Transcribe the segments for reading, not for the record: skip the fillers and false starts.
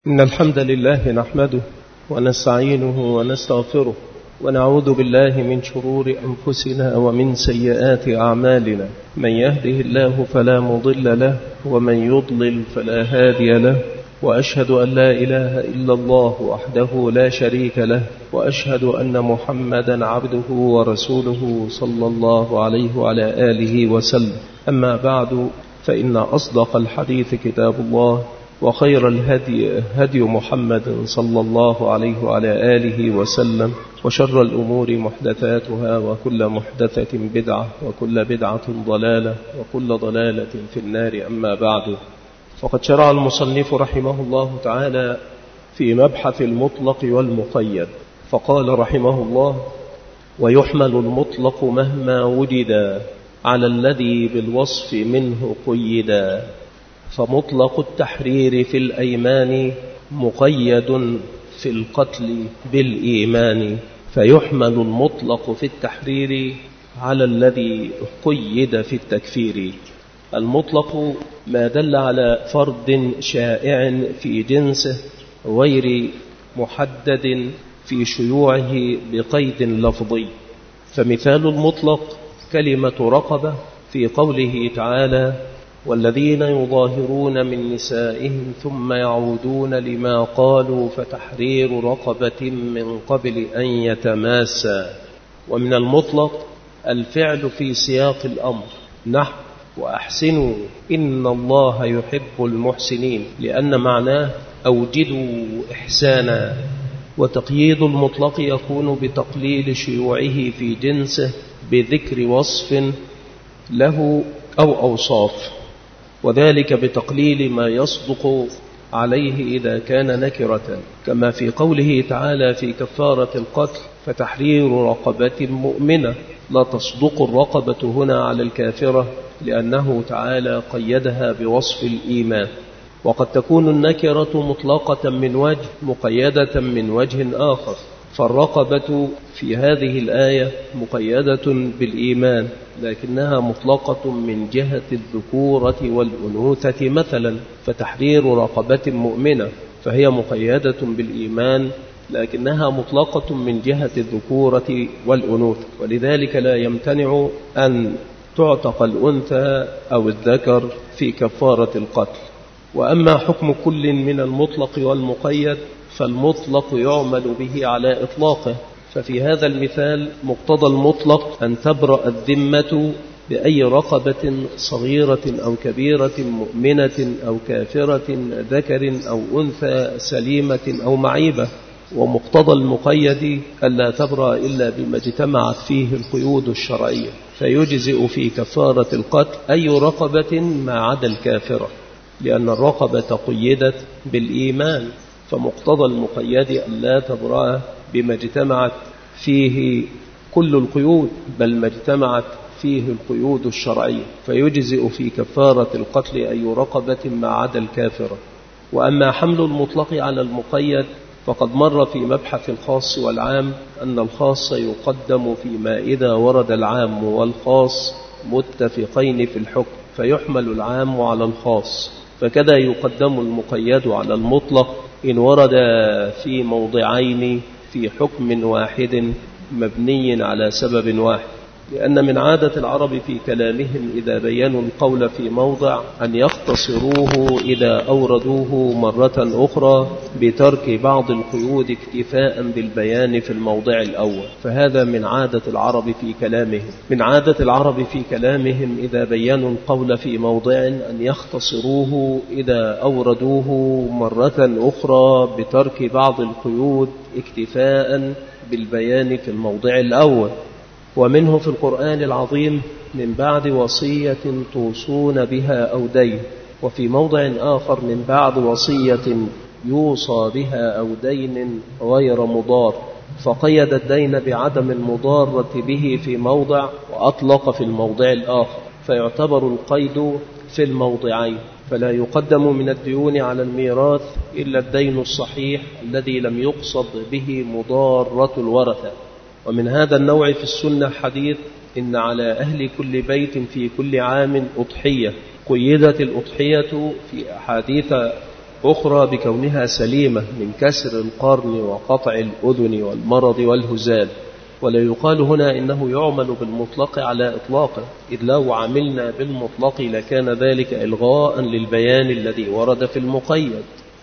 إن الحمد لله نحمده ونستعينه ونستغفره ونعوذ بالله من شرور أنفسنا ومن سيئات أعمالنا. من يهده الله فلا مضل له ومن يضلل فلا هادي له، وأشهد أن لا إله إلا الله وحده لا شريك له، وأشهد أن محمدا عبده ورسوله صلى الله عليه وعلى آله وسلم. أما بعد، فإن أصدق الحديث كتاب الله، وخير الهدي هدي محمد صلى الله عليه وعلى آله وسلم، وشر الأمور محدثاتها، وكل محدثة بدعة، وكل بدعة ضلالة، وكل ضلالة في النار. أما بعد، فقد شرع المصنف رحمه الله تعالى في مبحث المطلق والمقيد، فقال رحمه الله: ويحمل المطلق مهما وجدا على الذي بالوصف منه قيدا، فمطلق التحرير في الأيمان مقيد في القتل بالإيمان. فيحمل المطلق في التحرير على الذي قيد في التكفير. المطلق ما دل على فرد شائع في جنسه غير محدد في شيوعه بقيد لفظي. فمثال المطلق كلمة رقبة في قوله تعالى: والذين يظاهرون من نسائهم ثم يعودون لما قالوا فتحرير رقبة من قبل أن يتماسا. ومن المطلق الفعل في سياق الأمر، نحو: وأحسنوا إن الله يحب المحسنين، لأن معناه أوجدوا إحسانا. وتقييد المطلق يكون بتقليل شيوعه في جنسه بذكر وصف له أو أوصاف، وذلك بتقليل ما يصدق عليه إذا كان نكرة، كما في قوله تعالى في كفارة القتل: فتحرير رقبة مؤمنة. لا تصدق الرقبة هنا على الكافرة، لأنه تعالى قيدها بوصف الإيمان. وقد تكون النكرة مطلقة من وجه مقيدة من وجه آخر، فالرقبة في هذه الآية مقيدة بالإيمان، لكنها مطلقة من جهة الذكورة والأنوثة مثلا، فتحرير رقبة مؤمنة فهي مقيدة بالإيمان، لكنها مطلقة من جهة الذكورة والأنوثة، ولذلك لا يمتنع أن تعتق الأنثى أو الذكر في كفارة القتل. وأما حكم كل من المطلق والمقيد، فالمطلق يعمل به على إطلاقه. ففي هذا المثال مقتضى المطلق أن تبرأ الذمة بأي رقبة صغيرة أو كبيرة، مؤمنة أو كافرة، ذكر أو أنثى، سليمة أو معيبة. ومقتضى المقيد ألا تبرأ إلا بما اجتمعت فيه القيود الشرعية، فيجزئ في كفارة القتل أي رقبة ما عدا الكافرة، لأن الرقبة قيدت بالإيمان. فمقتضى المقيد ألا تبرأ بما اجتمعت فيه كل القيود، بل ما اجتمعت فيه القيود الشرعية، فيجزئ في كفارة القتل أي رقبة ما عدا الكافرة. وأما حمل المطلق على المقيد، فقد مر في مبحث الخاص والعام أن الخاص يقدم فيما إذا ورد العام والخاص متفقين في الحكم، فيحمل العام على الخاص. فكذا يقدم المقيد على المطلق إن ورد في موضعين في حكم واحد مبني على سبب واحد، لأن من عادة العرب في كلامهم إذا بينوا القول في موضع أن يختصروه إذا أوردوه مرة أخرى بترك بعض القيود اكتفاء بالبيان في الموضع الأول. فهذا من عادة العرب في كلامهم. من عادة العرب في كلامهم إذا بينوا القول في موضع أن يختصروه إذا أوردوه مرة أخرى بترك بعض القيود اكتفاء بالبيان في الموضع الأول. ومنه في القرآن العظيم: من بعد وصية توصون بها أو دين، وفي موضع آخر: من بعد وصية يوصى بها أو دين غير مضار، فقيد الدين بعدم المضارة به في موضع، وأطلق في الموضع الآخر، فيعتبر القيد في الموضعين. فلا يقدم من الديون على الميراث إلا الدين الصحيح الذي لم يقصد به مضارة الورثة. ومن هذا النوع في السنة حديث: إن على أهل كل بيت في كل عام أضحية. قيدت الأضحية في أحاديث أخرى بكونها سليمة من كسر القرن وقطع الأذن والمرض والهزال. ولا يقال هنا إنه يعمل بالمطلق على إطلاقه، إذ لو عملنا بالمطلق لكان ذلك إلغاء للبيان الذي ورد في المقيد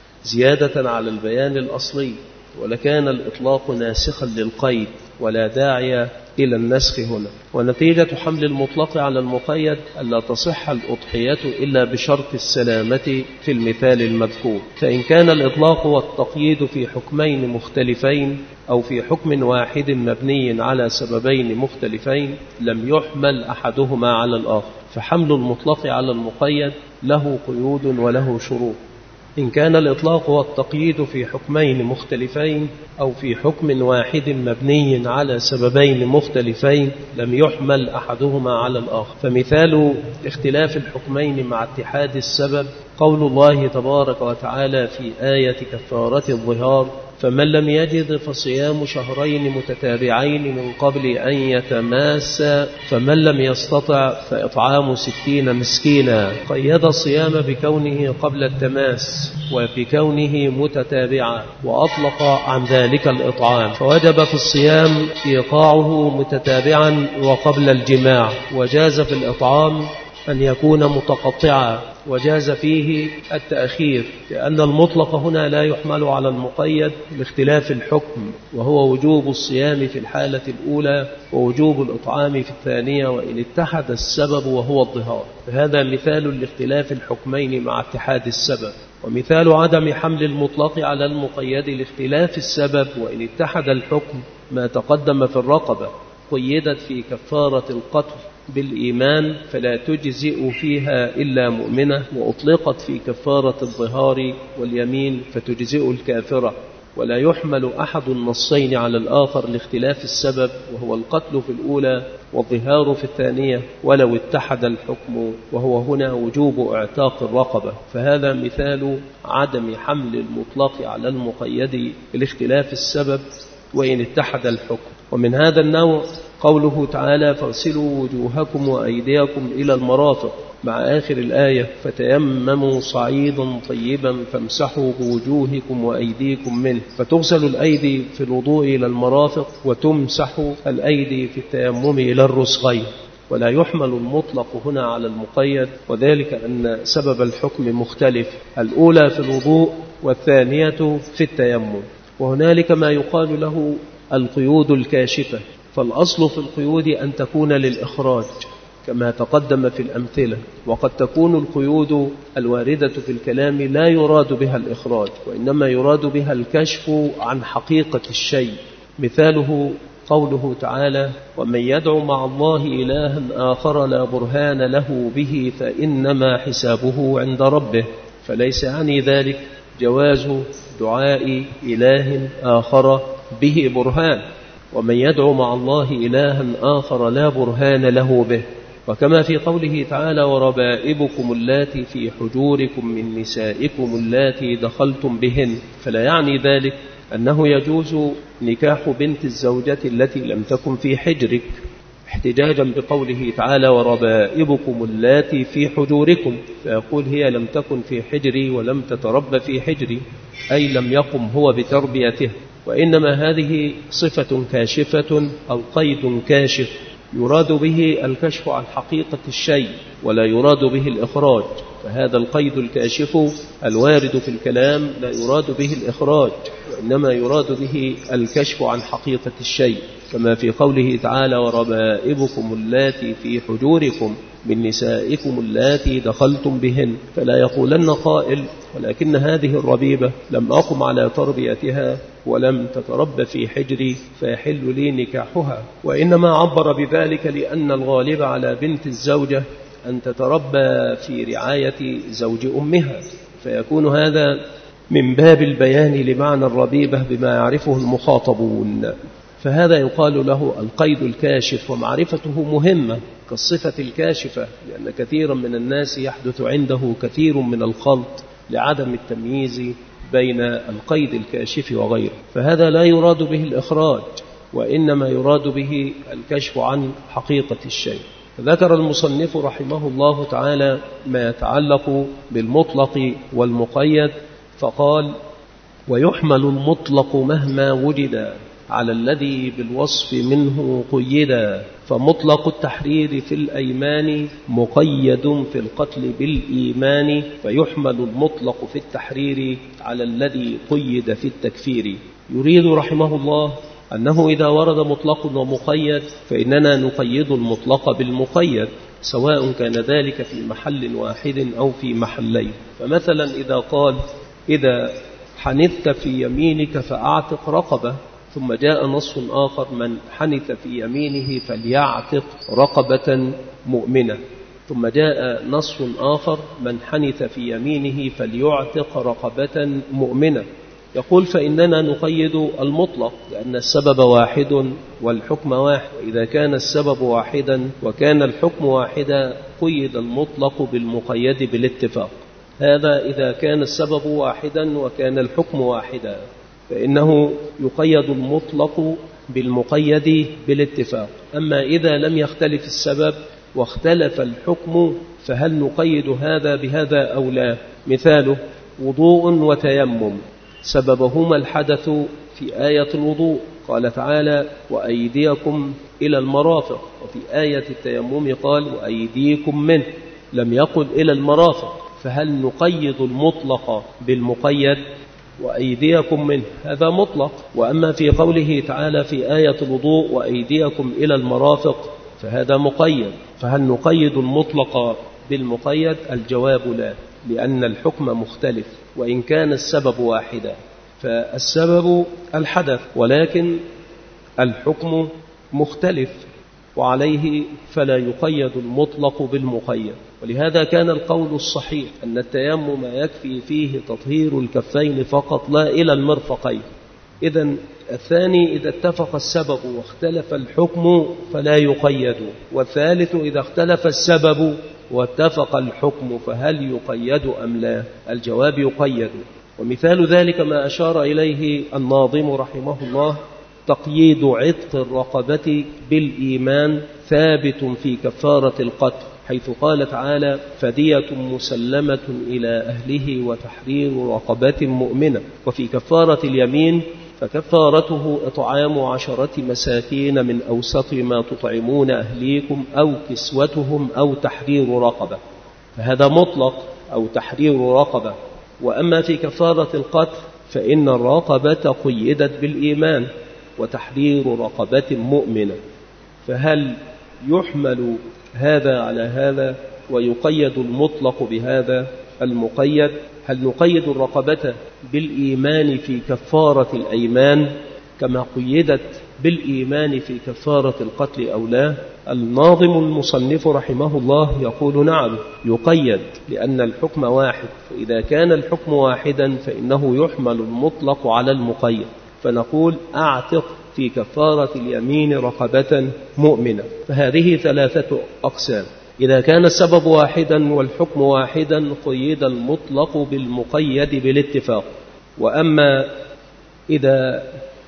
زيادة على البيان الأصلي، ولكان الإطلاق ناسخا للقيد ولا داعي إلى النسخ هنا. ونتيجة حمل المطلق على المقيد ألا تصح الأضحية إلا بشرط السلامة في المثال المذكور. فإن كان الإطلاق والتقييد في حكمين مختلفين أو في حكم واحد مبني على سببين مختلفين لم يحمل أحدهما على الآخر، فحمل المطلق على المقيد له قيود وله شروط. إن كان الإطلاق والتقييد في حكمين مختلفين أو في حكم واحد مبني على سببين مختلفين لم يحمل أحدهما على الآخر. فمثال اختلاف الحكمين مع اتحاد السبب قول الله تبارك وتعالى في آية كفارة الظهار: فمن لم يجد فصيام شهرين متتابعين من قبل أن يتماسا فمن لم يستطع فإطعام 60 مسكينا. قيد الصيام بكونه قبل التماس وبكونه متتابعا، وأطلق عن ذلك الإطعام، فوجب في الصيام إيقاعه متتابعا وقبل الجماع، وجاز في الإطعام أن يكون متقطعا، وجاز فيه التأخير، لأن المطلق هنا لا يحمل على المقيد لاختلاف الحكم، وهو وجوب الصيام في الحالة الأولى ووجوب الإطعام في الثانية وإن اتحد السبب وهو الظهار. فهذا مثال لاختلاف الحكمين مع اتحاد السبب. ومثال عدم حمل المطلق على المقيد لاختلاف السبب وإن اتحد الحكم ما تقدم في الرقبة، قيدت في كفارة القتل بالإيمان فلا تجزئ فيها إلا مؤمنة، وأطلقت في كفارة الظهار واليمين فتجزئ الكافرة. ولا يحمل أحد النصين على الآخر لاختلاف السبب، وهو القتل في الأولى والظهار في الثانية، ولو اتحد الحكم، وهو هنا وجوب اعتاق الرقبة. فهذا مثال عدم حمل المطلق على المقيد لاختلاف السبب وإن اتحد الحكم. ومن هذا النوع قوله تعالى: فاغسلوا وجوهكم وأيديكم إلى المرافق، مع آخر الآية: فتيمموا صعيدا طيبا فامسحوا بوجوهكم وأيديكم منه. فتغسل الأيدي في الوضوء إلى المرافق، وتمسح الأيدي في التيمم إلى الرسغين. ولا يحمل المطلق هنا على المقيد، وذلك أن سبب الحكم مختلف، الأولى في الوضوء والثانية في التيمم. وهنالك ما يقال له القيود الكاشفة، فالأصل في القيود أن تكون للإخراج كما تقدم في الأمثلة، وقد تكون القيود الواردة في الكلام لا يراد بها الإخراج، وإنما يراد بها الكشف عن حقيقة الشيء. مثاله قوله تعالى: ومن يدعو مع الله إلها آخر لا برهان له به فإنما حسابه عند ربه. فليس يعني ذلك جواز دعاء إله آخر به برهان، ومن يدعو مع الله إلها آخر لا برهان له به. وكما في قوله تعالى: وربائبكم اللاتي في حجوركم من نسائكم اللاتي دخلتم بهن. فلا يعني ذلك أنه يجوز نكاح بنت الزوجة التي لم تكن في حجرك، احتجاجا بقوله تعالى: وربائبكم اللاتي في حجوركم، فيقول هي لم تكن في حجري ولم تتربى في حجري، أي لم يقم هو بتربيته. وإنما هذه صفة كاشفة أو قيد كاشف يراد به الكشف عن حقيقة الشيء ولا يراد به الإخراج. فهذا القيد الكاشف الوارد في الكلام لا يراد به الإخراج، وإنما يراد به الكشف عن حقيقة الشيء، كما في قوله تعالى: وربائبكم اللاتي في حجوركم من نسائكم اللاتي دخلتم بهن. فلا يقولن قائل: ولكن هذه الربيبة لم أقم على تربيتها ولم تتربى في حجري فيحل لي نكاحها، وإنما عبر بذلك لأن الغالب على بنت الزوجة أن تتربى في رعاية زوج أمها، فيكون هذا من باب البيان لمعنى الربيبة بما يعرفه المخاطبون. فهذا يقال له القيد الكاشف، ومعرفته مهمة كالصفة الكاشفة، لأن كثيرا من الناس يحدث عنده كثير من الخلط لعدم التمييز بين القيد الكاشف وغيره. فهذا لا يراد به الإخراج، وإنما يراد به الكشف عن حقيقة الشيء. ذكر المصنف رحمه الله تعالى ما يتعلق بالمطلق والمقيد، فقال: ويحمل المطلق مهما وجد على الذي بالوصف منه قيدا، فمطلق التحرير في الأيمان مقيد في القتل بالإيمان، فيحمل المطلق في التحرير على الذي قيد في التكفير. يريد رحمه الله أنه إذا ورد مطلق ومقيد فإننا نقيد المطلق بالمقيد، سواء كان ذلك في محل واحد أو في محلين. فمثلا إذا قال: إذا حنثت في يمينك فأعتق رقبة، ثم جاء نص آخر: من حنث في يمينه فليعتق رقبة مؤمنة، ثم جاء نص آخر: من حنث في يمينه فليعتق رقبة مؤمنة. يقول: فإننا نقيد المطلق لأن السبب واحد والحكم واحد، وإذا كان السبب واحدا وكان الحكم واحدا قيد المطلق بالمقيد بالاتفاق. هذا إذا كان السبب واحدا وكان الحكم واحدا، فإنه يقيد المطلق بالمقيد بالاتفاق. أما إذا لم يختلف السبب واختلف الحكم فهل نقيد هذا بهذا أو لا؟ مثاله: وضوء وتيمم، سببهما الحدث في آية الوضوء، قال تعالى: وأيديكم إلى المرافق، وفي آية التيمم قال: وأيديكم منه، لم يقل إلى المرافق. فهل نقيد المطلق بالمقيد؟ وأيديكم منه هذا مطلق. وأما في قوله تعالى في آية الوضوء: وأيديكم إلى المرافق، فهذا مقيد. فهل نقيد المطلق بالمقيد؟ الجواب لا، لأن الحكم مختلف وإن كان السبب واحدا. فالسبب الحدث ولكن الحكم مختلف، وعليه فلا يقيد المطلق بالمقيد. ولهذا كان القول الصحيح أن التيمم يكفي فيه تطهير الكفين فقط لا إلى المرفقين. إذن الثاني إذا اتفق السبب واختلف الحكم فلا يقيد. والثالث إذا اختلف السبب واتفق الحكم فهل يقيد أم لا؟ الجواب يقيد. ومثال ذلك ما أشار إليه الناظم رحمه الله: تقييد عتق الرقبة بالإيمان ثابت في كفارة القتل، حيث قال تعالى: فدية مسلمة إلى أهله وتحرير رقبة مؤمنة. وفي كفارة اليمين فكفارته إطعام 10 مساكين من أوسط ما تطعمون أهليكم أو كسوتهم أو تحرير رقبة، فهذا مطلق، أو تحرير رقبة. وأما في كفارة القتل فإن الرقبة قيدت بالإيمان وتحرير رقبة مؤمنة. فهل يحمل هذا على هذا ويقيد المطلق بهذا المقيد؟ هل نقيد الرقبة بالإيمان في كفارة الأيمان كما قيدت بالإيمان في كفارة القتل أو لا؟ الناظم المصنف رحمه الله يقول: نعم يقيد، لأن الحكم واحد، فإذا كان الحكم واحدا فإنه يحمل المطلق على المقيد. فنقول: أعتق في كفارة اليمين رقبة مؤمنة. فهذه 3 أقسام. إذا كان السبب واحدا والحكم واحدا قيد المطلق بالمقيد بالاتفاق. وأما إذا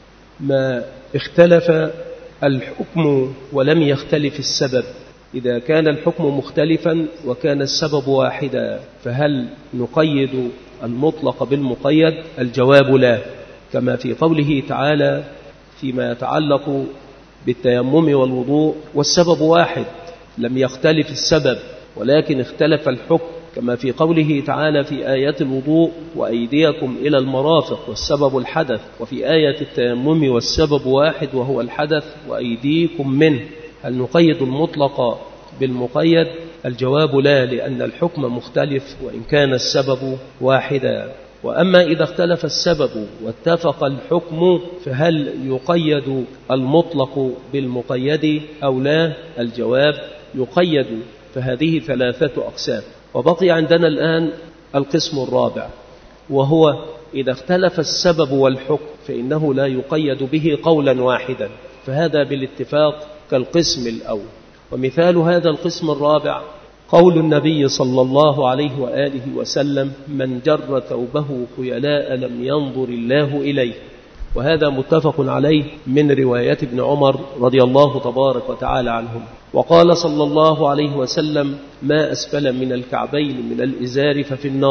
ما اختلف الحكم ولم يختلف السبب، إذا كان الحكم مختلفا وكان السبب واحدا، فهل نقيد المطلق بالمقيد؟ الجواب لا، كما في قوله تعالى فيما يتعلق بالتيمم والوضوء: والسبب واحد، لم يختلف السبب ولكن اختلف الحكم، كما في قوله تعالى في آية الوضوء: وأيديكم إلى المرافق، والسبب الحدث. وفي آية التيمم: والسبب واحد وهو الحدث، وأيديكم منه. هل نقيد المطلق بالمقيد؟ الجواب لا، لأن الحكم مختلف وإن كان السبب واحدا. وأما إذا اختلف السبب واتفق الحكم فهل يقيد المطلق بالمقيد أو لا؟ الجواب يقيد. فهذه 3 أقسام. وبقي عندنا الآن القسم الرابع، وهو إذا اختلف السبب والحكم فإنه لا يقيد به قولا واحدا، فهذا بالاتفاق كالقسم الأول. ومثال هذا القسم الرابع قول النبي صلى الله عليه وآله وسلم: من جر ثوبه خيلاء لم ينظر الله إليه. وهذا متفق عليه من رواية ابن عمر رضي الله تبارك وتعالى عنهم. وقال صلى الله عليه وسلم: ما أسفل من الكعبين من الإزار ففي النار.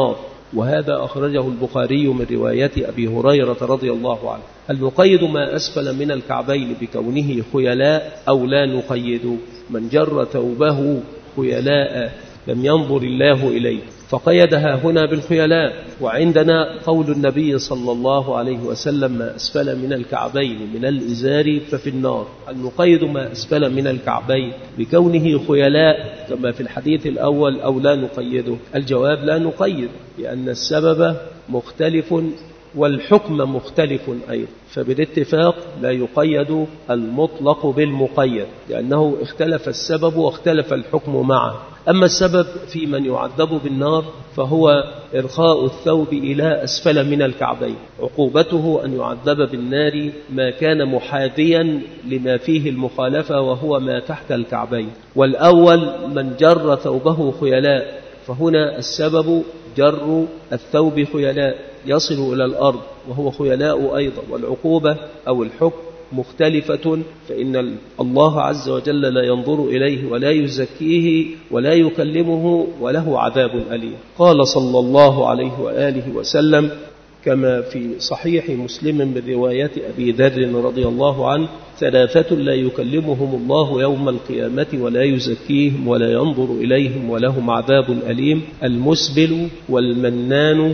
وهذا أخرجه البخاري من رواية أبي هريرة رضي الله عنه. هل نقيد ما أسفل من الكعبين بكونه خيلاء أو لا نقيد؟ من جر ثوبه خيلاء لم ينظر الله إليه، فقيدها هنا بالخيلاء. وعندنا قول النبي صلى الله عليه وسلم: ما أسفل من الكعبين من الإزار ففي النار. هل نقيد ما أسفل من الكعبين بكونه خيلاء كما في الحديث الأول أو لا نقيده؟ الجواب: لا نقيد، لأن السبب مختلف والحكم مختلف أيضا، فبالاتفاق لا يقيد المطلق بالمقيد، لأنه اختلف السبب واختلف الحكم معه. أما السبب في من يعذب بالنار فهو إرخاء الثوب إلى أسفل من الكعبين، عقوبته أن يعذب بالنار ما كان محاذيا لما فيه المخالفة وهو ما تحت الكعبين. والأول من جر ثوبه خيلاء، فهنا السبب جر الثوب خيلاء يصل إلى الأرض وهو خيلاء أيضا، والعقوبة أو الحكم مختلفة، فإن الله عز وجل لا ينظر إليه ولا يزكيه ولا يكلمه وله عذاب أليم. قال صلى الله عليه وآله وسلم كما في صحيح مسلم من رواية أبي ذر رضي الله عنه: ثلاثة لا يكلمهم الله يوم القيامة ولا يزكيهم ولا ينظر إليهم ولهم عذاب أليم: المسبل والمنان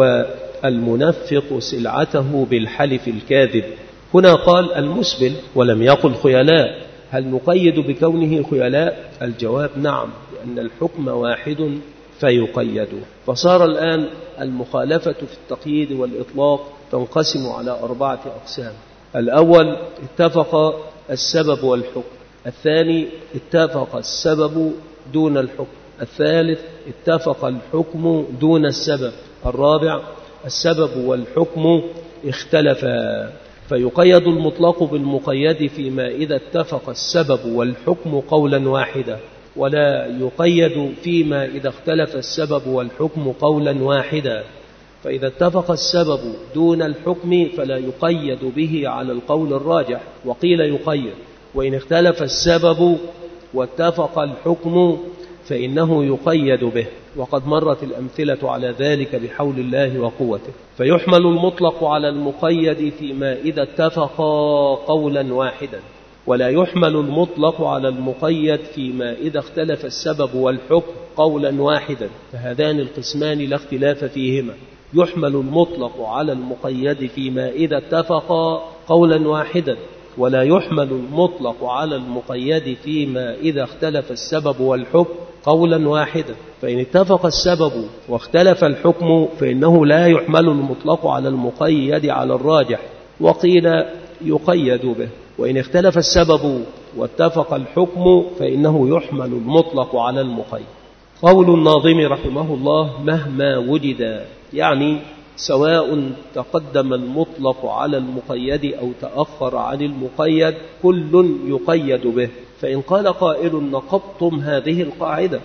والمنفق سلعته بالحلف الكاذب. هنا قال المسبل ولم يقل خيلاء. هل نقيد بكونه خيلاء؟ الجواب: نعم، لأن الحكم واحد فيقيد. فصار الآن المخالفة في التقييد والإطلاق تنقسم على 4 أقسام. الأول: اتفق السبب والحكم. الثاني: اتفق السبب دون الحكم. الثالث: اتفق الحكم دون السبب. الرابع: السبب والحكم اختلفا، فيقيد المطلق بالمقيد فيما إذا اتفق السبب والحكم قولا واحدا، ولا يقيد فيما إذا اختلف السبب والحكم قولا واحدا. فإذا اتفق السبب دون الحكم فلا يقيد به على القول الراجح، وقيل يقيد. وإن اختلف السبب واتفق الحكم فإنه يقيد به، وقد مرت الأمثلة على ذلك بحول الله وقوته. فيحمل المطلق على المقيد فيما إذا اتفقا قولا واحدا، ولا يحمل المطلق على المقيد فيما إذا اختلف السبب والحكم قولا واحدا، فهذان القسمان لا اختلاف فيهما. يحمل المطلق على المقيد فيما إذا اتفقا قولا واحدا، ولا يحمل المطلق على المقيد فيما إذا اختلف السبب والحكم قولا واحدا. فإن اتفق السبب واختلف الحكم فإنه لا يحمل المطلق على المقيد على الراجح، وقيل يقيد به. وإن اختلف السبب واتفق الحكم فإنه يحمل المطلق على المقيد. قول الناظم رحمه الله: مهما وجد، يعني سواء تقدم المطلق على المقيد أو تأخر عن المقيد كل يقيد به. فإن قال قائل: نقضتم هذه القاعدة،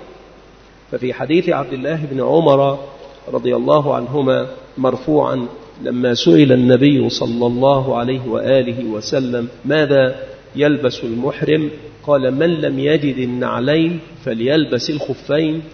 ففي حديث عبد الله بن عمر رضي الله عنهما مرفوعا لما سئل النبي صلى الله عليه وآله وسلم: ماذا يلبس المحرم؟ قال: من لم يجد النعلين فليلبس الخفين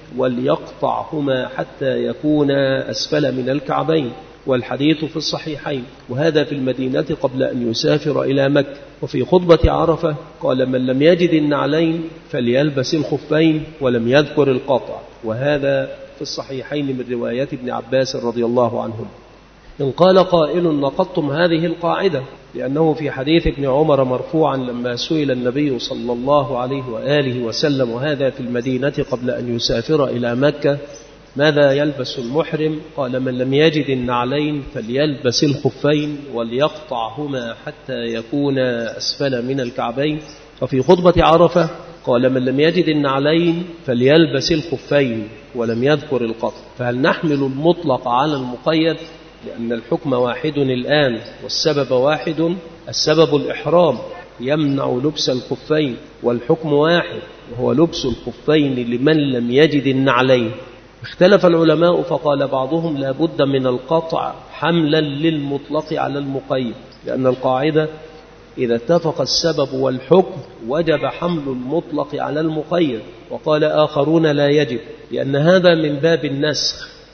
وليقطعهما حتى يكونا أسفل من الكعبين. والحديث في الصحيحين، وهذا في المدينة قبل أن يسافر إلى مكة. وفي خطبة عرفة قال: من لم يجد النعلين فليلبس الخفين، ولم يذكر القطع، وهذا في الصحيحين من رواية ابن عباس رضي الله عنهم. إن قال قائل: نقضتم هذه القاعدة، لأنه في حديث ابن عمر مرفوعا لما سئل النبي صلى الله عليه وآله وسلم، وهذا في المدينة قبل أن يسافر إلى مكة: ماذا يلبس المحرم؟ قال: من لم يجد النعلين فليلبس الخفين وليقطعهما حتى يكونا أسفل من الكعبين. وفي خطبة عرفة قال: من لم يجد النعلين فليلبس الخفين، ولم يذكر القطع. فهل نحمل المطلق على المقيد؟ لأن الحكم واحد الآن والسبب واحد. السبب الإحرام يمنع لبس الخفين، والحكم واحد وهو لبس الخفين لمن لم يجد النعلين. اختلف العلماء فقال بعضهم: لا بد من القطع حملا للمطلق على المقيد، لأن القاعدة إذا اتفق السبب والحكم وجب حمل المطلق على المقيد. وقال آخرون: لا يجب، لأن هذا من باب النسخ،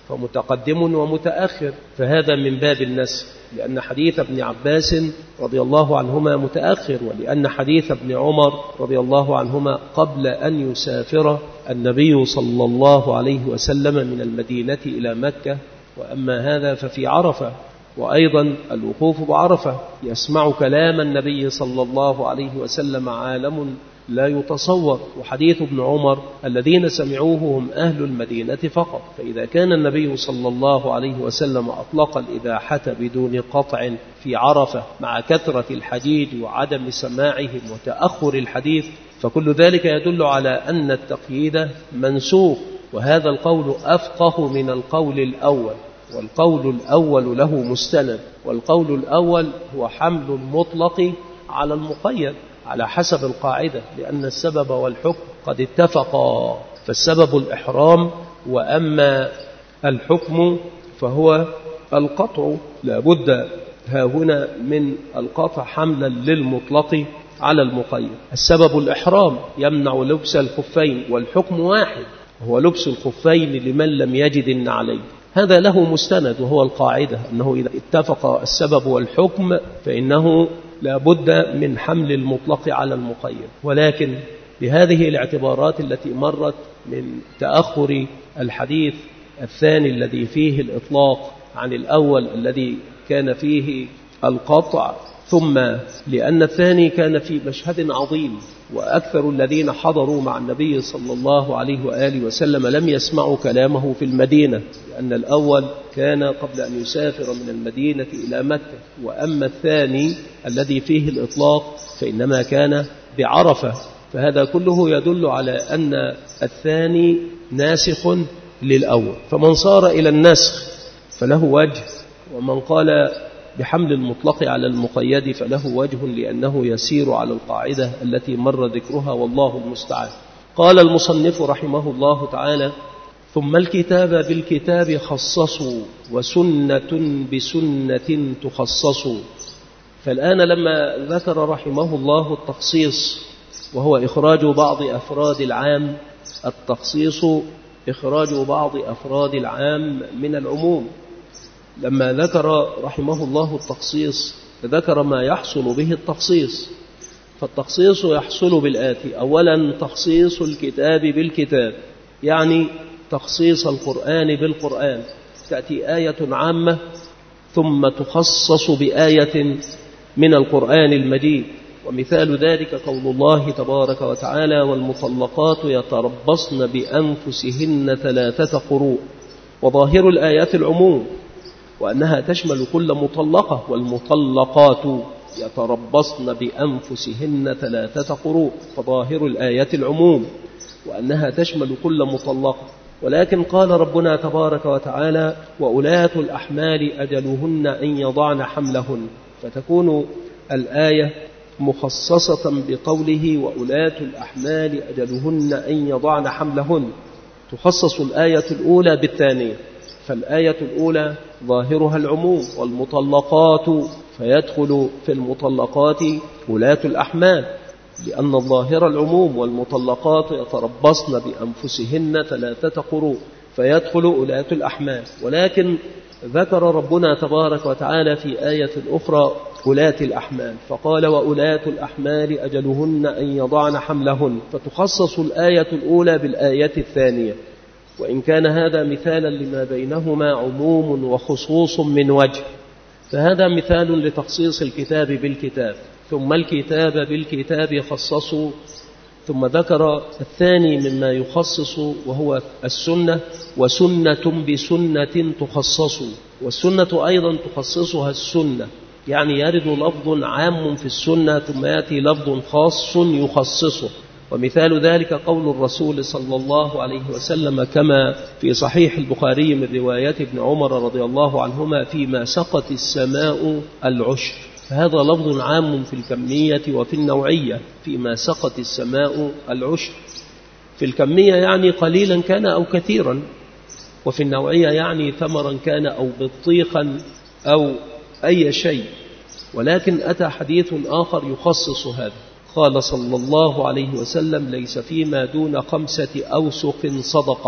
فمتقدم ومتأخر، فهذا من باب النسخ، لأن حديث ابن عباس رضي الله عنهما متأخر، ولأن حديث ابن عمر رضي الله عنهما قبل أن يسافر النبي صلى الله عليه وسلم من المدينة إلى مكة، وأما هذا ففي عرفة، وأيضا الوقوف بعرفة يسمع كلام النبي صلى الله عليه وسلم عالم لا يتصور. وحديث ابن عمر الذين سمعوه هم أهل المدينة فقط، فإذا كان النبي صلى الله عليه وسلم أطلق الإباحة بدون قطع في عرفة مع كثرة الحديث وعدم سماعهم وتأخر الحديث، فكل ذلك يدل على أن التقييد منسوخ، وهذا القول أفقه من القول الأول، والقول الأول له مستند، والقول الأول هو حمل المطلق على المقيد على حسب القاعدة، لأن السبب والحكم قد اتفقا، فالسبب الإحرام، وأما الحكم فهو القطع، لا بد هنا من القطع حملا للمطلق على المقيد. السبب الإحرام يمنع لبس الخفين، والحكم واحد هو لبس الخفين لمن لم يجد النعلين، هذا له مستند، وهو القاعدة أنه إذا اتفق السبب والحكم فإنه لا بد من حمل المطلق على المقيد. ولكن بهذه الاعتبارات التي مرت من تأخر الحديث الثاني الذي فيه الإطلاق عن الأول الذي كان فيه القطع، ثم لأن الثاني كان في مشهد عظيم، وأكثر الذين حضروا مع النبي صلى الله عليه وآله وسلم لم يسمعوا كلامه في المدينة، لأن الأول كان قبل أن يسافر من المدينة إلى مكة، وأما الثاني الذي فيه الإطلاق فإنما كان بعرفة، فهذا كله يدل على أن الثاني ناسخ للأول. فمن صار إلى النسخ فله وجه، ومن قال بحمل المطلق على المقيد فله وجه، لأنه يسير على القاعدة التي مر ذكرها، والله المستعان. قال المصنف رحمه الله تعالى: ثم الكتاب بالكتاب خصصوا، وسنة بسنة تخصصوا. فالآن لما ذكر رحمه الله التخصيص، وهو إخراج بعض أفراد العام، التخصيص إخراج بعض أفراد العام من العموم. لما ذكر رحمه الله التخصيص ذكر ما يحصل به التخصيص، فالتخصيص يحصل بالآتي: أولا تخصيص الكتاب بالكتاب، يعني تخصيص القرآن بالقرآن، تأتي آية عامة ثم تخصص بآية من القرآن المجيد، ومثال ذلك قول الله تبارك وتعالى: والمطلقات يتربصن بأنفسهن 3 قروء. وظاهر الآيات العموم، وأنها تشمل كل مطلقة، والمطلقات يتربصن بأنفسهن 3 قروء، فظاهر الآيات العموم وأنها تشمل كل مطلقة. ولكن قال ربنا تبارك وتعالى: وأولاة الأحمال أجلهن أن يضعن حملهن، فتكون الآية مخصصة بقوله: وأولاة الأحمال أجلهن أن يضعن حملهن، تخصص الآية الأولى بالثانية، فالآية الأولى ظاهرها العموم، والمطلقات، فيدخل في المطلقات ولاة الأحمال، لأن الظاهر العموم، والمطلقات يتربصن بأنفسهن 3 قروء، فيدخل ولاة الأحمال. ولكن ذكر ربنا تبارك وتعالى في آية أخرى ولاة الأحمال، فقال: وأولاة الأحمال أجلهن أن يضعن حملهن، فتخصص الآية الأولى بالآية الثانية، وإن كان هذا مثالا لما بينهما عموم وخصوص من وجه، فهذا مثال لتخصيص الكتاب بالكتاب. ثم الكتاب بالكتاب خصصوا، ثم ذكر الثاني مما يخصص وهو السنة: وسنة بسنة تخصص. والسنة أيضا تخصصها السنة، يعني يرد لفظ عام في السنة ثم يأتي لفظ خاص يخصصه. ومثال ذلك قول الرسول صلى الله عليه وسلم كما في صحيح البخاري من رواية ابن عمر رضي الله عنهما: فيما سقت السماء العشر. فهذا لفظ عام في الكمية وفي النوعية، فيما سقت السماء العشر. في الكمية يعني قليلا كان أو كثيرا، وفي النوعية يعني ثمرا كان أو بطيخا أو أي شيء. ولكن أتى حديث آخر يخصص هذا، قال صلى الله عليه وسلم: ليس فيما دون 5 أوسق صدقة،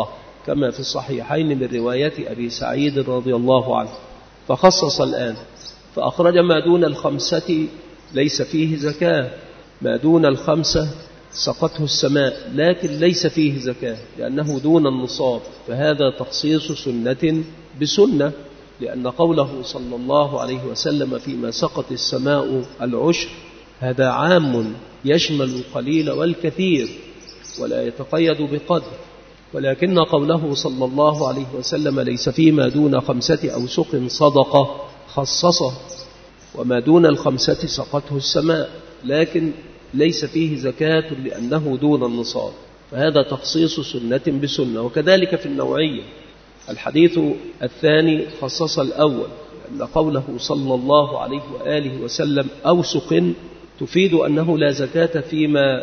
كما في الصحيحين من رواية أبي سعيد رضي الله عنه. فخصص الآن فأخرج ما دون 5 ليس فيه زكاة، ما دون 5 سقته السماء لكن ليس فيه زكاة لأنه دون النصاب، فهذا تخصيص سنة بسنة، لأن قوله صلى الله عليه وسلم فيما سقط السماء العشر هذا عام يشمل القليل والكثير ولا يتقيد بقدر، ولكن قوله صلى الله عليه وسلم ليس فيما دون 5 أوسق صدقة خصصه، وما دون 5 سقته السماء لكن ليس فيه زكاة لأنه دون النصاب، فهذا تخصيص سنة بسنة. وكذلك في النوعية الحديث الثاني خصص الأول، لأن قوله صلى الله عليه وآله وسلم أوسق تفيد أنه لا زكاة فيما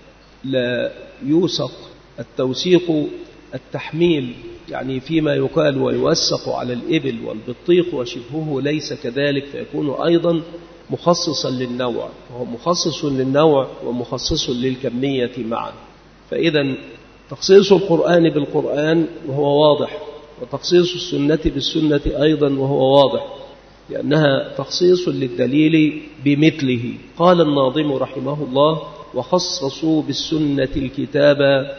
لا يوسق، التوسيق التحميل يعني فيما يقال ويوسق على الإبل والبطيق وشبهه ليس كذلك، فيكون أيضا مخصصا للنوع، وهو مخصص للنوع ومخصص للكمية معا. فإذا تخصيص القرآن بالقرآن وهو واضح، وتخصيص السنة بالسنة أيضا وهو واضح، لأنها تخصيص للدليل بمثله. قال الناظم رحمه الله: وخصصوا بالسنة الكتاب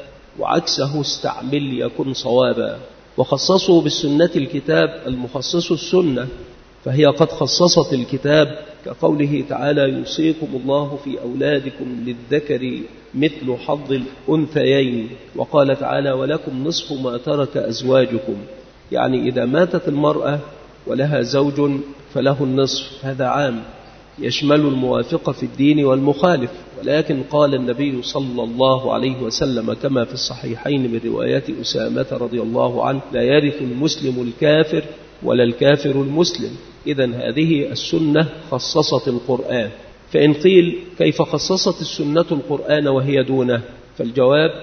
وعكسه استعمل يكن صوابا. وخصصوا بالسنة الكتاب المخصص السنة، فهي قد خصصت الكتاب كقوله تعالى: يوصيكم الله في أولادكم للذكر مثل حظ الأنثيين. وقال تعالى: ولكم نصف ما ترك أزواجكم، يعني إذا ماتت المرأة ولها زوج فله النصف، هذا عام يشمل الموافق في الدين والمخالف. ولكن قال النبي صلى الله عليه وسلم كما في الصحيحين من رواية أسامة رضي الله عنه: لا يرث المسلم الكافر ولا الكافر المسلم. إذن هذه السنة خصصت القرآن. فإن قيل كيف خصصت السنة القرآن وهي دونه؟ فالجواب: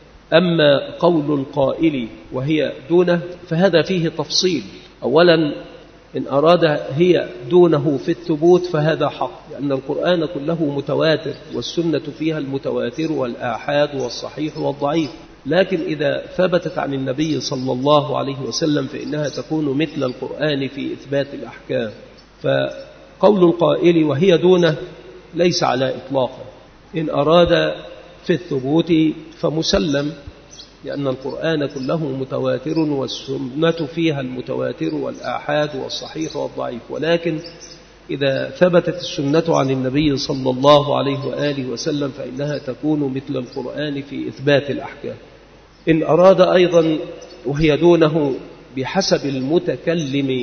أما قول القائل وهي دونه فهذا فيه تفصيل. أولا إن أراد هي دونه في الثبوت فهذا حق، لأن القرآن كله متواتر، والسنة فيها المتواتر والآحاد والصحيح والضعيف. لكن إذا ثبتت عن النبي صلى الله عليه وسلم فإنها تكون مثل القرآن في إثبات الأحكام. فقول القائل وهي دونه ليس على إطلاقه، إن أراد في الثبوت فمسلم، لأن القرآن كله متواتر والسنة فيها المتواتر والآحاد والصحيح والضعيف. ولكن إذا ثبتت السنة عن النبي صلى الله عليه وآله وسلم فإنها تكون مثل القرآن في إثبات الأحكام. إن أراد أيضا وهي دونه بحسب المتكلم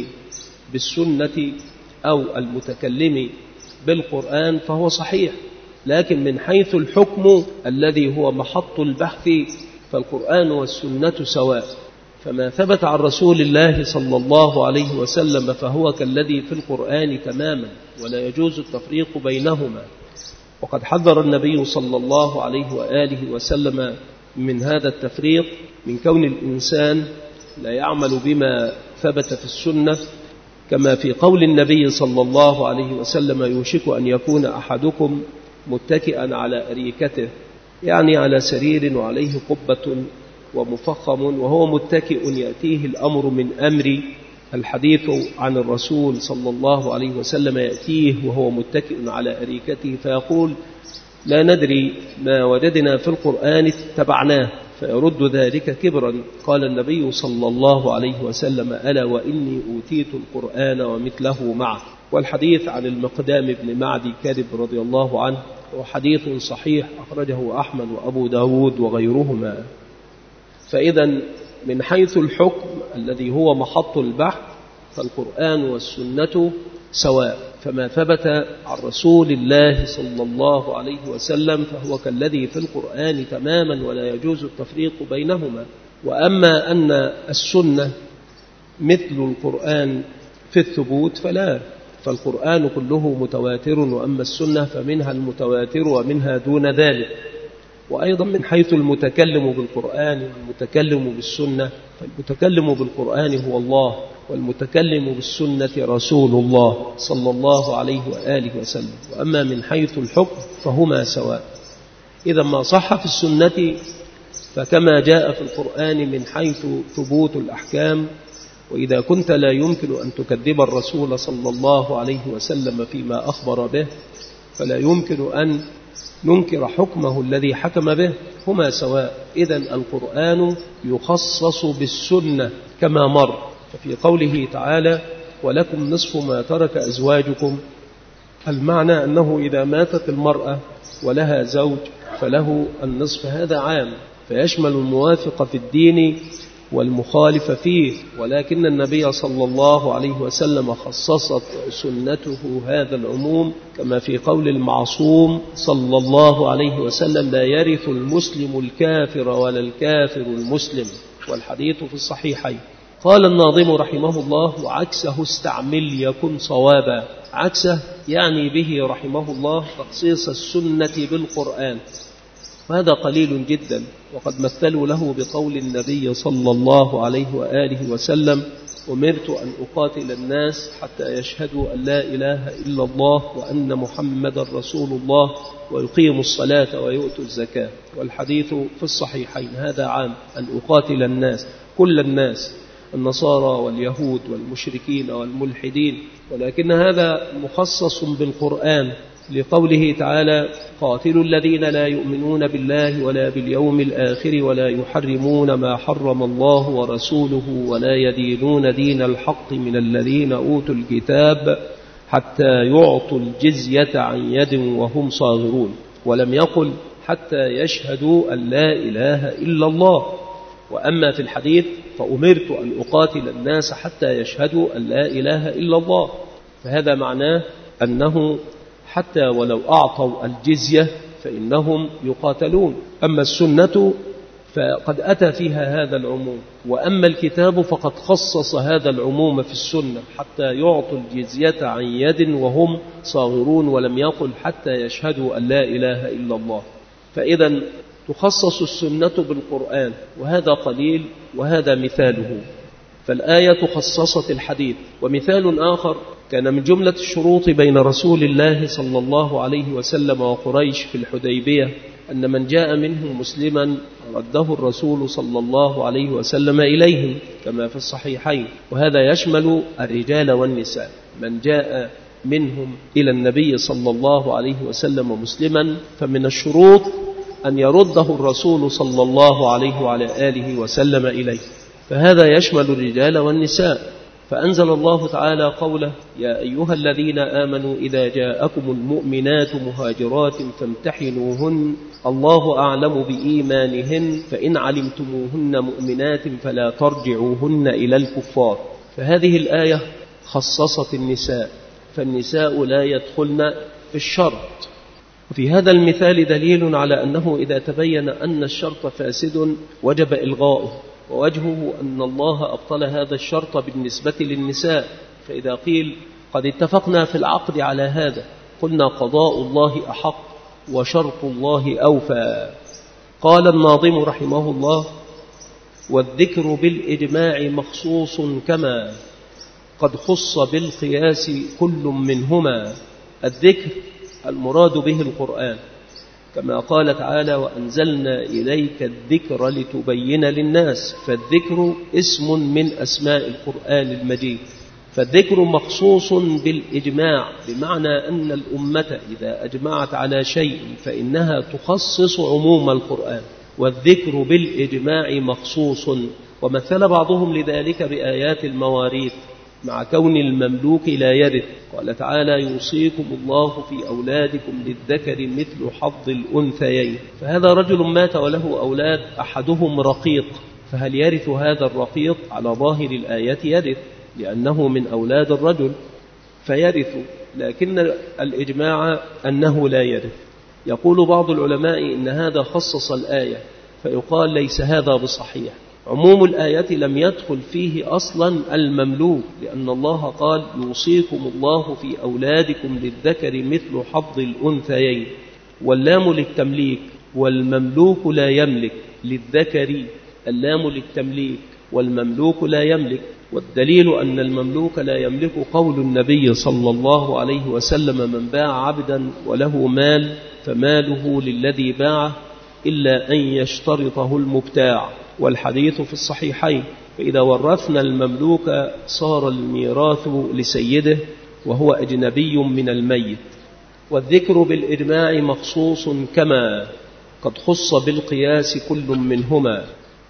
بالسنة أو المتكلم بالقرآن فهو صحيح، لكن من حيث الحكم الذي هو محط البحث فالقرآن والسنة سواء. فما ثبت عن رسول الله صلى الله عليه وسلم فهو كالذي في القرآن تماما، ولا يجوز التفريق بينهما. وقد حذر النبي صلى الله عليه وآله وسلم من هذا التفريق، من كون الإنسان لا يعمل بما ثبت في السنة، كما في قول النبي صلى الله عليه وسلم: يوشك أن يكون أحدكم متكئا على أريكته، يعني على سرير وعليه قبة ومفخم وهو متكئ يأتيه الأمر من أمري. الحديث عن الرسول صلى الله عليه وسلم يأتيه وهو متكئ على أريكته فيقول: لا ندري ما وجدنا في القرآن اتبعناه، فيرد ذلك كبرا. قال النبي صلى الله عليه وسلم: ألا وإني أوتيت القرآن ومثله معه. والحديث عن المقدام بن معدي كذب رضي الله عنه، وحديث صحيح أخرجه أحمد وأبو داود وغيرهما. فإذا من حيث الحكم الذي هو محط البحث فالقرآن والسنة سواء، فما ثبت عن رسول الله صلى الله عليه وسلم فهو كالذي في القرآن تماما، ولا يجوز التفريق بينهما. وأما أن السنة مثل القرآن في الثبوت فلا، فالقرآن كله متواتر، وأما السنة فمنها المتواتر ومنها دون ذلك. وأيضا من حيث المتكلم بالقرآن والمتكلم بالسنة، فالمتكلم بالقرآن هو الله، والمتكلم بالسنة رسول الله صلى الله عليه وآله وسلم. وأما من حيث الحكم فهما سواء. إذا ما صح في السنة فكما جاء في القرآن من حيث ثبوت الأحكام، وإذا كنت لا يمكن أن تكذب الرسول صلى الله عليه وسلم فيما أخبر به، فلا يمكن أن ننكر حكمه الذي حكم به، هما سواء. إذن القرآن يخصص بالسنة كما مر. ففي قوله تعالى ولكم نصف ما ترك أزواجكم، المعنى أنه إذا ماتت المرأة ولها زوج فله النصف، هذا عام فيشمل الموافق في الدين والمخالف فيه، ولكن النبي صلى الله عليه وسلم خصصت سنته هذا العموم، كما في قول المعصوم صلى الله عليه وسلم لا يرث المسلم الكافر ولا الكافر المسلم، والحديث في الصحيحين. قال الناظم رحمه الله وعكسه استعمل يكن صوابا. عكسه يعني به رحمه الله تخصيص السنة بالقرآن، وهذا قليل جدا، وقد مثلوا له بقول النبي صلى الله عليه وآله وسلم أمرت أن أقاتل الناس حتى يشهدوا أن لا إله إلا الله وأن محمد رسول الله ويقيموا الصلاة ويؤتوا الزكاة، والحديث في الصحيحين. هذا عام أن أقاتل الناس، كل الناس، النصارى واليهود والمشركين والملحدين، ولكن هذا مخصص بالقرآن لقوله تعالى قاتلوا الذين لا يؤمنون بالله ولا باليوم الآخر ولا يحرمون ما حرم الله ورسوله ولا يدينون دين الحق من الذين أوتوا الكتاب حتى يعطوا الجزية عن يد وهم صاغرون، ولم يقل حتى يشهدوا أن لا إله إلا الله. وأما في الحديث فأمرت أن أقاتل الناس حتى يشهدوا أن لا إله إلا الله، فهذا معناه أنه حتى ولو أعطوا الجزية فإنهم يقاتلون. أما السنة فقد أتى فيها هذا العموم، وأما الكتاب فقد خصص هذا العموم في السنة حتى يعطوا الجزية عن يد وهم صاغرون، ولم يقل حتى يشهدوا أن لا إله إلا الله. فإذا تخصص السنة بالقرآن، وهذا قليل وهذا مثاله. فالآية خصصت الحديث. ومثال آخر كان من جملة الشروط بين رسول الله صلى الله عليه وسلم وقريش في الحديبية أن من جاء منهم مسلما رده الرسول صلى الله عليه وسلم إليهم كما في الصحيحين، وهذا يشمل الرجال والنساء. من جاء منهم إلى النبي صلى الله عليه وسلم مسلما فمن الشروط أن يرده الرسول صلى الله عليه وعلى آله وسلم إليه، فهذا يشمل الرجال والنساء. فأنزل الله تعالى قوله يا أيها الذين آمنوا إذا جاءكم المؤمنات مهاجرات فامتحنوهن الله أعلم بإيمانهن فإن علمتموهن مؤمنات فلا ترجعوهن إلى الكفار. فهذه الآية خصصت النساء، فالنساء لا يدخلن في الشرط. وفي هذا المثال دليل على أنه إذا تبين أن الشرط فاسد وجب إلغاؤه، ووجهه أن الله أبطل هذا الشرط بالنسبة للنساء. فإذا قيل قد اتفقنا في العقد على هذا قلنا قضاء الله أحق وشرط الله أوفى. قال الناظم رحمه الله والذكر بالإجماع مخصوص كما قد خص بالقياس كل منهما. الذكر المراد به القرآن، كما قال تعالى وأنزلنا إليك الذكر لتبين للناس، فالذكر اسم من أسماء القرآن المجيد. فالذكر مخصوص بالإجماع، بمعنى أن الأمة إذا أجمعت على شيء فإنها تخصص عموم القرآن، والذكر بالإجماع مخصوص. ومثل بعضهم لذلك بآيات المواريث مع كون المملوك لا يرث. قال تعالى يوصيكم الله في أولادكم للذكر مثل حظ الأنثيين. فهذا رجل مات وله أولاد أحدهم رقيق، فهل يرث هذا الرقيق؟ على ظاهر الآية يرث لأنه من أولاد الرجل فيرث، لكن الإجماع أنه لا يرث. يقول بعض العلماء إن هذا خصص الآية، فيقال ليس هذا بصحيح. عموم الآية لم يدخل فيه أصلا المملوك، لأن الله قال يوصيكم الله في أولادكم للذكر مثل حظ الأنثيين، واللام للتمليك، والمملوك لا يملك. للذكر اللام للتمليك، والمملوك لا يملك. والدليل أن المملوك لا يملك قول النبي صلى الله عليه وسلم من باع عبدا وله مال فماله للذي باعه إلا أن يشترطه المبتاع، والحديث في الصحيحين: فإذا ورثنا المملوك صار الميراث لسيده وهو أجنبي من الميت. والذكر بالإجماع مخصوص كما قد خص بالقياس كل منهما.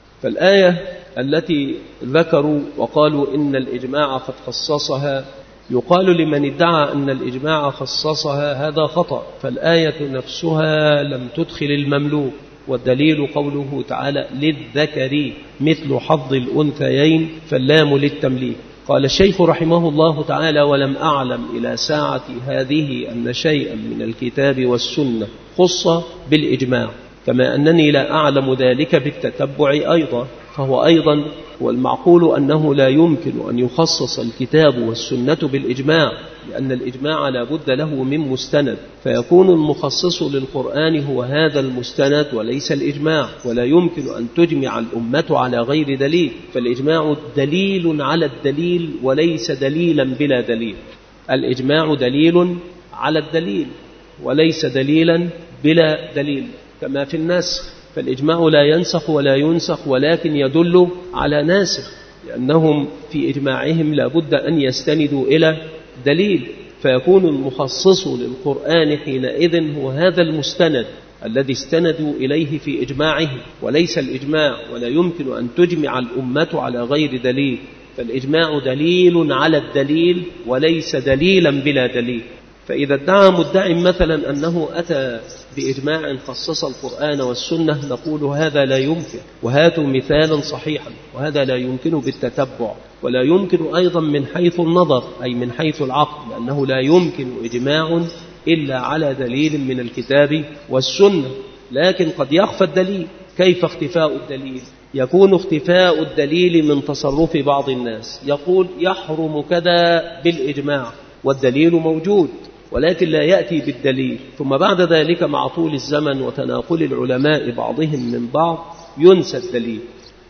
فالآية التي ذكروا وقالوا إن الإجماع قد خصصها، يقال لمن ادعى أن الإجماع خصصها هذا خطأ، فالآية نفسها لم تدخل المملوك، والدليل قوله تعالى: للذكر مثل حظ الأنثيين، فاللام للتمليك. قال الشيخ رحمه الله تعالى: ولم أعلم إلى ساعة هذه أن شيئا من الكتاب والسنة خص بالإجماع، كما أنني لا أعلم ذلك بالتتبع أيضا، فهو أيضا والمعقول أنه لا يمكن أن يخصص الكتاب والسنة بالإجماع، لأن الإجماع لا بد له من مستند، فيكون المخصص للقرآن هو هذا المستند وليس الإجماع، ولا يمكن أن تجمع الأمة على غير دليل، فالإجماع دليل على الدليل وليس دليلا بلا دليل. الإجماع دليل على الدليل وليس دليلا بلا دليل، كما في النسخ، فالإجماع لا ينسخ ولا ينسخ ولكن يدل على ناسخ، لأنهم في إجماعهم لا بد أن يستندوا إلى دليل، فيكون المخصص للقرآن حينئذ هو هذا المستند الذي استندوا إليه في إجماعه، وليس الإجماع، ولا يمكن أن تجمع الأمة على غير دليل، فالإجماع دليل على الدليل وليس دليلا بلا دليل. فإذا ادعى مدعي مثلا أنه أتى بإجماع خصص القرآن والسنة، نقول هذا لا يمكن، وهاتوا مثالا صحيحا، وهذا لا يمكن بالتتبع، ولا يمكن أيضا من حيث النظر أي من حيث العقل، لأنه لا يمكن إجماع إلا على دليل من الكتاب والسنة، لكن قد يخفى الدليل. كيف اختفاء الدليل؟ يكون اختفاء الدليل من تصرف بعض الناس، يقول يحرم كذا بالإجماع والدليل موجود، ولكن لا يأتي بالدليل، ثم بعد ذلك مع طول الزمن وتناقل العلماء بعضهم من بعض ينسى الدليل.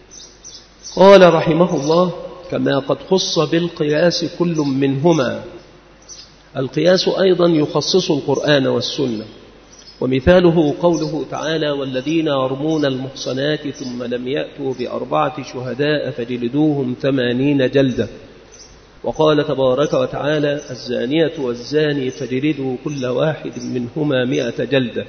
قال رحمه الله: كما قد خص بالقياس كل منهما. القياس أيضا يخصص القرآن والسنة، ومثاله قوله تعالى: والذين يرمون المحصنات ثم لم يأتوا ب4 شهداء فجلدوهم 80 جلدة. وقال تبارك وتعالى: الزانية والزاني فجلدوا كل واحد منهما 100 جلدة.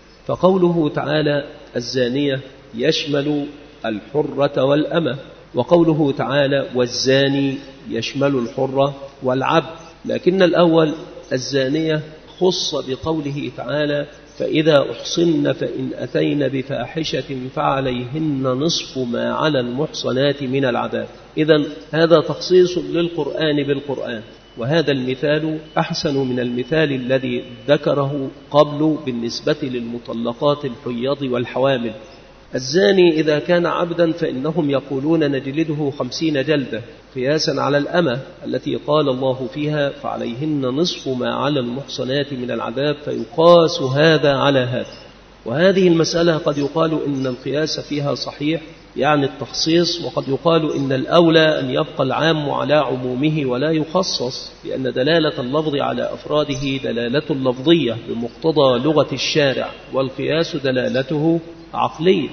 فقوله تعالى الزانية يشمل الحرة والأمة، وقوله تعالى والزاني يشمل الحرة والعبد، لكن الأول الزانية خص بقوله تعالى: فإذا أحصن فإن أتين بفاحشة فعليهن نصف ما على المحصنات من العذاب. إذن هذا تخصيص للقرآن بالقرآن، وهذا المثال أحسن من المثال الذي ذكره قبل بالنسبة للمطلقات الحيض والحوامل. الزاني إذا كان عبدا فإنهم يقولون نجلده 50 جلدة قياسا على الأمة التي قال الله فيها فعليهن نصف ما على المحصنات من العذاب، فيقاس هذا على هذا. وهذه المسألة قد يقال إن القياس فيها صحيح، يعني التخصيص، وقد يقال إن الأولى أن يبقى العام على عمومه ولا يخصص، لأن دلالة اللفظ على أفراده دلالة لفظية بمقتضى لغة الشارع، والقياس دلالته عقلية،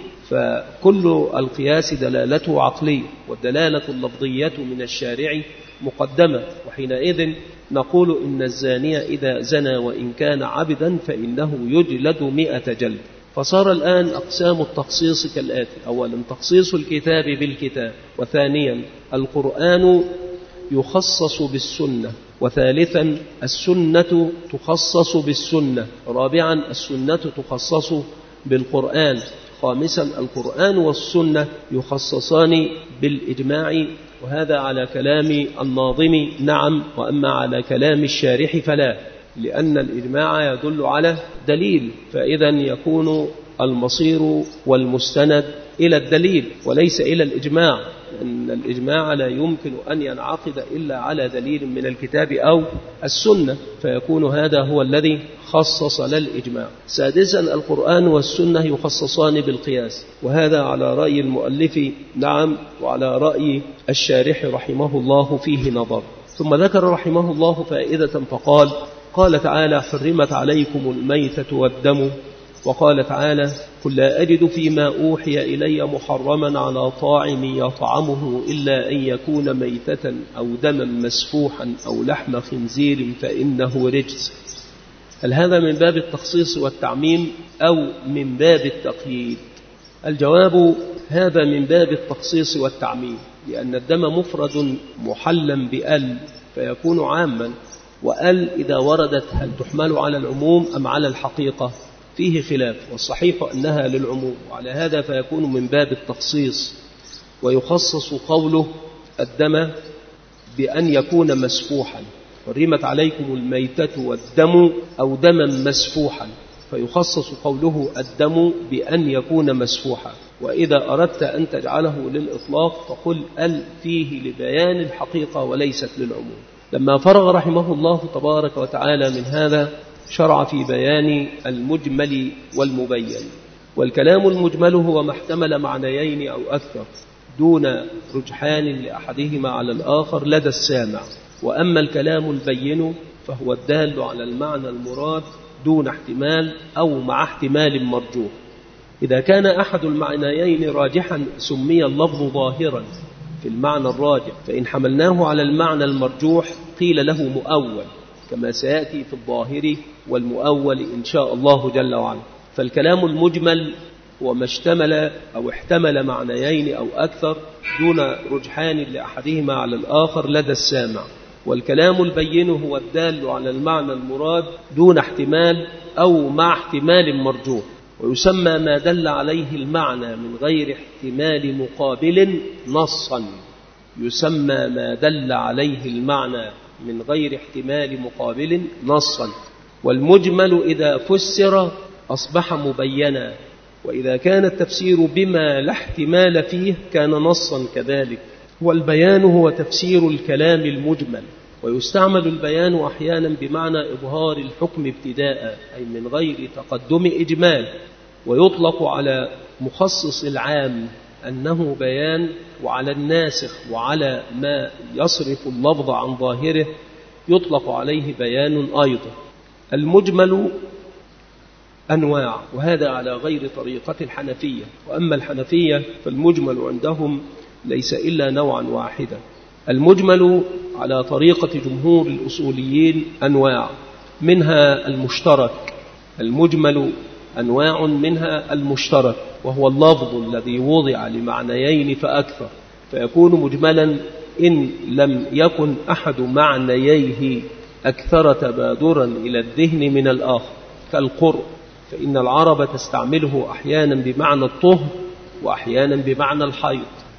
فكل القياس دلالته عقلية، والدلالة اللفظية من الشارع مقدمة، وحينئذ نقول إن الزانية إذا زنى وإن كان عبدا فإنه يجلد 100 جلد. فصار الآن أقسام التخصيص كالآتي: أولا تخصيص الكتاب بالكتاب، وثانيا القرآن يخصص بالسنة، وثالثا السنة تخصص بالسنة، رابعا السنة تخصص بالقرآن، خامسا القرآن والسنة يخصصان بالإجماع، وهذا على كلام الناظم نعم، وأما على كلام الشارح فلا، لأن الإجماع يدل على دليل، فإذا يكون المصير والمستند إلى الدليل وليس إلى الإجماع، لأن الإجماع لا يمكن أن ينعقد إلا على دليل من الكتاب أو السنة، فيكون هذا هو الذي خصص للإجماع. سادسا القرآن والسنة يخصصان بالقياس، وهذا على رأي المؤلف نعم، وعلى رأي الشارح رحمه الله فيه نظر. ثم ذكر رحمه الله فائدة فقال: قال تعالى: حرمت عليكم الميتة والدم وقال تعالى: قل لا أجد فيما أوحي إلي محرما على طاعم يطعمه إلا أن يكون ميتة أو دما مسفوحا أو لحم خنزير فإنه رجس. هل هذا من باب التخصيص والتعميم أو من باب التقييد؟ الجواب: هذا من باب التخصيص والتعميم، لأن الدم مفرد محلا بأل فيكون عاما، وأل إذا وردت هل تحمل على العموم أم على الحقيقة؟ فيه خلاف، والصحيح أنها للعموم، وعلى هذا فيكون من باب التخصيص، ويخصص قوله الدم بأن يكون مسفوحا، حرمت عليكم الميتة والدم أو دما مسفوحا، فيخصص قوله الدم بأن يكون مسفوحا. وإذا أردت أن تجعله للإطلاق فقل ال فيه لبيان الحقيقة وليست للعموم. لما فرغ رحمه الله تبارك وتعالى من هذا شرع في بيان المجمل والمبين. والكلام المجمل هو ما احتمل معنيين أو أكثر دون رجحان لأحدهما على الآخر لدى السامع. وأما الكلام البين فهو الدال على المعنى المراد دون احتمال أو مع احتمال مرجوح. إذا كان أحد المعنيين راجحا سمي اللفظ ظاهرا في المعنى الراجح، فإن حملناه على المعنى المرجوح قيل له مؤول، كما سيأتي في الظاهر والمؤول إن شاء الله جل وعلا. فالكلام المجمل هو ما اشتمل أو احتمل معنيين أو أكثر دون رجحان لأحدهما على الآخر لدى السامع. والكلام البين هو الدال على المعنى المراد دون احتمال أو مع احتمال مرجوح. ويسمى ما دل عليه المعنى من غير احتمال مقابل نصا. يسمى ما دل عليه المعنى من غير احتمال مقابل نصا. والمجمل إذا فسر أصبح مبينا، وإذا كان التفسير بما لا احتمال فيه كان نصا كذلك. والبيان هو تفسير الكلام المجمل. ويستعمل البيان أحيانا بمعنى إظهار الحكم ابتداء، أي من غير تقدم إجمال. ويطلق على مخصص العام أنه بيان، وعلى الناسخ وعلى ما يصرف اللفظ عن ظاهره يطلق عليه بيان أيضا. المجمل أنواع، وهذا على غير طريقة الحنفية. وأما الحنفية فالمجمل عندهم ليس إلا نوعا واحدا. المجمل على طريقة جمهور الأصوليين أنواع، منها المشترك. المجمل أنواع منها المشترك، وهو اللفظ الذي وضع لمعنيين فأكثر، فيكون مجملا إن لم يكن أحد معنييه أكثر تبادرا إلى الذهن من الآخر، كالقرء، فإن العرب تستعمله أحيانا بمعنى الطهر وأحيانا بمعنى الحيض.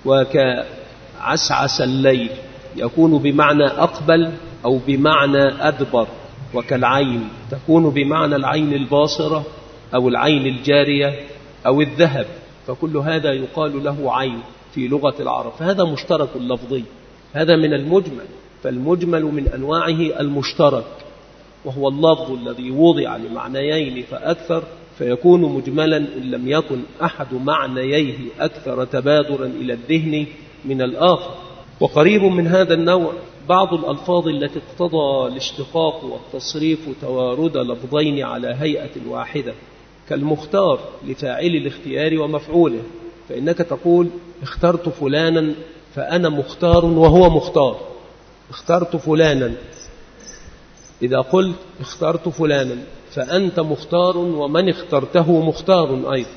وكعسعس الليل يكون بمعنى أقبل أو بمعنى أدبر. وكالعين تكون بمعنى العين الباصرة أو العين الجارية أو الذهب، فكل هذا يقال له عين في لغة العرب، فهذا مشترك لفظي، هذا من المجمل. فالمجمل من أنواعه المشترك، وهو اللفظ الذي وضع لمعنيين فأكثر، فيكون مجملا إن لم يكن أحد معنييه أكثر تبادرا إلى الذهن من الآخر. وقريب من هذا النوع بعض الألفاظ التي اقتضى الاشتقاق والتصريف توارد لفظين على هيئة واحدة، كالمختار لفاعل الاختيار ومفعوله، فإنك تقول اخترت فلانا فأنا مختار وهو مختار. اخترت فلانا، إذا قلت اخترت فلانا فأنت مختار ومن اخترته مختار أيضا.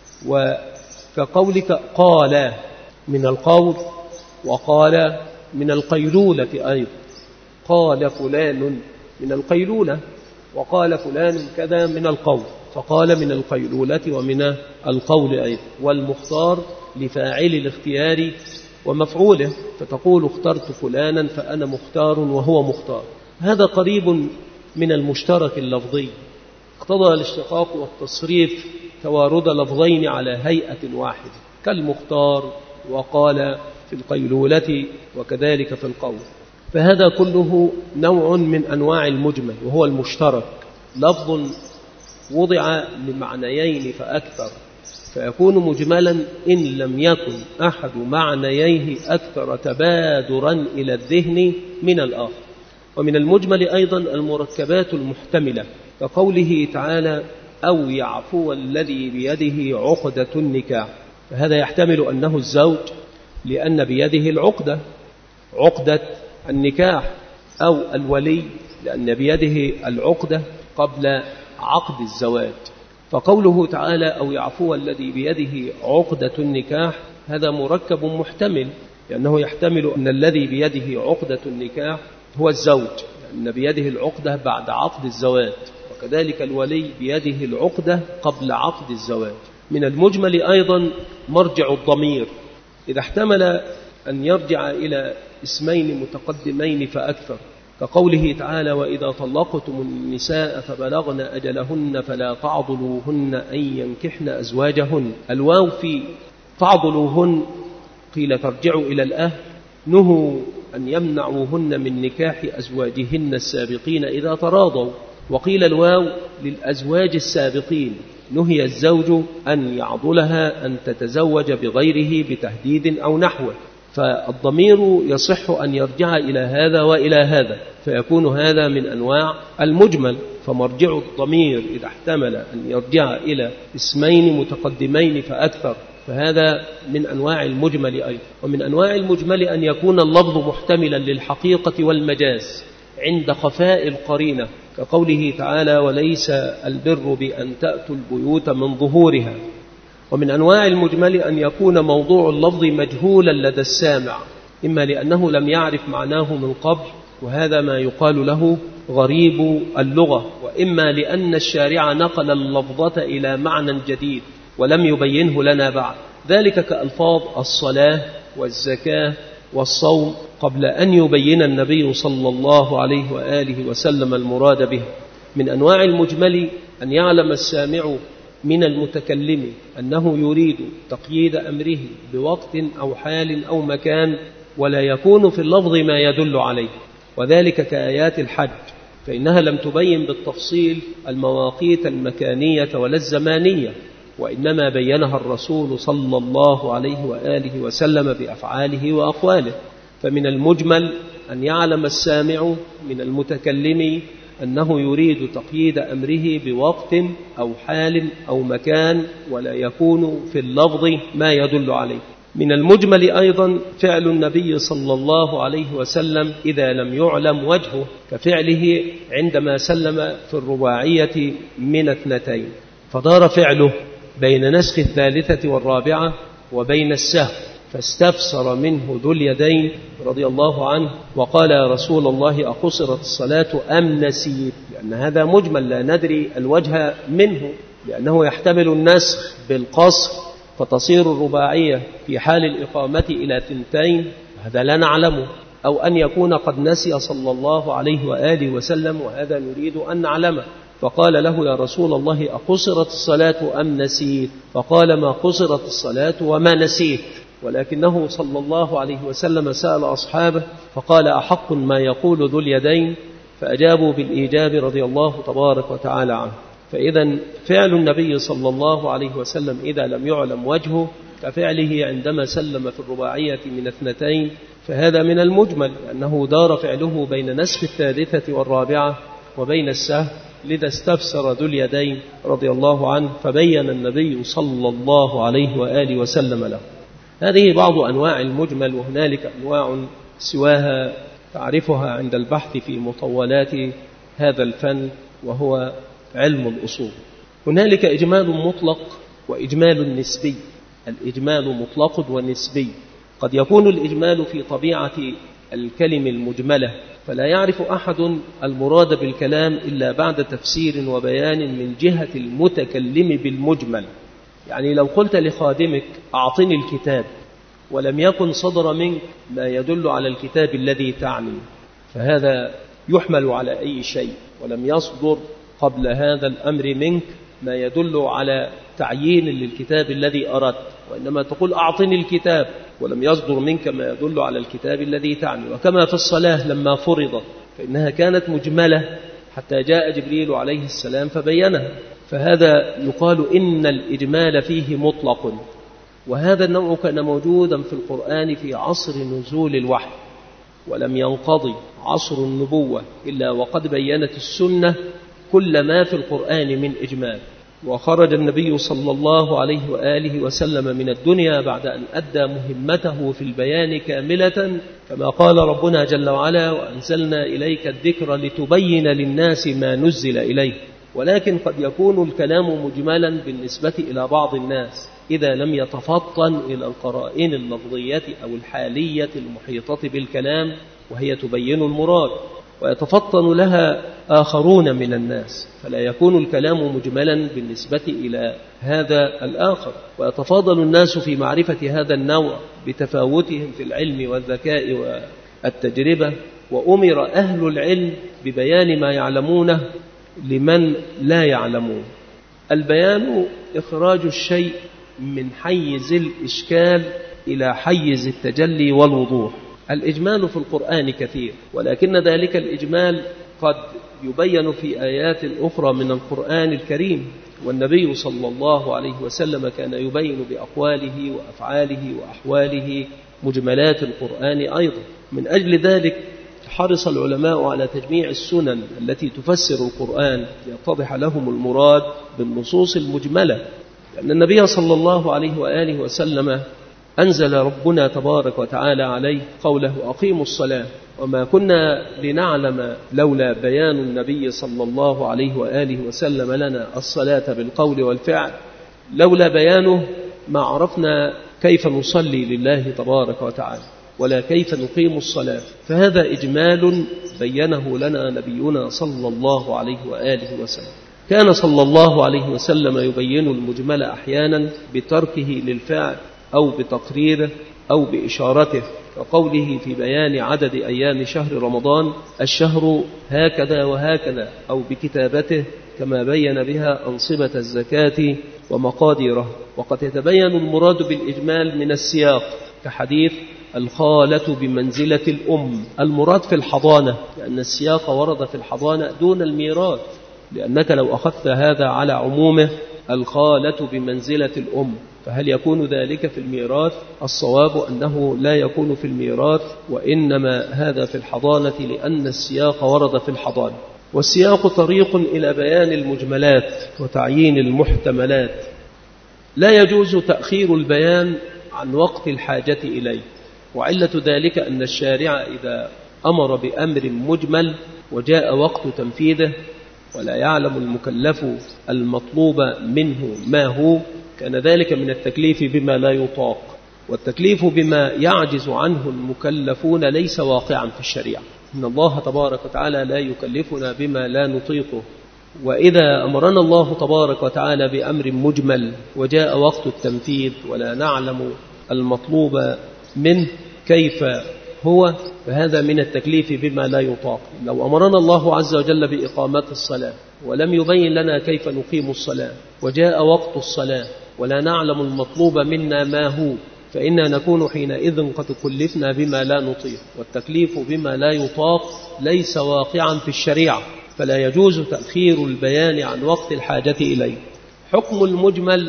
وكقولك قال من القول، وقال من القيلولة أيضا. قال فلان من القيلولة، وقال فلان كذا من القول، فقال من القيلولة ومن القول أيضا. والمختار لفاعل الاختيار ومفعوله، فتقول اخترت فلانا فأنا مختار وهو مختار. هذا قريب من المشترك اللفظي، اقتضى الاشتقاق والتصريف توارد لفظين على هيئة واحدة، كالمختار وقال في القيلولة وكذلك في القول. فهذا كله نوع من أنواع المجمل، وهو المشترك، لفظ وضع لمعنيين فأكثر، فيكون مجملا إن لم يكن أحد معنييه أكثر تبادرا إلى الذهن من الآخر. ومن المجمل أيضا المركبات المحتملة، كقوله تعالى أو يعفو الذي بيده عقدة النكاح. فهذا يحتمل أنه الزوج لأن بيده العقدة، عقدة النكاح، أو الولي لأن بيده العقدة قبل عقد الزواج. فقوله تعالى أو يعفو الذي بيده عقدة النكاح هذا مركب محتمل، لأنه يحتمل أن الذي بيده عقدة النكاح هو الزوج لأن بيده العقدة بعد عقد الزواج، وكذلك الولي بيده العقدة قبل عقد الزواج. من المجمل أيضا مرجع الضمير إذا احتمل أن يرجع إلى اسمين متقدمين فأكثر، كقوله تعالى وإذا طلقتم النساء فبلغن أجلهن فلا تعضلوهن أن ينكحن أزواجهن. الواو في تعضلوهن قيل ترجعوا إلى الأهل، نهوا أن يمنعوهن من نكاح أزواجهن السابقين إذا تراضوا، وقيل الواو للأزواج السابقين، نهي الزوج أن يعضلها أن تتزوج بغيره بتهديد أو نحوه. فالضمير يصح أن يرجع إلى هذا وإلى هذا، فيكون هذا من أنواع المجمل. فمرجع الضمير إذا احتمل أن يرجع إلى اسمين متقدمين فأكثر فهذا من أنواع المجمل أيضا. ومن أنواع المجمل أن يكون اللفظ محتملا للحقيقة والمجاز عند خفاء القرينة، كقوله تعالى وليس البر بأن تأتوا البيوت من ظهورها. ومن أنواع المجمل أن يكون موضوع اللفظ مجهولا لدى السامع، إما لأنه لم يعرف معناه من قبل وهذا ما يقال له غريب اللغة، وإما لأن الشارع نقل اللفظة إلى معنى جديد ولم يبينه لنا بعد، ذلك كألفاظ الصلاة والزكاة والصوم قبل أن يبين النبي صلى الله عليه وآله وسلم المراد به. من أنواع المجمل أن يعلم السامع من المتكلم أنه يريد تقييد أمره بوقت أو حال أو مكان ولا يكون في اللفظ ما يدل عليه، وذلك كآيات الحج فإنها لم تبين بالتفصيل المواقيت المكانية ولا الزمانية، وإنما بينها الرسول صلى الله عليه وآله وسلم بأفعاله وأقواله. فمن المجمل أن يعلم السامع من المتكلم أنه يريد تقييد أمره بوقت أو حال أو مكان ولا يكون في اللفظ ما يدل عليه. من المجمل أيضا فعل النبي صلى الله عليه وسلم إذا لم يعلم وجهه، كفعله عندما سلم في الرباعية من 2 فدار فعله بين نسخ 3 والرابعة وبين السهو، فاستفسر منه ذو اليدين رضي الله عنه وقال يا رسول الله أقصرت الصلاة أم نسيت؟ لأن هذا مجمل لا ندري الوجه منه، لأنه يحتمل النسخ بالقصر فتصير الرباعية في حال الإقامة إلى 2 هذا لا نعلمه، أو أن يكون قد نسي صلى الله عليه وآله وسلم وهذا نريد أن نعلمه، فقال له يا رسول الله أقصرت الصلاة أم نسيت؟ فقال ما قصرت الصلاة وما نسيت، ولكنه صلى الله عليه وسلم سأل أصحابه فقال أحق ما يقول ذو اليدين؟ فأجابوا بالإيجاب رضي الله تبارك وتعالى عنه. فإذا فعل النبي صلى الله عليه وسلم إذا لم يعلم وجهه كفعله عندما سلم في الرباعية من 2 فهذا من المجمل، لأنه دار فعله بين نسخ 3 والرابعة وبين السهو، لذا استفسر ذو اليدين رضي الله عنه فبين النبي صلى الله عليه وآله وسلم له. هذه بعض أنواع المجمل، وهنالك أنواع سواها تعرفها عند البحث في مطولات هذا الفن وهو علم الأصول. هنالك إجمال مطلق وإجمال نسبي. الإجمال مطلق ونسبي، قد يكون الإجمال في طبيعة الكلم المجملة فلا يعرف أحد المراد بالكلام إلا بعد تفسير وبيان من جهة المتكلم بالمجمل. يعني لو قلت لخادمك أعطني الكتاب ولم يكن صدر منك ما يدل على الكتاب الذي تعني فهذا يحمل على أي شيء، ولم يصدر قبل هذا الأمر منك ما يدل على تعيين للكتاب الذي أردت، وإنما تقول أعطني الكتاب ولم يصدر منك ما يدل على الكتاب الذي تعني. وكما في الصلاة لما فرضت فإنها كانت مجملة حتى جاء جبريل عليه السلام فبينها، فهذا يقال إن الإجمال فيه مطلق. وهذا النوع كان موجودا في القرآن في عصر نزول الوحي، ولم ينقضي عصر النبوة إلا وقد بينت السنة كل ما في القرآن من إجمال. وخرج النبي صلى الله عليه وآله وسلم من الدنيا بعد أن أدى مهمته في البيان كاملة، كما قال ربنا جل وعلا: وأنزلنا إليك الذكر لتبين للناس ما نزل إليه. ولكن قد يكون الكلام مجملا بالنسبة إلى بعض الناس إذا لم يتفطن إلى القرائن اللفظية أو الحالية المحيطة بالكلام وهي تبين المراد، ويتفطن لها آخرون من الناس، فلا يكون الكلام مجملا بالنسبة إلى هذا الآخر، ويتفاضل الناس في معرفة هذا النوع بتفاوتهم في العلم والذكاء والتجربة، وأمر أهل العلم ببيان ما يعلمونه لمن لا يعلمون. البيان إخراج الشيء من حيز الإشكال إلى حيز التجلي والوضوح. الإجمال في القرآن كثير، ولكن ذلك الإجمال قد يبين في آيات أخرى من القرآن الكريم، والنبي صلى الله عليه وسلم كان يبين بأقواله وأفعاله وأحواله مجملات القرآن أيضا. من أجل ذلك حرص العلماء على تجميع السنن التي تفسر القرآن ليتضح لهم المراد بالنصوص المجملة، لأن النبي صلى الله عليه وآله وسلم أنزل ربنا تبارك وتعالى عليه قوله: أقيموا الصلاة. وما كنا لنعلم لولا بيان النبي صلى الله عليه وآله وسلم لنا الصلاة بالقول والفعل، لولا بيانه ما عرفنا كيف نصلي لله تبارك وتعالى ولا كيف نقيم الصلاة. فهذا إجمال بينه لنا نبينا صلى الله عليه وآله وسلم. كان صلى الله عليه وسلم يبين المجمل أحيانا بتركه للفعل أو بتقريره أو بإشارته، وقوله في بيان عدد أيام شهر رمضان: الشهر هكذا وهكذا، أو بكتابته كما بين بها أنصبة الزكاة ومقاديره. وقد يتبين المراد بالإجمال من السياق، كحديث: الخالة بمنزلة الأم. المراد في الحضانة، لأن السياق ورد في الحضانة دون الميراث، لأنك لو أخذت هذا على عمومه الخالة بمنزلة الأم، فهل يكون ذلك في الميراث؟ الصواب أنه لا يكون في الميراث، وإنما هذا في الحضانة، لأن السياق ورد في الحضانة. والسياق طريق إلى بيان المجملات وتعيين المحتملات. لا يجوز تأخير البيان عن وقت الحاجة إليه، وعلة ذلك أن الشارع إذا أمر بأمر مجمل وجاء وقت تنفيذه ولا يعلم المكلف المطلوب منه ما هو، كان ذلك من التكليف بما لا يطاق، والتكليف بما يعجز عنه المكلفون ليس واقعا في الشريعة. إن الله تبارك وتعالى لا يكلفنا بما لا نطيقه، وإذا أمرنا الله تبارك وتعالى بأمر مجمل وجاء وقت التنفيذ ولا نعلم المطلوب منه كيف هو، فهذا من التكليف بما لا يطاق. لو أمرنا الله عز وجل بإقامة الصلاة ولم يبين لنا كيف نقيم الصلاة وجاء وقت الصلاة ولا نعلم المطلوب منا ما هو، فإنا نكون حينئذ قد كلفنا بما لا نطيق، والتكليف بما لا يطاق ليس واقعا في الشريعة، فلا يجوز تأخير البيان عن وقت الحاجة إليه. حكم المجمل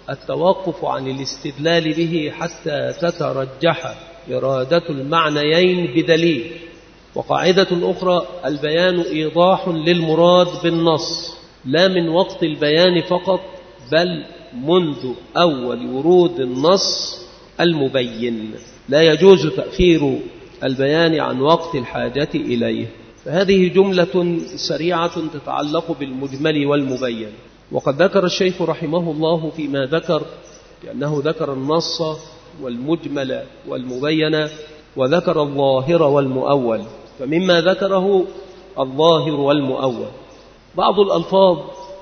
التوقف عن الاستدلال به حتى تترجح إرادة المعنيين بدليل. وقاعدة أخرى: البيان إيضاح للمراد بالنص، لا من وقت البيان فقط، بل منذ أول ورود النص المبين. لا يجوز تأخير البيان عن وقت الحاجة إليه. فهذه جملة سريعة تتعلق بالمجمل والمبين. وقد ذكر الشيخ رحمه الله فيما ذكر، لأنه ذكر النص والمجمل والمبين وذكر الظاهر والمؤول، فمما ذكره الظاهر والمؤول. بعض الألفاظ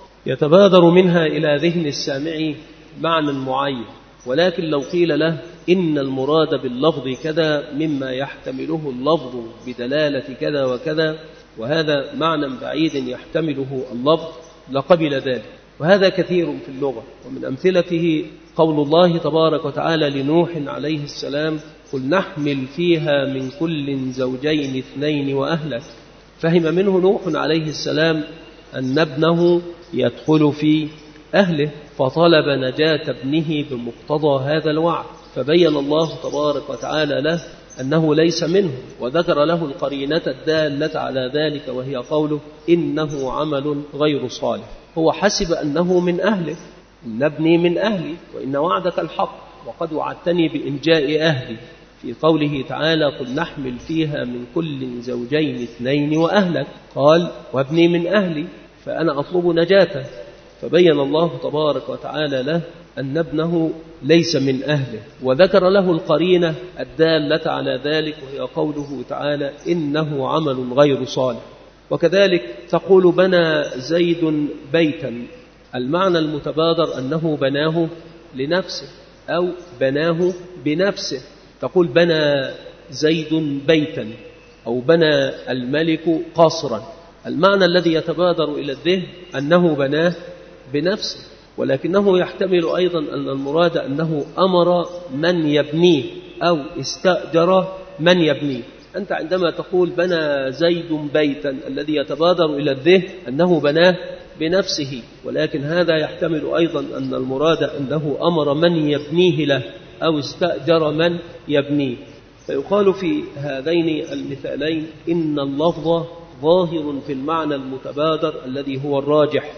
يتبادر منها إلى ذهن السامع معنى معين، ولكن لو قيل له إن المراد باللفظ كذا مما يحتمله اللفظ بدلالة كذا وكذا، وهذا معنى بعيد يحتمله اللفظ، لقبل ذلك. وهذا كثير في اللغة، ومن أمثلته قول الله تبارك وتعالى لنوح عليه السلام: قل نحمل فيها من كل زوجين اثنين وأهلك. فهم منه نوح عليه السلام أن ابنه يدخل في أهله، فطلب نجاة ابنه بمقتضى هذا الوعد، فبين الله تبارك وتعالى له أنه ليس منه، وذكر له القرينة الدالة على ذلك وهي قوله إنه عمل غير صالح. هو حسب أنه من أهله، إن ابني من أهلي وإن وعدك الحق وقد وعدتني بإنجاء أهلي، في قوله تعالى قل نحمل فيها من كل زوجين اثنين وأهلك، قال وابني من أهلي فأنا أطلب نجاته، فبين الله تبارك وتعالى له أن ابنه ليس من أهله، وذكر له القرينة الدالة على ذلك وهي قوله تعالى إنه عمل غير صالح. وكذلك تقول بنى زيد بيتا، المعنى المتبادر أنه بناه لنفسه أو بناه بنفسه، تقول بنى زيد بيتا أو بنى الملك قصرا، المعنى الذي يتبادر إلى الذهن أنه بناه بنفسه، ولكنه يحتمل أيضا أن المراد أنه أمر من يبنيه أو استأجر من يبنيه. أنت عندما تقول بنى زيد بيتا الذي يتبادر إلى الذهن أنه بناه بنفسه، ولكن هذا يحتمل أيضا أن المراد أنه أمر من يبنيه له أو استأجر من يبنيه. فيقال في هذين المثالين إن اللفظ ظاهر في المعنى المتبادر الذي هو الراجح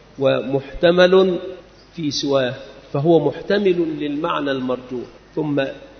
ومحتمل في سواه، فهو محتمل للمعنى المرجوح. ثم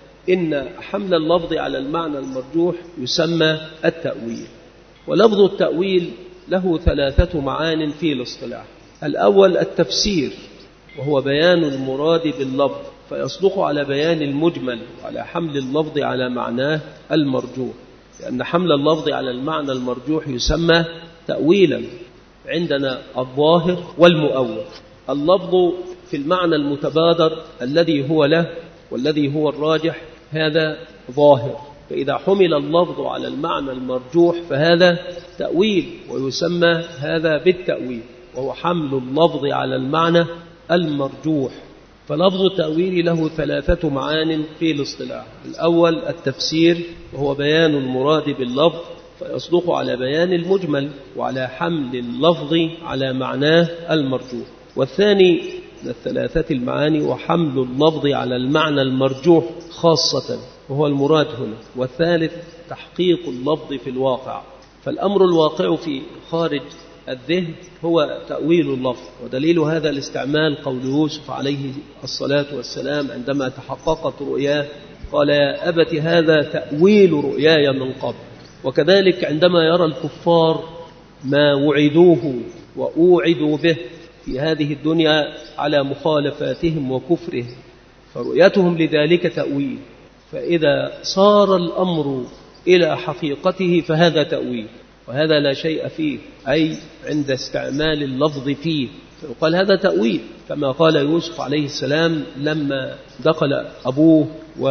إن حمل اللفظ على المعنى المرجوح يسمى التأويل. ولفظ التأويل له 3 معان في الاصطلاح. الأول التفسير، وهو بيان المراد باللفظ، فيصدق على بيان المجمل وعلى حمل اللفظ على معناه المرجوح، لأن حمل اللفظ على المعنى المرجوح يسمى تأويلا. عندنا الظاهر والمؤول. اللفظ في المعنى المتبادر الذي هو له والذي هو الراجح هذا ظاهر، فإذا حمل اللفظ على المعنى المرجوح فهذا تأويل، ويسمى هذا بالتأويل، وهو حمل اللفظ على المعنى المرجوح. فلفظ التأويل له 3 معان في الاصطلاح. الأول التفسير، وهو بيان المراد باللفظ، فيصدق على بيان المجمل وعلى حمل اللفظ على معناه المرجوح. والثاني من 3 المعاني وحمل اللفظ على المعنى المرجوح خاصة، وهو المراد هنا. والثالث تحقيق اللفظ في الواقع. فالأمر الواقع في خارج الذهن هو تأويل اللفظ، ودليل هذا الاستعمال قول يوسف عليه الصلاة والسلام عندما تحققت رؤياه قال يا أبت هذا تأويل رؤياي من قبل. وكذلك عندما يرى الكفار ما وعدوه وأوعدوا به في هذه الدنيا على مخالفاتهم وكفرهم، فرؤيتهم لذلك تأويل. فإذا صار الأمر إلى حقيقته فهذا تأويل، وهذا لا شيء فيه، أي عند استعمال اللفظ فيه فيقال هذا تأويل، كما قال يوسف عليه السلام لما دخل أبوه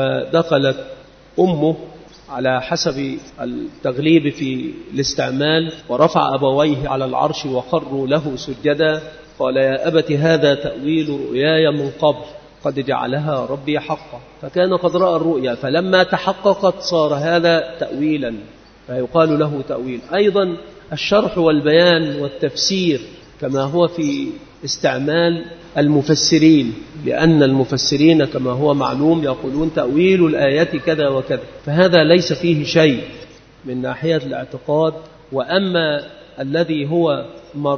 ودخلت أمه على حسب التغليب في الاستعمال ورفع أبويه على العرش وخروا له سجدا، قال يا أبت هذا تأويل رؤياي من قبل قد جعلها ربي حقا، فكان قد رأى الرؤيا فلما تحققت صار هذا تأويلا، فيقال له تأويل. أيضا الشرح والبيان والتفسير كما هو في استعمال المفسرين، لأن المفسرين كما هو معلوم يقولون تأويل الآية كذا وكذا، فهذا ليس فيه شيء من ناحية الاعتقاد. وأما الذي هو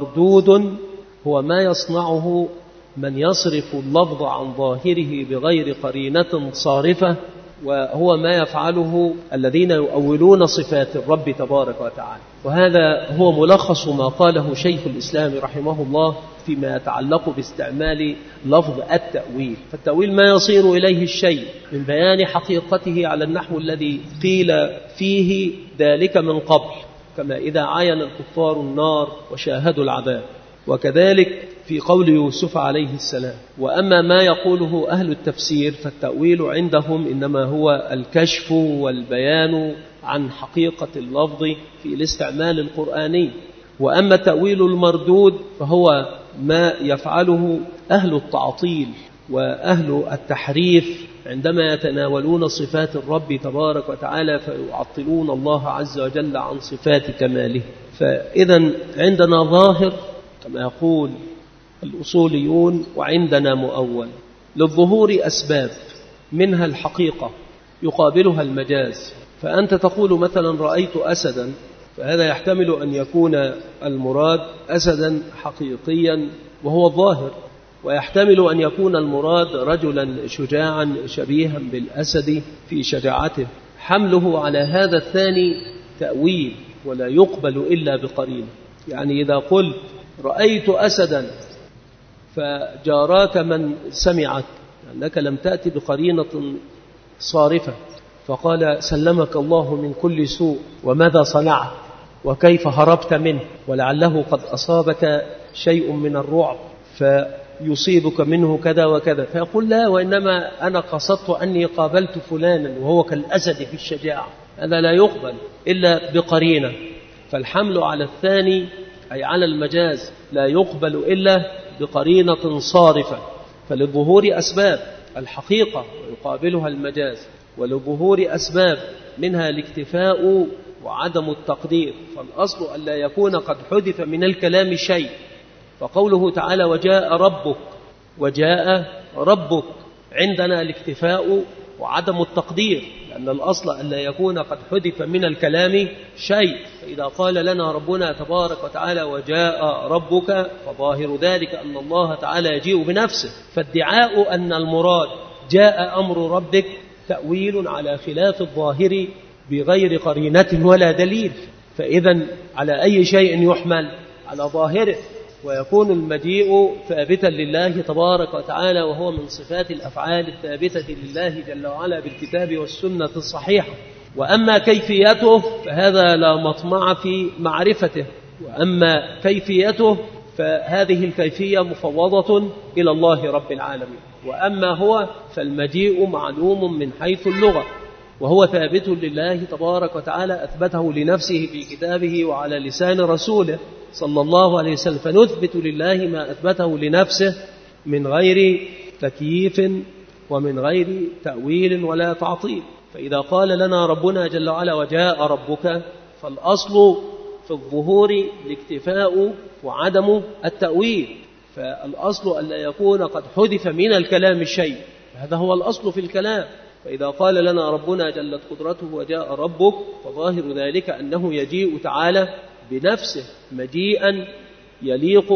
مردود هو ما يصنعه من يصرف اللفظ عن ظاهره بغير قرينة صارفة، وهو ما يفعله الذين يؤولون صفات الرب تبارك وتعالى. وهذا هو ملخص ما قاله شيخ الإسلام رحمه الله فيما يتعلق باستعمال لفظ التأويل. فالتأويل ما يصير إليه الشيء من بيان حقيقته على النحو الذي قيل فيه ذلك من قبل، كما إذا عاين الكفار النار وشاهدوا العذاب. وكذلك في قول يوسف عليه السلام. وأما ما يقوله أهل التفسير فالتأويل عندهم إنما هو الكشف والبيان عن حقيقة اللفظ في الاستعمال القرآني. وأما التأويل المردود فهو ما يفعله أهل التعطيل وأهل التحريف عندما يتناولون صفات الرب تبارك وتعالى فيعطلون الله عز وجل عن صفات كماله. فإذا عندنا ظاهر كما يقول الأصوليون وعندنا مؤول. للظهور أسباب، منها الحقيقة يقابلها المجاز، فأنت تقول مثلا رأيت أسدا، فهذا يحتمل أن يكون المراد أسدا حقيقيا وهو الظاهر، ويحتمل أن يكون المراد رجلا شجاعا شبيها بالأسد في شجاعته. حمله على هذا الثاني تأويل ولا يقبل إلا بقرينة. يعني إذا قلت رأيت أسدا فجاراك من سمعك أنك لم تأتي بقرينة صارفة، فقال سلمك الله من كل سوء وماذا صنعت وكيف هربت منه، ولعله قد أصابك شيء من الرعب فيصيبك منه كذا وكذا، فيقول لا، وإنما أنا قصدت أني قابلت فلانا وهو كالأسد في الشجاعة. هذا لا يقبل إلا بقرينة. فالحمل على الثاني أي على المجاز لا يقبل إلا بقرينة صارفة. فلظهور أسباب الحقيقة ويقابلها المجاز، ولظهور أسباب منها الاكتفاء وعدم التقدير، فالأصل ألا يكون قد حدث من الكلام شيء. فقوله تعالى وجاء ربك عندنا الاكتفاء وعدم التقدير، لأن الأصل ألا يكون قد حدث من الكلام شيء. فإذا قال لنا ربنا تبارك وتعالى وجاء ربك، فظاهر ذلك أن الله تعالى يجيء بنفسه. فادعاء أن المراد جاء أمر ربك تأويل على خلاف الظاهر بغير قرينة ولا دليل. فإذا على أي شيء يحمل؟ على ظاهره، ويكون المجيء ثابتا لله تبارك وتعالى، وهو من صفات الأفعال الثابتة لله جل وعلا بالكتاب والسنة الصحيحة. وأما كيفيته فهذا لا مطمع في معرفته، وأما كيفيته فهذه الكيفية مفوضة إلى الله رب العالمين. وأما هو فالمجيء معلوم من حيث اللغة، وهو ثابت لله تبارك وتعالى، أثبته لنفسه في كتابه وعلى لسان رسوله صلى الله عليه وسلم. فنثبت لله ما أثبته لنفسه من غير تكييف ومن غير تأويل ولا تعطيل. فإذا قال لنا ربنا جل وعلا وجاء ربك، فالأصل في الظهور الاكتفاء وعدم التأويل. فالأصل ألا يكون قد حدث من الكلام شيء، هذا هو الأصل في الكلام. فإذا قال لنا ربنا جلت قدرته وجاء ربك، فظاهر ذلك أنه يجيء تعالى بنفسه مجيئا يليق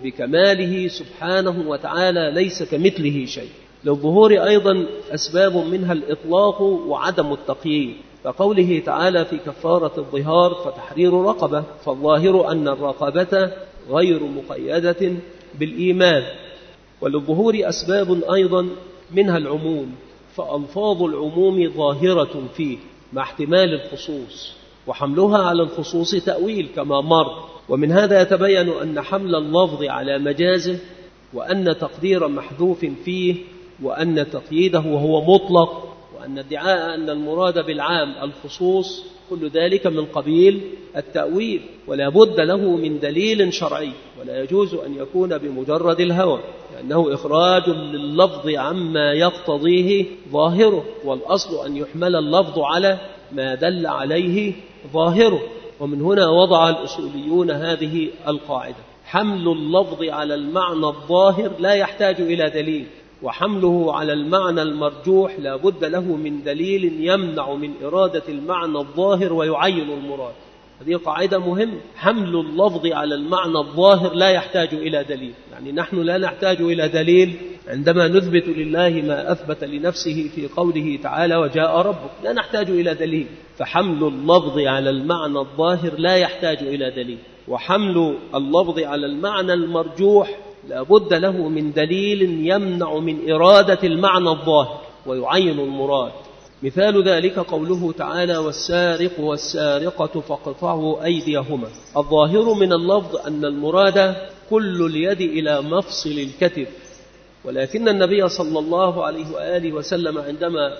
بكماله سبحانه وتعالى، ليس كمثله شيء. للظهور أيضا أسباب منها الإطلاق وعدم التقييد، فقوله تعالى في كفارة الظهار فتحرير رقبة، فالظاهر أن الرقبة غير مقيدة بالإيمان. وللظهور أسباب أيضا منها العموم، فألفاظ العموم ظاهرة فيه مع احتمال الخصوص، وحملها على الخصوص تأويل كما مر. ومن هذا يتبين أن حمل اللفظ على مجازه، وأن تقدير محذوف فيه، وأن تقييده وهو مطلق، وأن ادعاء أن المراد بالعام الخصوص، كل ذلك من قبيل التأويل، ولا بد له من دليل شرعي، ولا يجوز أن يكون بمجرد الهوى، لأنه إخراج لللفظ عما يقتضيه ظاهره، والأصل أن يحمل اللفظ على ما دل عليه ظاهره. ومن هنا وضع الأصوليون هذه القاعدة: حمل اللفظ على المعنى الظاهر لا يحتاج إلى دليل، وحمله على المعنى المرجوح لا بد له من دليل يمنع من إرادة المعنى الظاهر ويعين المراد. هذه قاعدة مهمة. حمل اللفظ على المعنى الظاهر لا يحتاج إلى دليل، يعني نحن لا نحتاج إلى دليل عندما نثبت لله ما أثبت لنفسه في قوله تعالى وجاء ربك، لا نحتاج إلى دليل. فحمل اللفظ على المعنى الظاهر لا يحتاج إلى دليل، وحمل اللفظ على المعنى المرجوح لا بد له من دليل يمنع من إرادة المعنى الظاهر ويعين المراد. مثال ذلك قوله تعالى والسارق والسارقة فاقطعوا أيديهما. الظاهر من اللفظ أن المراد كل اليد إلى مفصل الكتف، ولكن النبي صلى الله عليه وآله وسلم عندما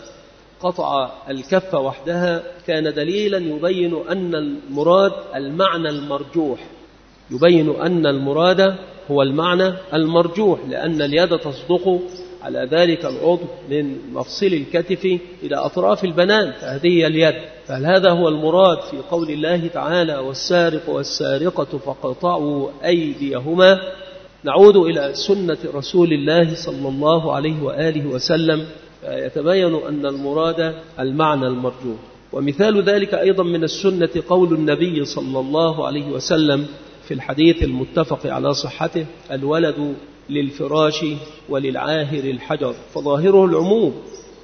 قطع الكف وحدها كان دليلا يبين أن المراد المعنى المرجوح، يبين أن المراد هو المعنى المرجوح، لأن اليد تصدق على ذلك العضو من مفصل الكتف إلى أطراف البنان، فهذه اليد. فهل هذا هو المراد في قول الله تعالى والسارق والسارقة فاقطعوا أيديهما؟ نعود إلى سنة رسول الله صلى الله عليه وآله وسلم، فيتبين أن المراد المعنى المرجوح. ومثال ذلك أيضا من السنة قول النبي صلى الله عليه وسلم في الحديث المتفق على صحته: الولد للفراش وللعاهر الحجر، فظاهره العموم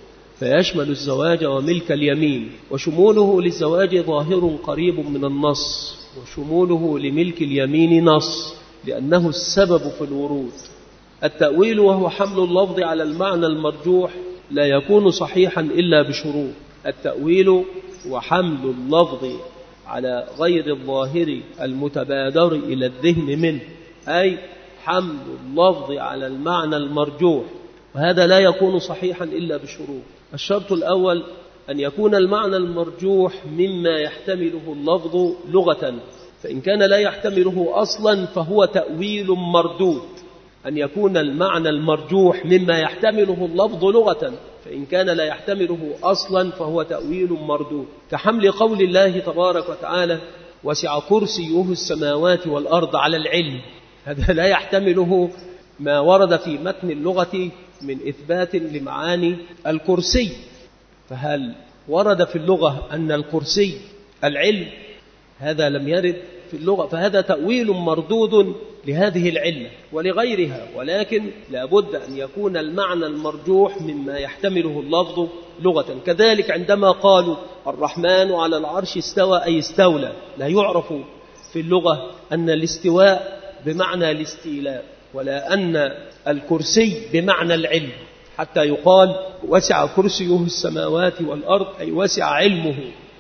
فيشمل الزواج وملك اليمين، وشموله للزواج ظاهر قريب من النص، وشموله لملك اليمين نص، لأنه السبب في الورود. التأويل وهو حمل اللفظ على المعنى المرجوح لا يكون صحيحا إلا بشروط. التأويل وحمل اللفظ على غير الظاهر المتبادر إلى الذهن منه، أي حمل اللفظ على المعنى المرجوح، وهذا لا يكون صحيحا إلا بشروط. الشرط الأول أن يكون المعنى المرجوح مما يحتمله اللفظ لغة، فإن كان لا يحتمله أصلا فهو تأويل مردود. أن يكون المعنى المرجوح مما يحتمله اللفظ لغة، فإن كان لا يحتمله أصلا فهو تأويل مردود، كحمل قول الله تبارك وتعالى: وسع كرسيه السماوات والأرض على العلم. هذا لا يحتمله ما ورد في متن اللغة من إثبات لمعاني الكرسي. فهل ورد في اللغة أن الكرسي العلم؟ هذا لم يرد في اللغة، فهذا تأويل مردود لهذه العلة ولغيرها، ولكن لا بد أن يكون المعنى المرجوح مما يحتمله اللفظ لغة. كذلك عندما قالوا الرحمن على العرش استوى أي استولى، لا يعرف في اللغة أن الاستواء بمعنى الاستيلاء، ولا أن الكرسي بمعنى العلم، حتى يقال وسع كرسيه السماوات والأرض أي وسع علمه.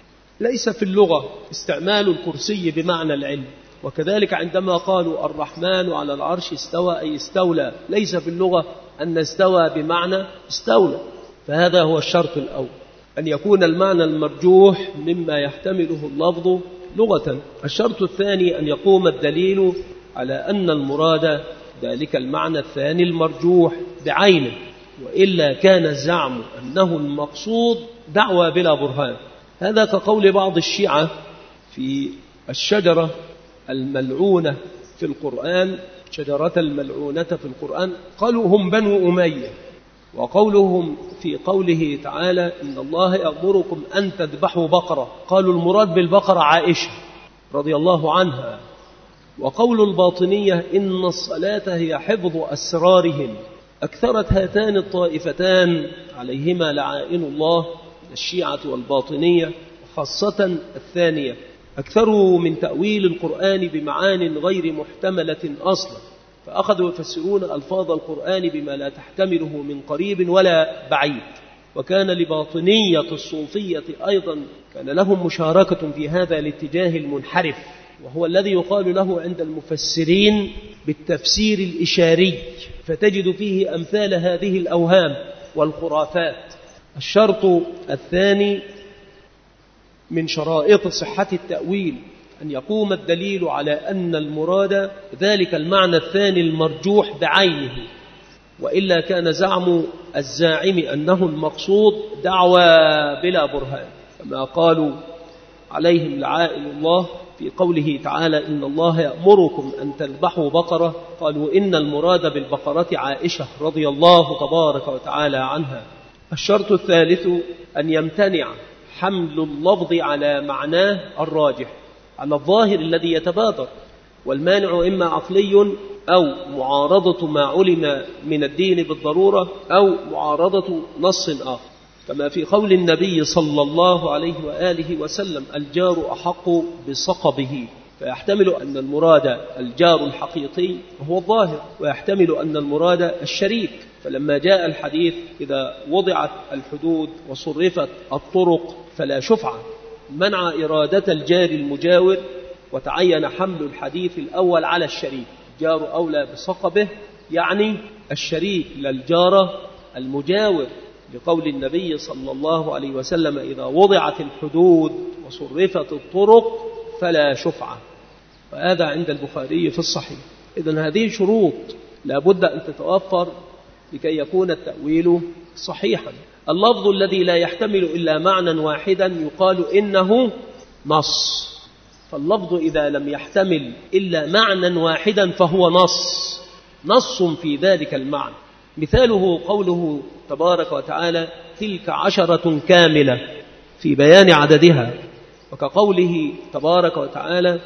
ليس في اللغة استعمال الكرسي بمعنى العلم. وكذلك عندما قالوا الرحمن على العرش استوى أي استولى، ليس في اللغة أن استوى بمعنى استولى. فهذا هو الشرط الأول، أن يكون المعنى المرجوح مما يحتمله اللفظ لغة. الشرط الثاني أن يقوم الدليل على أن المراد ذلك المعنى الثاني المرجوح بعينه، وإلا كان الزعم أنه المقصود دعوى بلا برهان. هذا كقول بعض الشيعة في الشجرة الملعونة في القرآن، شجرة الملعونة في القرآن، قالوا هم بنو أمية. وقولهم في قوله تعالى إن الله يأمركم أن تذبحوا بقرة، قالوا المراد بالبقرة عائشة رضي الله عنها. وقول الباطنية إن الصلاة هي حفظ أسرارهم، أكثرت هاتان الطائفتان عليهما لعائن الله، الشيعة والباطنية، وخاصة الثانية، أكثروا من تأويل القرآن بمعان غير محتملة أصلا، فأخذوا يفسرون ألفاظ القرآن بما لا تحتمله من قريب ولا بعيد. وكان لباطنية الصوفية أيضا كان لهم مشاركة في هذا الاتجاه المنحرف، وهو الذي يقال له عند المفسرين بالتفسير الإشاري، فتجد فيه أمثال هذه الأوهام والخرافات. الشرط الثاني من شرائط صحة التأويل أن يقوم الدليل على أن المراد ذلك المعنى الثاني المرجوح بعينه، وإلا كان زعم الزاعم أنه المقصود دعوى بلا برهان، كما قالوا عليهم لعائن الله في قوله تعالى إن الله يأمركم أن تذبحوا بقرة، قالوا إن المراد بالبقرة عائشة رضي الله تبارك وتعالى عنها. الشرط الثالث أن يمتنع حمل اللفظ على معناه الراجح، على الظاهر الذي يتبادر، والمانع إما عقلي أو معارضة ما علم من الدين بالضرورة أو معارضة نص آخر، كما في قول النبي صلى الله عليه وآله وسلم الجار أحق بصقبه، فيحتمل أن المراد الجار الحقيقي وهو الظاهر، ويحتمل أن المراد الشريك. فلما جاء الحديث إذا وضعت الحدود وصرفت الطرق فلا شفعة، منع إرادة الجار المجاور، وتعين حمل الحديث الأول على الشريك. الجار أولى بصقبه يعني الشريك للجار المجاور، لقول النبي صلى الله عليه وسلم إذا وضعت الحدود وصرفت الطرق فلا شفعة، وهذا عند البخاري في الصحيح. إذن هذه شروط لا بد أن تتوفر لكي يكون التأويل صحيحا. اللفظ الذي لا يحتمل إلا معنى واحدا يقال إنه نص، فاللفظ إذا لم يحتمل إلا معنى واحدا فهو نص في ذلك المعنى. مثاله قوله تبارك وتعالى تلك 10 كاملة، في بيان عددها، وكقوله تبارك وتعالى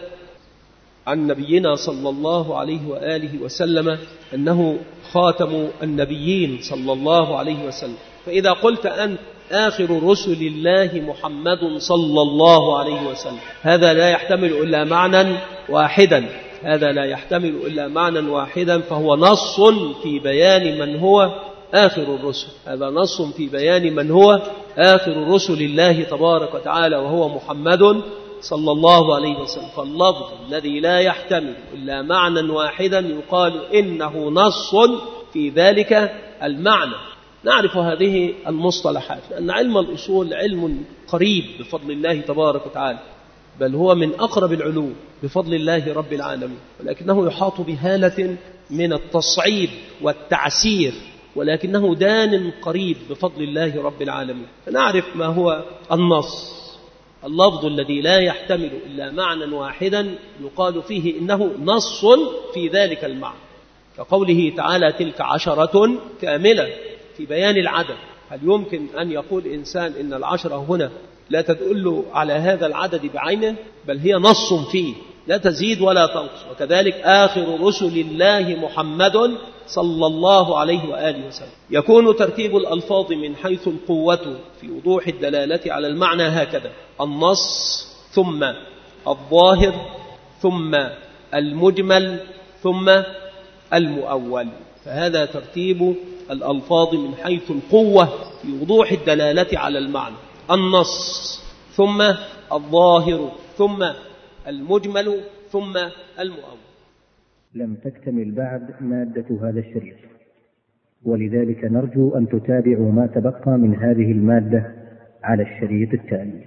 عن نبينا صلى الله عليه وآله وسلم أنه خاتم النبيين صلى الله عليه وسلم. فإذا قلت أنت آخر رسل الله محمد صلى الله عليه وسلم، هذا لا يحتمل إلا معنى واحدا، هذا لا يحتمل إلا معنى واحدا، فهو نص في بيان من هو آخر الرسل، هذا نص في بيان من هو آخر رسل الله تبارك وتعالى وهو محمد صلى الله عليه وسلم. فاللفظ الذي لا يحتمل إلا معنى واحدا يقال إنه نص في ذلك المعنى. نعرف هذه المصطلحات لأن علم الأصول علم قريب بفضل الله تبارك وتعالى، بل هو من أقرب العلوم بفضل الله رب العالمين، ولكنه يحاط بهالة من التصعيب والتعسير، ولكنه دان قريب بفضل الله رب العالمين. فنعرف ما هو النص. اللفظ الذي لا يحتمل إلا معنى واحدا يقال فيه إنه نص في ذلك المعنى، كقوله تعالى تلك 10 كاملة في بيان العدد. هل يمكن أن يقول إنسان إن 10 هنا لا تدل على هذا العدد بعينه؟ بل هي نص فيه لا تزيد ولا تنقص. وكذلك آخر رسل الله محمد صلى الله عليه وآله وسلم. يكون ترتيب الألفاظ من حيث القوة في وضوح الدلالة على المعنى هكذا: النص ثم الظاهر ثم المجمل ثم المؤول. فهذا ترتيب الألفاظ من حيث القوة في وضوح الدلالة على المعنى: النص ثم الظاهر ثم المجمل ثم المؤول. لم تكتمل بعد مادة هذا الشريط، ولذلك نرجو أن تتابعوا ما تبقى من هذه المادة على الشريط التالي.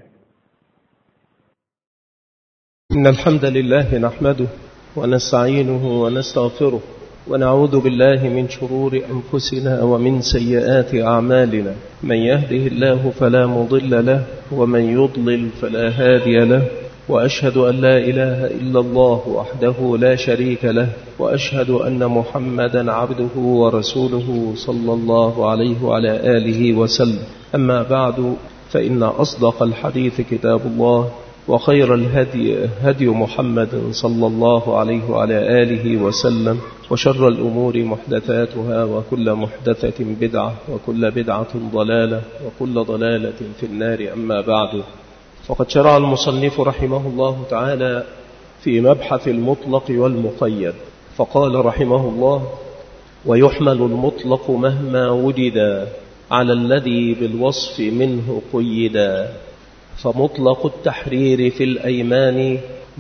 إن الحمد لله نحمده ونستعينه ونستغفره ونعوذ بالله من شرور أنفسنا ومن سيئات أعمالنا. من يهده الله فلا مضل له ومن يضلل فلا هادي له، وأشهد أن لا إله إلا الله وحده لا شريك له، وأشهد أن محمدا عبده ورسوله صلى الله عليه وعلى آله وسلم. أما بعد، فإن أصدق الحديث كتاب الله، وخير الهدي هدي محمد صلى الله عليه وعلى آله وسلم، وشر الأمور محدثاتها، وكل محدثة بدعة، وكل بدعة ضلالة، وكل ضلالة في النار. أما بعد، فقد شرع المصنف رحمه الله تعالى في مبحث المطلق والمقيد، فقال رحمه الله: ويحمل المطلق مهما وجدا على الذي بالوصف منه قيدا، فمطلق التحرير في الأيمان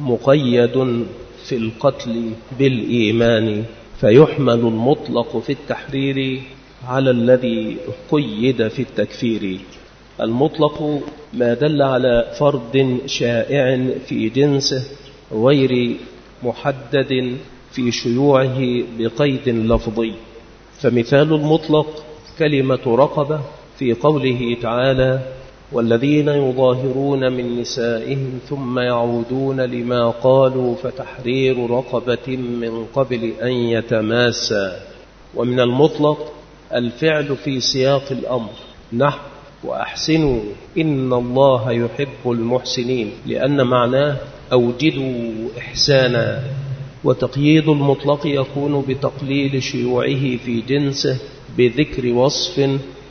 مقيد في القتل بالإيمان. فيحمل المطلق في التحرير على الذي قيد في التكفير. المطلق ما دل على فرد شائع في جنسه غير محدد في شيوعه بقيد لفظي. فمثال المطلق كلمة رقبة في قوله تعالى: والذين يظاهرون من نسائهم ثم يعودون لما قالوا فتحرير رقبة من قبل أن يتماسا. ومن المطلق الفعل في سياق الأمر، نحو وأحسنوا إن الله يحب المحسنين، لأن معناه أوجدوا إحسانا. وتقييد المطلق يكون بتقليل شيوعه في جنسه بذكر وصف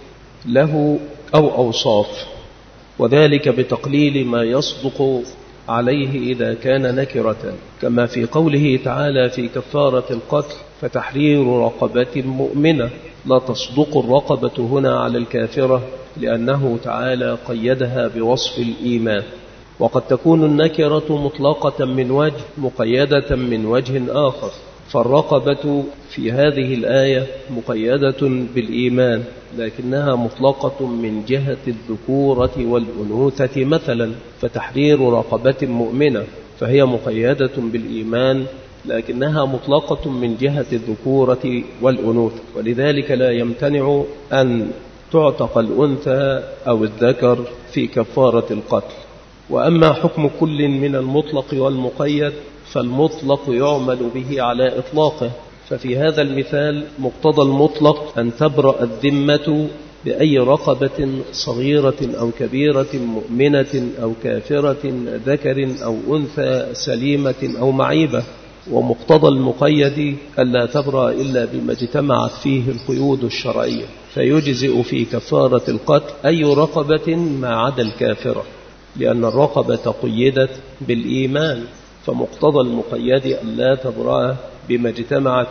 له أو أوصاف، وذلك بتقليل ما يصدق عليه إذا كان نكرة، كما في قوله تعالى في كفارة القتل: فتحرير رقبة مؤمنة. لا تصدق الرقبة هنا على الكافرة، لأنه تعالى قيدها بوصف الإيمان. وقد تكون النكرة مطلقة من وجه مقيدة من وجه آخر، فالرقبة في هذه الآية مقيدة بالإيمان، لكنها مطلقة من جهة الذكورة والأنوثة مثلا، فتحرير رقبة مؤمنة فهي مقيدة بالإيمان، لكنها مطلقة من جهة الذكورة والأنوثة، ولذلك لا يمتنع أن تعتق الأنثى أو الذكر في كفارة القتل. وأما حكم كل من المطلق والمقيد فالمطلق يعمل به على إطلاقه. ففي هذا المثال مقتضى المطلق أن تبرأ الذمة بأي رقبة صغيرة أو كبيرة مؤمنة أو كافرة ذكر أو أنثى سليمة أو معيبة. ومقتضى المقيد ألا تبرأ إلا بما اجتمعت فيه القيود الشرعية، فيجزئ في كفارة القتل أي رقبة ما عدا الكافرة، لأن الرقبة قيدت بالإيمان، فمقتضى المقيد ألا تبرأ بما اجتمعت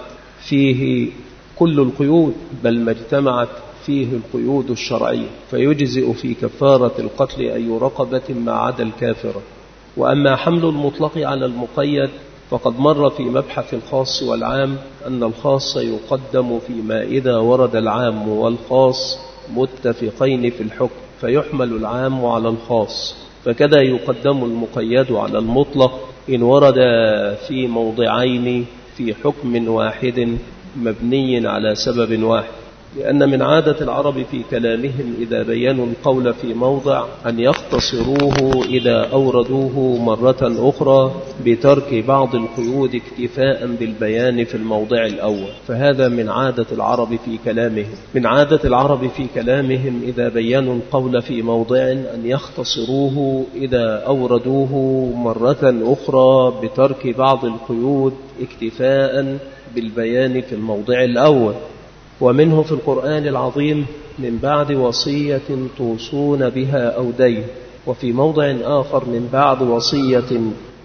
فيه كل القيود، بل ما اجتمعت فيه القيود الشرعية، فيجزئ في كفارة القتل أي رقبة ما عدا الكافرة. وأما حمل المطلق على المقيد فقد مر في مبحث الخاص والعام أن الخاص يقدم فيما إذا ورد العام والخاص متفقين في الحكم فيحمل العام على الخاص، فكذا يقدم المقيد على المطلق إن ورد في موضعين في حكم واحد مبني على سبب واحد، لأن من عادة العرب في كلامهم إذا بينوا القول في موضع أن يختصروه إذا أوردوه مرة أخرى بترك بعض القيود اكتفاء بالبيان في الموضع الأول، فهذا من عادة العرب في كلامهم. من عادة العرب في كلامهم إذا بينوا القول في موضع أن يختصروه إذا أوردوه مرة أخرى بترك بعض القيود اكتفاء بالبيان في الموضع الأول. ومنه في القرآن العظيم من بعد وصية توصون بها أو دين، وفي موضع آخر من بعد وصية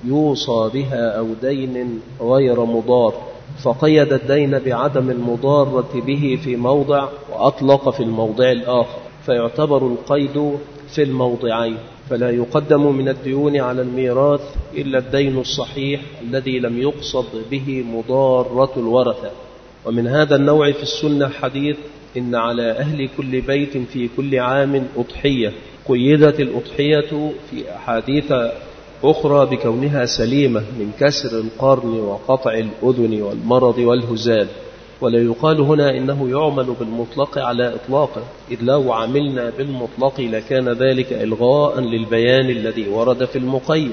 يوصى بها أو دين غير مضار، فقيد الدين بعدم المضارة به في موضع وأطلق في الموضع الآخر، فيعتبر القيد في الموضعين، فلا يقدم من الديون على الميراث إلا الدين الصحيح الذي لم يقصد به مضارة الورثة. ومن هذا النوع في السنة حديث إن على أهل كل بيت في كل عام أضحية، قيدت الأضحية في أحاديث أخرى بكونها سليمة من كسر القرن وقطع الأذن والمرض والهزال، ولا يقال هنا إنه يعمل بالمطلق على إطلاقه، إذ لو عملنا بالمطلق لكان ذلك إلغاء للبيان الذي ورد في المقيد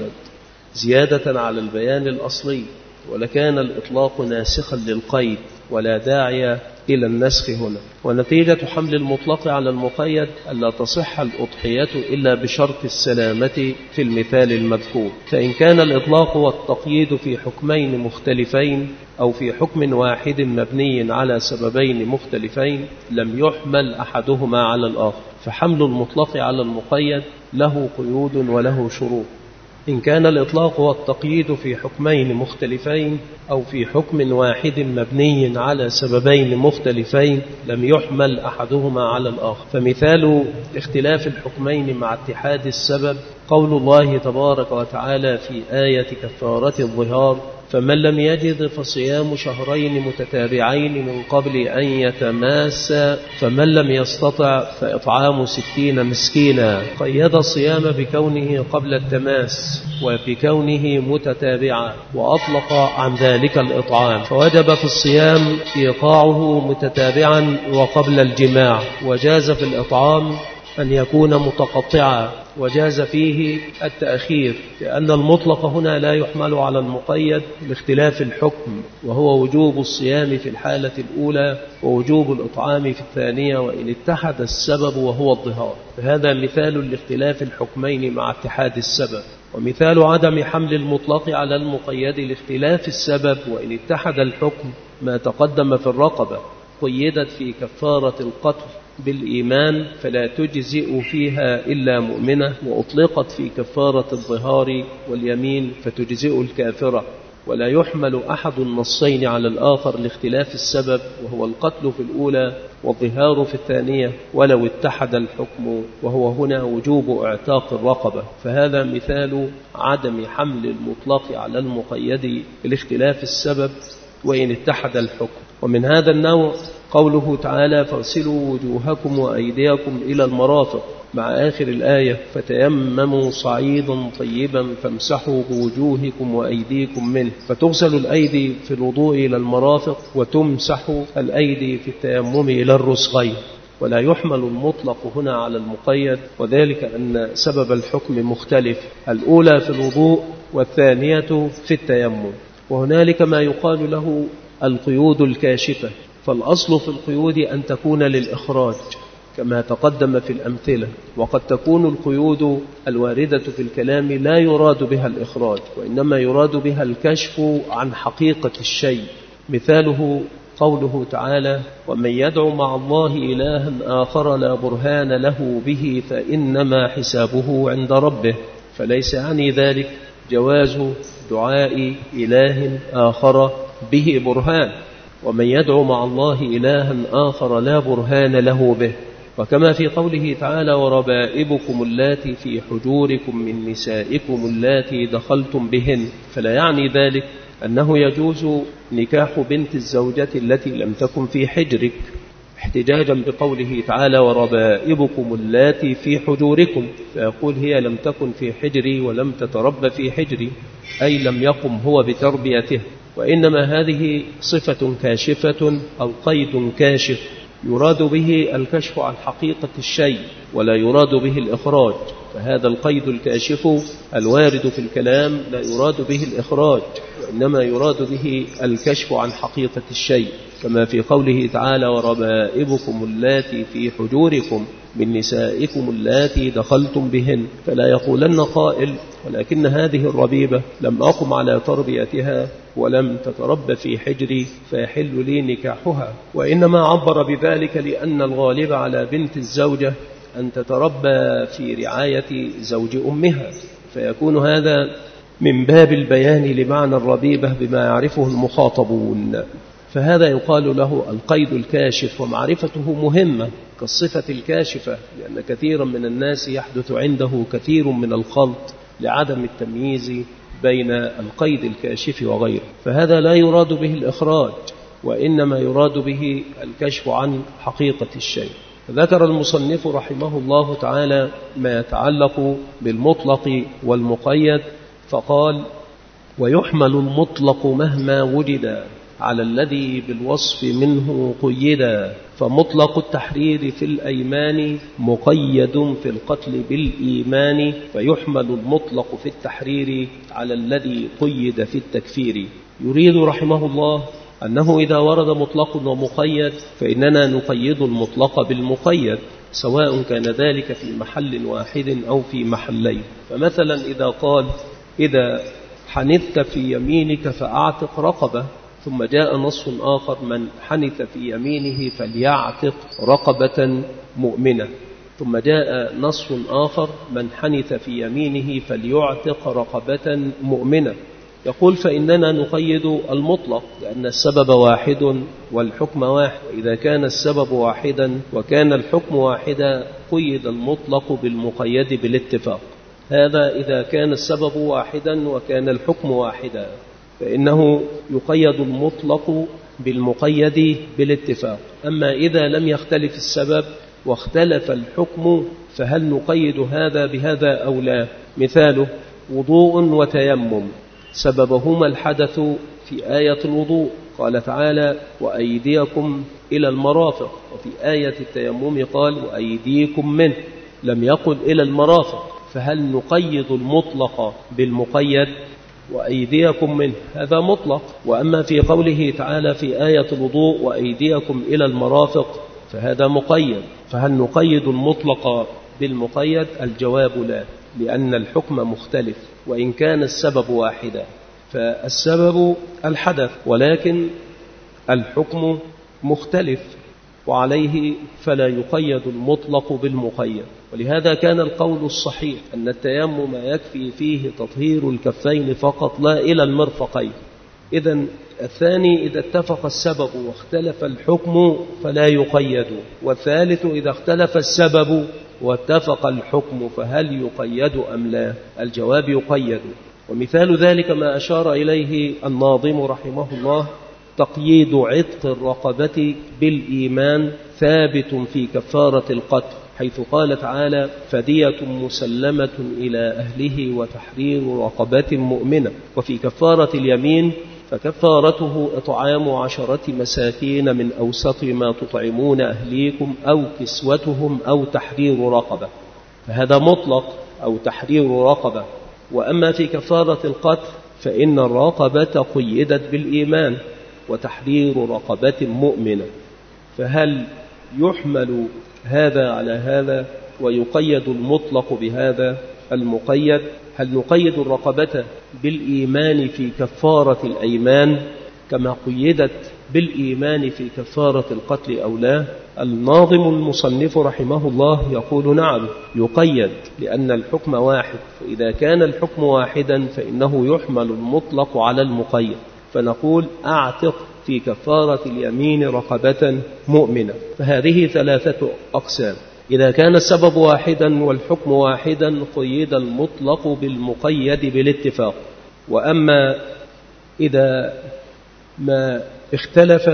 زيادة على البيان الأصلي، ولكان الإطلاق ناسخا للقيد ولا داعي إلى النسخ هنا. ونتيجة حمل المطلق على المقيد ألا تصح الأضحية إلا بشرط السلامة في المثال المذكور، فإن كان الإطلاق والتقييد في حكمين مختلفين أو في حكم واحد مبني على سببين مختلفين لم يحمل أحدهما على الآخر، فحمل المطلق على المقيد له قيود وله شروط. إن كان الإطلاق والتقييد في حكمين مختلفين أو في حكم واحد مبني على سببين مختلفين لم يحمل أحدهما على الآخر، فمثال اختلاف الحكمين مع اتحاد السبب قول الله تبارك وتعالى في آية كفارة الظهار: فمن لم يجد فصيام شهرين متتابعين من قبل أن يتماسا فمن لم يستطع فإطعام 60 مسكينا. قيد الصيام بكونه قبل التماس وبكونه متتابعا، وأطلق عن ذلك الإطعام، فوجب في الصيام إيقاعه متتابعا وقبل الجماع، وجاز في الإطعام أن يكون متقطعا، وجاز فيه التأخير، لأن المطلق هنا لا يحمل على المقيد لاختلاف الحكم، وهو وجوب الصيام في الحالة الأولى ووجوب الإطعام في الثانية وإن اتحد السبب وهو الظهار، فهذا مثال لاختلاف الحكمين مع اتحاد السبب. ومثال عدم حمل المطلق على المقيد لاختلاف السبب وإن اتحد الحكم ما تقدم في الرقبة، قيدت في كفارة القتل بالإيمان فلا تجزئ فيها إلا مؤمنة، وأطلقت في كفارة الظهار واليمين فتجزئ الكافرة، ولا يحمل أحد النصين على الآخر لاختلاف السبب وهو القتل في الأولى والظهار في الثانية ولو اتحد الحكم، وهو هنا وجوب اعتاق الرقبة، فهذا مثال عدم حمل المطلق على المقيد لاختلاف السبب وإن اتحد الحكم. ومن هذا النوع قوله تعالى: فاغسلوا وجوهكم وأيديكم إلى المرافق مع آخر الآية: فتيمموا صعيدا طيبا فامسحوا بوجوهكم وأيديكم منه، فتغسل الأيدي في الوضوء إلى المرافق وتمسح الأيدي في التيمم إلى الرسغين. ولا يحمل المطلق هنا على المقيد، وذلك أن سبب الحكم مختلف، الأولى في الوضوء والثانية في التيمم، وهنالك ما يقال له القيود الكاشفة، فالأصل في القيود أن تكون للإخراج، كما تقدم في الأمثلة. وقد تكون القيود الواردة في الكلام لا يراد بها الإخراج، وإنما يراد بها الكشف عن حقيقة الشيء. مثاله قوله تعالى: ومن يدعو مع الله إلها آخر لا برهان له به فإنما حسابه عند ربه. فليس يعني ذلك جواز دعاء إله آخر به برهان، ومن يدعو مع الله إلها آخر لا برهان له به. وكما في قوله تعالى: وربائبكم اللاتي في حجوركم من نسائكم اللاتي دخلتم بهن. فلا يعني ذلك أنه يجوز نكاح بنت الزوجة التي لم تكن في حجرك، احتجاجا بقوله تعالى: وربائبكم اللاتي في حجوركم، فيقول هي لم تكن في حجري ولم تتربى في حجري، أي لم يقم هو بتربيته. وإنما هذه صفة كاشفة أو قيد كاشف يراد به الكشف عن حقيقة الشيء، ولا يراد به الإخراج. فهذا القيد الكاشف الوارد في الكلام لا يراد به الإخراج، وإنما يراد به الكشف عن حقيقة الشيء، كما في قوله تعالى: وربائبكم اللاتي في حجوركم من نسائكم اللاتي دخلتم بهن. فلا يقولن قائل: ولكن هذه الربيبة لم أقم على تربيتها ولم تتربى في حجري فيحل لي نكاحها. وإنما عبر بذلك لأن الغالب على بنت الزوجة أن تتربى في رعاية زوج أمها، فيكون هذا من باب البيان لمعنى الربيبة بما يعرفه المخاطبون. فهذا يقال له القيد الكاشف، ومعرفته مهمة كالصفة الكاشفة، لأن كثيرا من الناس يحدث عنده كثير من الخلط لعدم التمييز بين القيد الكاشف وغيره. فهذا لا يراد به الإخراج، وإنما يراد به الكشف عن حقيقة الشيء. ذكر المصنف رحمه الله تعالى ما يتعلق بالمطلق والمقيد، فقال: ويحمل المطلق مهما وجد على الذي بالوصف منه قيدا، فمطلق التحرير في الأيمان مقيد في القتل بالإيمان، فيحمل المطلق في التحرير على الذي قيد في التكفير. يريد رحمه الله أنه إذا ورد مطلق ومقيد فإننا نقيد المطلق بالمقيد، سواء كان ذلك في محل واحد أو في محلين. فمثلا إذا قال: إذا حنثت في يمينك فأعتق رقبة، ثم جاء نص آخر: من حنث في يمينه فليعتق رقبة مؤمنة، ثم جاء نص آخر: من حنث في يمينه فليعتق رقبة مؤمنة. يقول: فإننا نقيد المطلق لأن السبب واحد والحكم واحد، وإذا كان السبب واحدا وكان الحكم واحدا قيد المطلق بالمقيد بالاتفاق. هذا إذا كان السبب واحدا وكان الحكم واحدا، فإنه يقيد المطلق بالمقيد بالاتفاق. أما إذا لم يختلف السبب واختلف الحكم فهل نقيد هذا بهذا أو لا؟ مثاله: وضوء وتيمم، سببهما الحدث في آية الوضوء، قال تعالى: وأيديكم إلى المرافق، وفي آية التيمم قال: وأيديكم منه، لم يقل إلى المرافق. فهل نقيد المطلق بالمقيد؟ وأيديكم منه هذا مطلق. وأما في قوله تعالى في آية الوضوء: وأيديكم إلى المرافق، فهذا مقيد. فهل نقيد المطلق بالمقيد؟ الجواب لا، لأن الحكم مختلف وإن كان السبب واحدا. فالسبب الحدث ولكن الحكم مختلف، وعليه فلا يقيد المطلق بالمقيد. ولهذا كان القول الصحيح أن التيمم يكفي فيه تطهير الكفين فقط لا إلى المرفقين. إذن الثاني إذا اتفق السبب واختلف الحكم فلا يقيد. والثالث إذا اختلف السبب واتفق الحكم فهل يقيد أم لا؟ الجواب يقيد. ومثال ذلك ما أشار إليه الناظم رحمه الله: تقييد عتق الرقبة بالإيمان ثابت في كفارة القتل، حيث قال تعالى: فدية مسلمة إلى أهله وتحرير رقبة مؤمنة. وفي كفارة اليمين فكفارته إطعام 10 مساكين من أوسط ما تطعمون أهليكم أو كسوتهم أو تحرير رقبة، فهذا مطلق، أو تحرير رقبة. وأما في كفارة القتل فإن الرقبة قيدت بالإيمان وتحرير رقبة مؤمنة. فهل يحمل هذا على هذا ويقيد المطلق بهذا المقيد؟ هل نقيد الرقبة بالإيمان في كفارة الأيمان كما قيدت بالإيمان في كفارة القتل أو لا؟ الناظم المصنف رحمه الله يقول نعم يقيد، لأن الحكم واحد، فإذا كان الحكم واحدا فإنه يحمل المطلق على المقيد، فنقول أعتق في كفارة اليمين رقبة مؤمنة. فهذه ثلاثة أقسام. إذا كان السبب واحدا والحكم واحدا قيد المطلق بالمقيد بالاتفاق. وأما إذا ما اختلف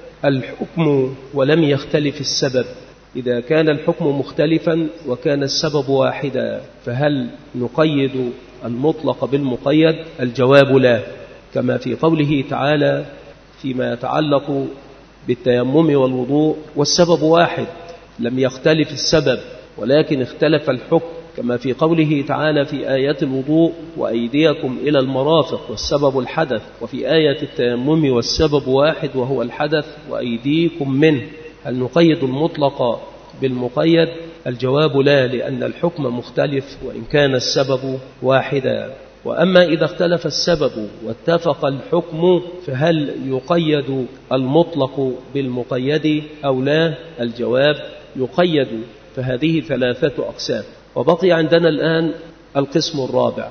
الحكم ولم يختلف السبب، إذا كان الحكم مختلفا وكان السبب واحدا، فهل نقيد المطلق بالمقيد؟ الجواب لا، كما في قوله تعالى فيما يتعلق بالتيمم والوضوء والسبب واحد لم يختلف السبب ولكن اختلف الحكم، كما في قوله تعالى في آية الوضوء وأيديكم إلى المرافق والسبب الحدث، وفي آية التيمم والسبب واحد وهو الحدث وأيديكم منه. هل نقيد المطلق بالمقيد؟ الجواب لا، لأن الحكم مختلف وإن كان السبب واحدا. وأما إذا اختلف السبب واتفق الحكم فهل يقيد المطلق بالمقيد أو لا؟ الجواب يقيد. فهذه ثلاثة أقسام. وبقي عندنا الآن القسم الرابع،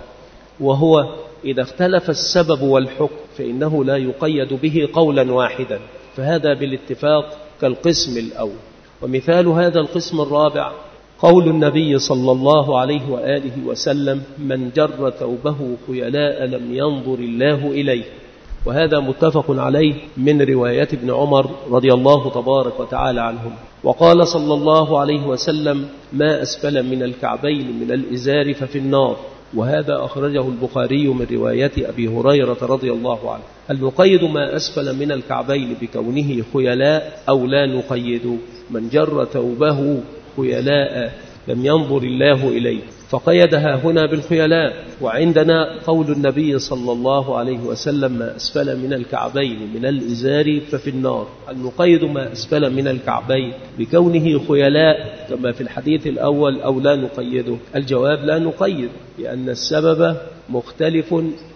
وهو إذا اختلف السبب والحكم فإنه لا يقيد به قولا واحدا، فهذا بالاتفاق كالقسم الأول. ومثال هذا القسم الرابع قول النبي صلى الله عليه وآله وسلم: من جر ثوبه خيلاء لم ينظر الله إليه. وهذا متفق عليه من رواية ابن عمر رضي الله تبارك وتعالى عنهم. وقال صلى الله عليه وسلم: ما أسفل من الكعبين من الإزار ففي النار. وهذا أخرجه البخاري من رواية أبي هريرة رضي الله عنه. هل نقيد ما أسفل من الكعبين بكونه خيلاء أو لا نقيد؟ من جر ثوبه خيلاء لم ينظر الله إليه، فقيدها هنا بالخيلاء. وعندنا قول النبي صلى الله عليه وسلم: ما أسفل من الكعبين من الإزار ففي النار. هل نقيد ما أسفل من الكعبين بكونه خيلاء كما في الحديث الأول أو لا نقيده؟ الجواب لا نقيد، لأن السبب مختلف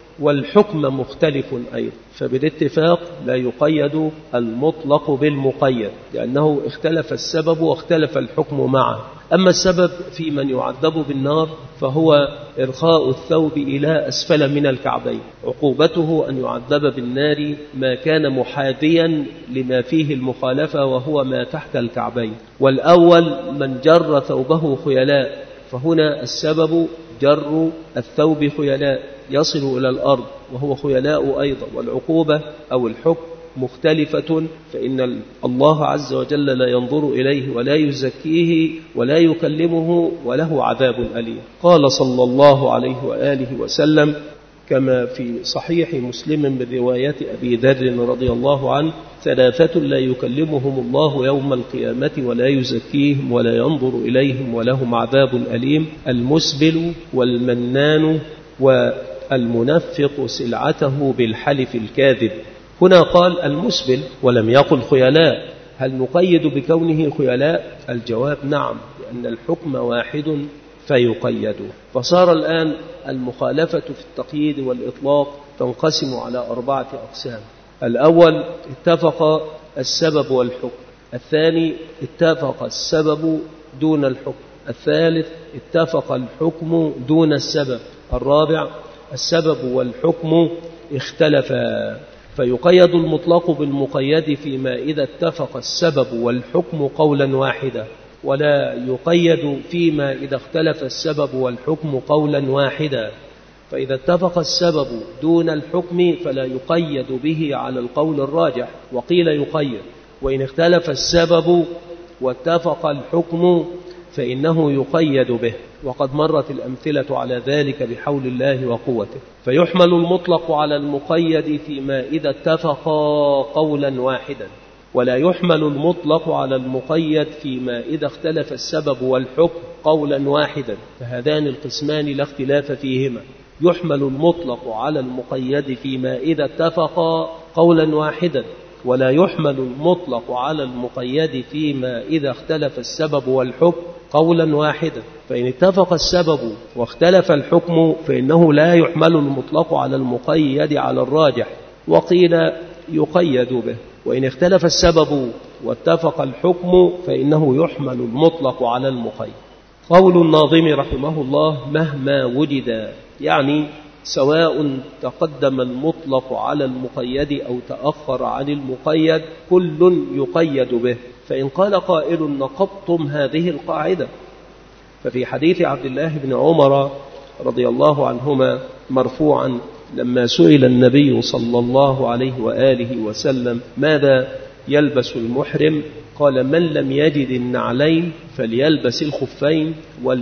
والحكم مختلف أيضا، فبالاتفاق لا يقيد المطلق بالمقيد، لأنه اختلف السبب واختلف الحكم معه. أما السبب في من يعذب بالنار فهو إرخاء الثوب إلى أسفل من الكعبين، عقوبته أن يعذب بالنار ما كان محاذيا لما فيه المخالفة وهو ما تحت الكعبين. والأول من جر ثوبه خيلاء، فهنا السبب جر الثوب خيلاء يصل إلى الأرض وهو خيلاء أيضا، والعقوبة أو الحكم مختلفة، فإن الله عز وجل لا ينظر إليه ولا يزكيه ولا يكلمه وله عذاب أليم. قال صلى الله عليه وآله وسلم كما في صحيح مسلم من رواية أبي ذر رضي الله عنه: ثلاثة لا يكلمهم الله يوم القيامة ولا يزكيهم ولا ينظر إليهم ولهم عذاب أليم: المسبل والمنان والمنفق سلعته بالحلف الكاذب. هنا قال المسبل ولم يقل خيلاء. هل نقيد بكونه خيلاء؟ الجواب نعم، لأن الحكم واحد فيقيد. فصار الآن المخالفة في التقييد والإطلاق تنقسم على 4 أقسام. الأول اتفق السبب والحكم، الثاني اتفق السبب دون الحكم، الثالث اتفق الحكم دون السبب، الرابع السبب والحكم اختلفا. فيقيد المطلق بالمقيد فيما إذا اتفق السبب والحكم قولا واحدا، ولا يقيد فيما إذا اختلف السبب والحكم قولا واحدا. فإذا اتفق السبب دون الحكم فلا يقيد به على القول الراجح، وقيل يقيد. وإن اختلف السبب واتفق الحكم فإنه يقيد به، وقد مرت الأمثلة على ذلك بحول الله وقوته. فيحمل المطلق على المقيد فيما إذا اتفقا قولا واحدا، ولا يحمل المطلق على المقيد فيما إذا اختلف السبب والحكم قولا واحدا. فهذان القسمان لا اختلاف فيهما. يحمل المطلق على المقيد فيما إذا اتفقا قولا واحدا، ولا يحمل المطلق على المقيد فيما إذا اختلف السبب والحكم قولا واحدا، فإن اتفق السبب واختلف الحكم فإنه لا يحمل المطلق على المقيد على الراجح، وقيل يقيد به. وإن اختلف السبب واتفق الحكم فإنه يحمل المطلق على المقيد. قول الناظم رحمه الله: مهما وجد، يعني سواء تقدم المطلق على المقيد أو تأخر عن المقيد كل يقيد به. فإن قال قائل: نقضتم هذه القاعدة، ففي حديث عبد الله بن عمر رضي الله عنهما مرفوعا لما سئل النبي صلى الله عليه وآله وسلم ماذا يلبس المحرم، قال: من لم يجد النعلين فليلبس الخفين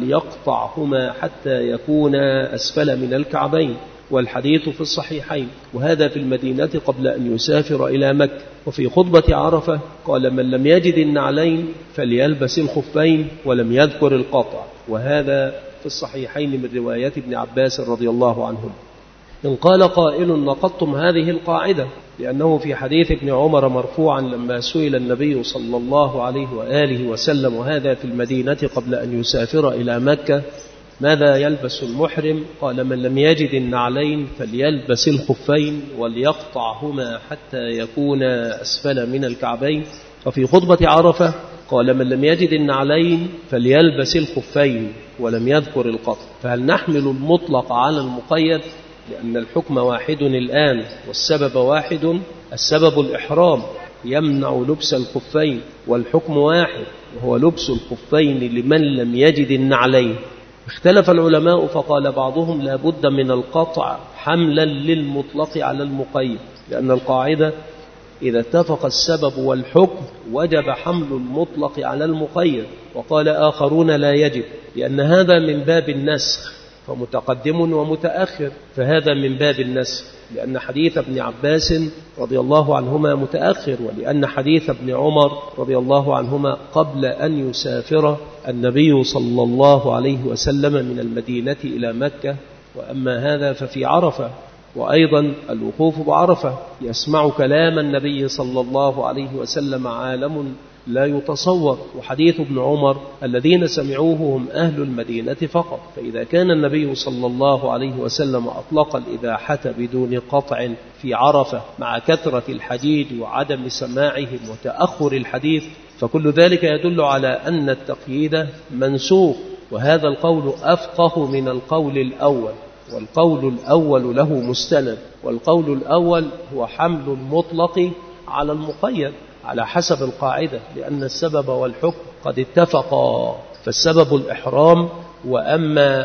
وليقطعهما حتى يكونا أسفل من الكعبين. والحديث في الصحيحين، وهذا في المدينة قبل أن يسافر إلى مكة. وفي خطبة عرفة قال: من لم يجد النعلين فليلبس الخفين، ولم يذكر القطع، وهذا في الصحيحين من رواية ابن عباس رضي الله عنهم. إن قال قائل: نقضتم هذه القاعدة، لأنه في حديث ابن عمر مرفوعا لما سئل النبي صلى الله عليه وآله وسلم، وهذا في المدينة قبل أن يسافر إلى مكة، ماذا يلبس المحرم؟ قال: من لم يجد النعلين فليلبس الخفين وليقطعهما حتى يكونا أسفل من الكعبين. وفي خطبة عرفة قال: من لم يجد النعلين فليلبس الخفين، ولم يذكر القطع. فهل نحمل المطلق على المقيد؟ لأن الحكم واحد الآن والسبب واحد. السبب الإحرام يمنع لبس الخفين، والحكم واحد وهو لبس الخفين لمن لم يجد النعلين. اختلف العلماء فقال بعضهم: لا بد من القطع حملا للمطلق على المقيد، لأن القاعدة إذا اتفق السبب والحكم وجب حمل المطلق على المقيد. وقال آخرون: لا يجب، لأن هذا من باب النسخ، فمتقدم ومتأخر، فهذا من باب النسخ، لأن حديث ابن عباس رضي الله عنهما متأخر، ولأن حديث ابن عمر رضي الله عنهما قبل أن يسافر النبي صلى الله عليه وسلم من المدينة إلى مكة. وأما هذا ففي عرفة، وأيضا الوقوف بعرفة يسمع كلام النبي صلى الله عليه وسلم عالم لا يتصور. وحديث ابن عمر: الذين سمعوه هم أهل المدينة فقط. فإذا كان النبي صلى الله عليه وسلم أطلق الإباحة بدون قطع في عرفة مع كثرة الحديد وعدم سماعهم وتأخر الحديث، فكل ذلك يدل على أن التقييد منسوخ. وهذا القول أفقه من القول الأول، والقول الأول له مستند. والقول الأول هو حمل المطلق على المقيد على حسب القاعدة، لأن السبب والحكم قد اتفقا، فالسبب الإحرام، وأما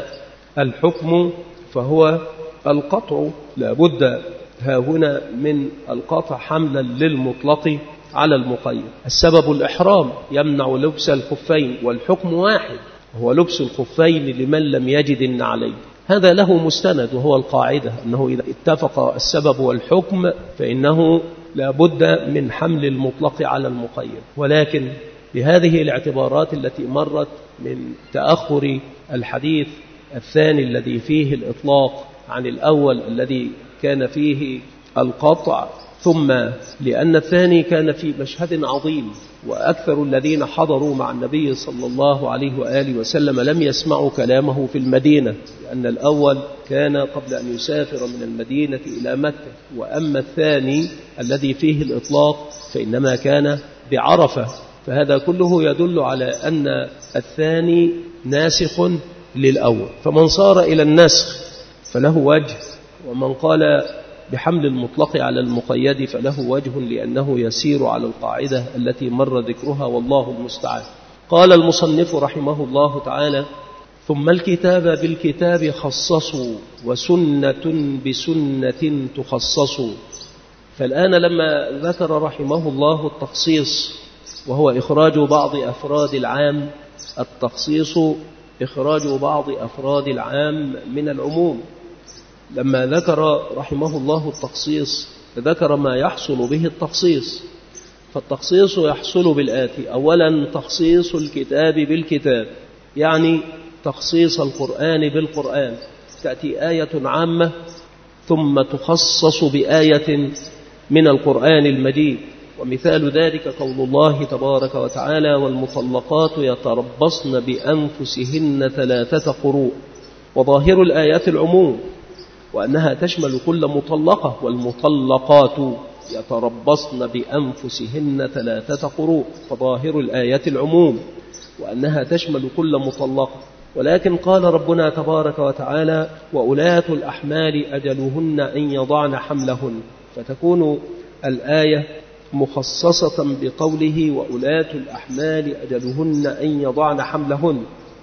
الحكم فهو القطع. لا بد هنا من القطع حملا للمطلق على المقيد. السبب الإحرام يمنع لبس الخفين، والحكم واحد هو لبس الخفين لمن لم يجد النعلين. هذا له مستند، وهو القاعدة أنه إذا اتفق السبب والحكم فإنه لا بد من حمل المطلق على المقيد. ولكن بهذه الاعتبارات التي مرت من تأخر الحديث الثاني الذي فيه الإطلاق عن الأول الذي كان فيه القطع، ثم لأن الثاني كان في مشهد عظيم، وأكثر الذين حضروا مع النبي صلى الله عليه وآله وسلم لم يسمعوا كلامه في المدينة، لأن الأول كان قبل أن يسافر من المدينة إلى مكة، وأما الثاني الذي فيه الإطلاق فإنما كان بعرفة. فهذا كله يدل على أن الثاني ناسخ للأول. فمن صار إلى النسخ فله وجه، ومن قال بحمل المطلق على المقيد فله وجه، لأنه يسير على القاعدة التي مر ذكرها، والله المستعان. قال المصنف رحمه الله تعالى: ثم الكتاب بالكتاب خصصوا، وسنة بسنة تخصصوا. فالآن لما ذكر رحمه الله التخصيص، وهو إخراج بعض أفراد العام، التخصيص إخراج بعض أفراد العام من العموم. لما ذكر رحمه الله التخصيص ذكر ما يحصل به التخصيص. فالتخصيص يحصل بالآتي: أولا تخصيص الكتاب بالكتاب، يعني تخصيص القرآن بالقرآن. تأتي آية عامة ثم تخصص بآية من القرآن المجيد، ومثال ذلك قول الله تبارك وتعالى: والمطلقات يتربصن بأنفسهن 3 قروء. وظاهر الآيات العموم، وأنها تشمل كل مطلقة. والمطلقات يتربصن بأنفسهن 3 قروء، فظاهر الآيات العموم، وأنها تشمل كل مطلقة. ولكن قال ربنا تبارك وتعالى: وأولاة الأحمال أجلهن أن يضعن حملهن، فتكون الآية مخصصة بقوله: وأولاة الأحمال أجلهن أن يضعن حملهن،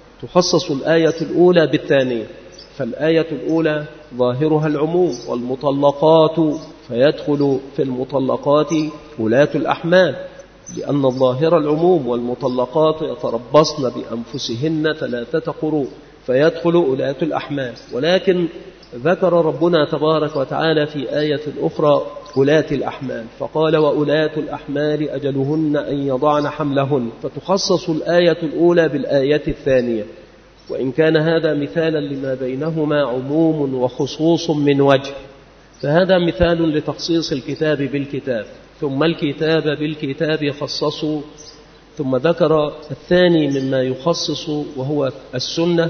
تخصص الآية الأولى بالثانية. فالآية الأولى ظاهرها العموم، والمطلقات، فيدخل في المطلقات أولاة الأحمال، لأن الظاهر العموم، والمطلقات يتربصن بأنفسهن 3 قروء، فيدخل أولاة الأحمال. ولكن ذكر ربنا تبارك وتعالى في آية أخرى أولاة الأحمال، فقال: وأولاة الأحمال أجلهن أن يضعن حملهن، فتخصص الآية الأولى بالآية الثانية. وإن كان هذا مثالا لما بينهما عموم وخصوص من وجه، فهذا مثال لتخصيص الكتاب بالكتاب، ثم الكتاب بالكتاب خصصوا، ثم ذكر الثاني مما يخصص وهو السنة: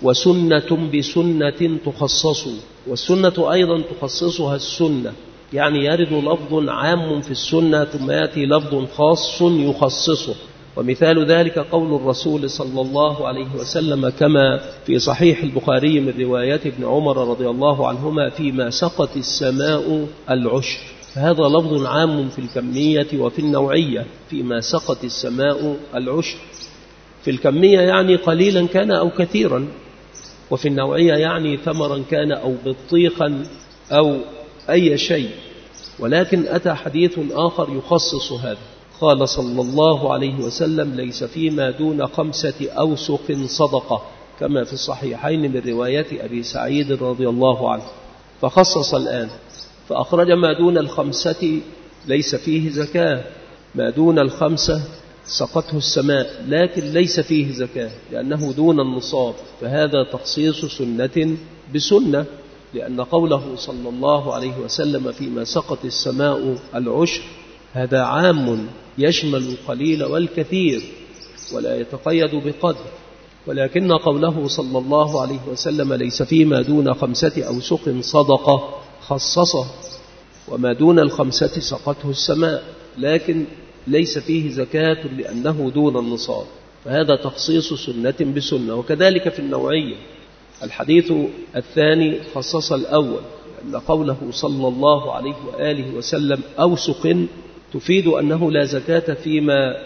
وسنة بسنة تخصص. والسنة أيضا تخصصها السنة، يعني يرد لفظ عام في السنة ثم يأتي لفظ خاص يخصصه. ومثال ذلك قول الرسول صلى الله عليه وسلم كما في صحيح البخاري من رواية ابن عمر رضي الله عنهما: فيما سقت السماء العشر. فهذا لفظ عام في الكمية وفي النوعية، فيما سقت السماء العشر. في الكمية يعني قليلا كان أو كثيرا، وفي النوعية يعني ثمرا كان أو بطيخا أو أي شيء. ولكن أتى حديث آخر يخصص هذا، قال صلى الله عليه وسلم: ليس فيما دون 5 أوسق صدقة، كما في الصحيحين من رواية أبي سعيد رضي الله عنه. فخصص الآن فأخرج ما دون 5 ليس فيه زكاة، ما دون 5 سقته السماء، لكن ليس فيه زكاة لأنه دون النصاب، فهذا تخصيص سنة بسنة، لأن قوله صلى الله عليه وسلم: فيما سقت السماء العشر، هذا عام يشمل القليل والكثير ولا يتقيد بقدر. ولكن قوله صلى الله عليه وسلم: ليس فيما دون 5 أوسق صدقة، خصصه، وما دون 5 سقته السماء، لكن ليس فيه زكاة لأنه دون النصاب، فهذا تخصيص سنة بسنة. وكذلك في النوعية، الحديث الثاني خصص الأول، لأن قوله صلى الله عليه وآله وسلم: أوسق، تفيد أنه لا زكاة فيما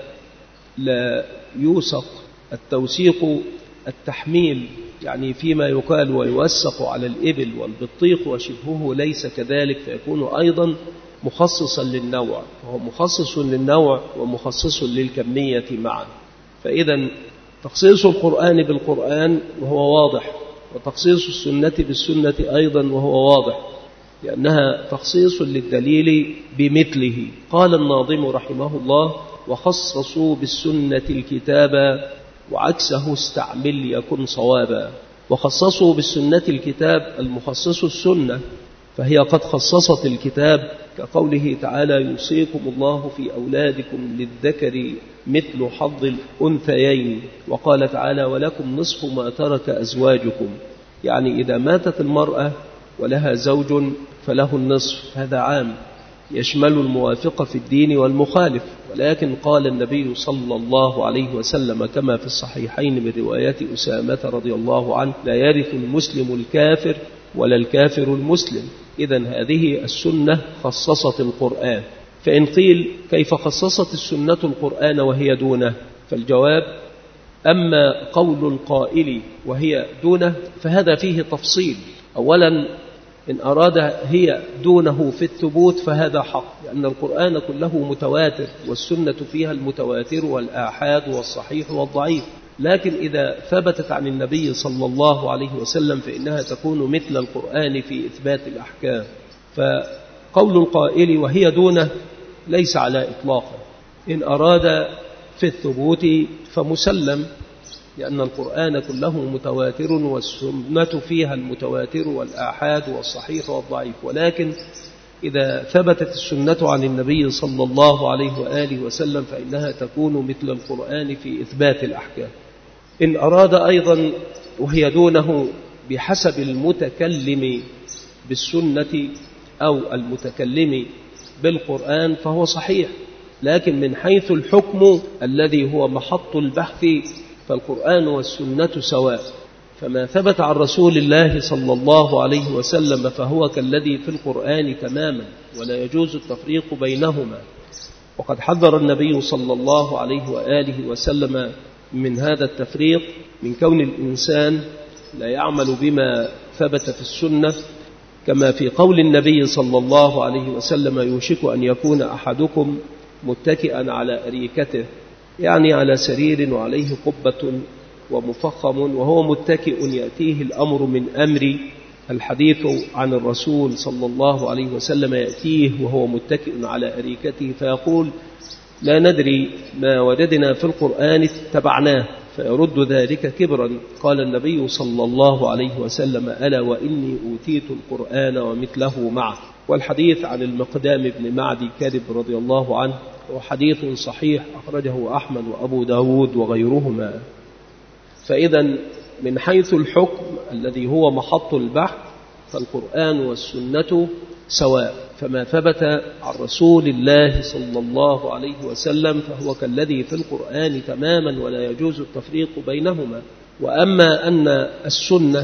لا يوسق. التوسيق التحميل، يعني فيما يقال ويوسق على الإبل والبطيخ وشبهه ليس كذلك، فيكون أيضا مخصصا للنوع، وهو مخصص للنوع ومخصص للكمية معا. فإذا تخصيص القرآن بالقرآن وهو واضح، وتخصيص السنة بالسنة أيضا وهو واضح، لأنها تخصيص للدليل بمثله. قال الناظم رحمه الله: وخصصوا بالسنة الكتاب وعكسه استعمل يكن صوابا. وخصصوا بالسنة الكتاب، المخصص السنة، فهي قد خصصت الكتاب، كقوله تعالى: يوصيكم الله في أولادكم للذكر مثل حظ الأنثيين. وقال تعالى: ولكم نصف ما ترك أزواجكم، يعني إذا ماتت المرأة ولها زوج فله النصف. هذا عام يشمل الموافق في الدين والمخالف. ولكن قال النبي صلى الله عليه وسلم كما في الصحيحين من رواية أسامة رضي الله عنه: لا يرث المسلم الكافر ولا الكافر المسلم. إذن هذه السنة خصصت القرآن. فإن قيل: كيف خصصت السنة القرآن وهي دونه؟ فالجواب: أما قول القائل وهي دونه فهذا فيه تفصيل. أولا، إن أراد هي دونه في الثبوت فهذا حق، لأن القرآن كله متواتر، والسنة فيها المتواتر والآحاد والصحيح والضعيف. لكن إذا ثبتت عن النبي صلى الله عليه وسلم فإنها تكون مثل القرآن في إثبات الأحكام. فقول القائل وهي دونه ليس على إطلاقه. إن أراد في الثبوت فمسلم، لأن القرآن كله متواتر، والسنة فيها المتواتر والآحاد والصحيح والضعيف. ولكن إذا ثبتت السنة عن النبي صلى الله عليه وآله وسلم فإنها تكون مثل القرآن في إثبات الأحكام. إن أراد أيضا وهي دونه بحسب المتكلم بالسنة أو المتكلم بالقرآن فهو صحيح، لكن من حيث الحكم الذي هو محط البحث فالقرآن والسنة سواء، فما ثبت عن رسول الله صلى الله عليه وسلم فهو كالذي في القرآن تماما ولا يجوز التفريق بينهما. وقد حذر النبي صلى الله عليه وآله وسلم من هذا التفريق، من كون الإنسان لا يعمل بما ثبت في السنة، كما في قول النبي صلى الله عليه وسلم: يوشك أن يكون أحدكم متكئا على أريكته، يعني على سرير وعليه قبة ومفخم وهو متكئ يأتيه الأمر من أمر. الحديث عن الرسول صلى الله عليه وسلم يأتيه وهو متكئ على أريكته فيقول: لا ندري ما وجدنا في القرآن اتبعناه، فيرد ذلك كبرا. قال النبي صلى الله عليه وسلم: ألا وإني أوتيت القرآن ومثله معه. والحديث عن المقدام بن معدي كذب رضي الله عنه، وحديث صحيح أخرجه أحمد وأبو داود وغيرهما. فإذا من حيث الحكم الذي هو محط البحث فالقرآن والسنة سواء، فما ثبت عن رسول الله صلى الله عليه وسلم فهو كالذي في القرآن تماما ولا يجوز التفريق بينهما. وأما أن السنة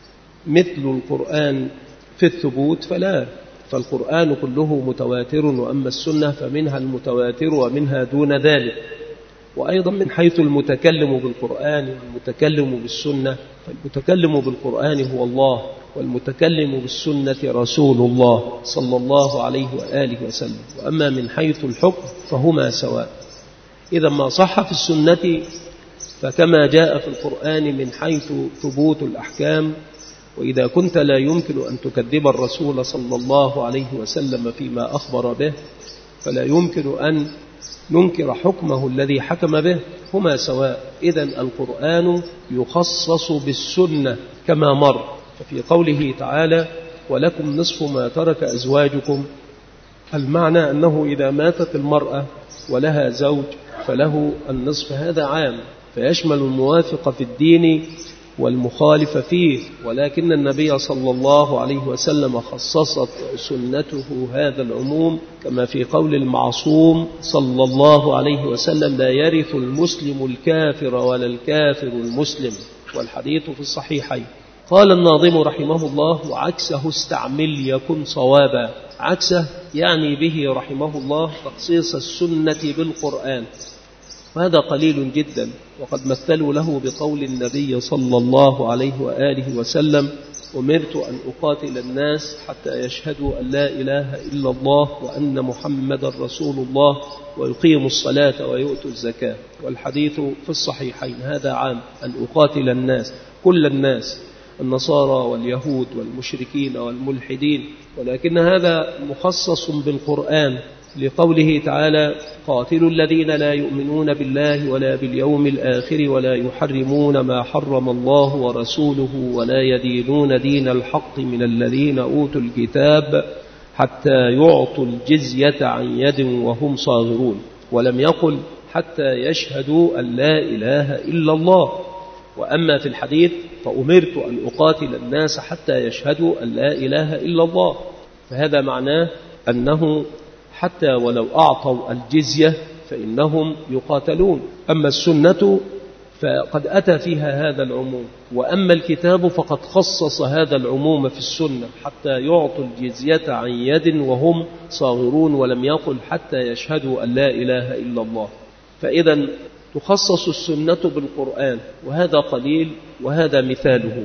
مثل القرآن في الثبوت فلا، فالقرآن كله متواتر، وأما السنة فمنها المتواتر ومنها دون ذلك. وأيضا من حيث المتكلم بالقرآن والمتكلم بالسنة، فالمتكلم بالقرآن هو الله، والمتكلم بالسنة رسول الله صلى الله عليه وآله وسلم. وأما من حيث الحكم فهما سواء. إذا ما صح في السنة فكما جاء في القرآن من حيث ثبوت الأحكام، وإذا كنت لا يمكن أن تكذب الرسول صلى الله عليه وسلم فيما أخبر به فلا يمكن أن ننكر حكمه الذي حكم به، هما سواء. إذن القرآن يخصص بالسنة كما مر. ففي قوله تعالى: ولكم نصف ما ترك أزواجكم، المعنى أنه إذا ماتت المرأة ولها زوج فله النصف. هذا عام فيشمل الموافق في الدين والمخالف فيه، ولكن النبي صلى الله عليه وسلم خصصت سنته هذا العموم، كما في قول المعصوم صلى الله عليه وسلم: لا يرث المسلم الكافر ولا الكافر المسلم، والحديث في الصحيحين. قال الناظم رحمه الله: وعكسه استعمل يكن صوابا. عكسه يعني به رحمه الله تخصيص السنة بالقرآن، وهذا قليل جدا. وقد مثلوا له بقول النبي صلى الله عليه وآله وسلم: أمرت أن أقاتل الناس حتى يشهدوا أن لا إله إلا الله وأن محمد رسول الله ويقيموا الصلاة ويؤتوا الزكاة. والحديث في الصحيحين. هذا عام أن أقاتل الناس، كل الناس، النصارى واليهود والمشركين والملحدين، ولكن هذا مخصص بالقرآن لقوله تعالى: قاتلوا الذين لا يؤمنون بالله ولا باليوم الآخر ولا يحرمون ما حرم الله ورسوله ولا يدينون دين الحق من الذين أوتوا الكتاب حتى يعطوا الجزية عن يد وهم صاغرون. ولم يقل حتى يشهدوا أن لا إله إلا الله. وأما في الحديث: فأمرت أن أقاتل الناس حتى يشهدوا أن لا إله إلا الله، فهذا معناه أنه حتى ولو أعطوا الجزية فإنهم يقاتلون. أما السنة فقد أتى فيها هذا العموم، وأما الكتاب فقد خصص هذا العموم في السنة حتى يعطوا الجزية عن يد وهم صاغرون، ولم يقل حتى يشهدوا أن لا إله إلا الله. فإذا تخصص السنة بالقرآن، وهذا قليل وهذا مثاله.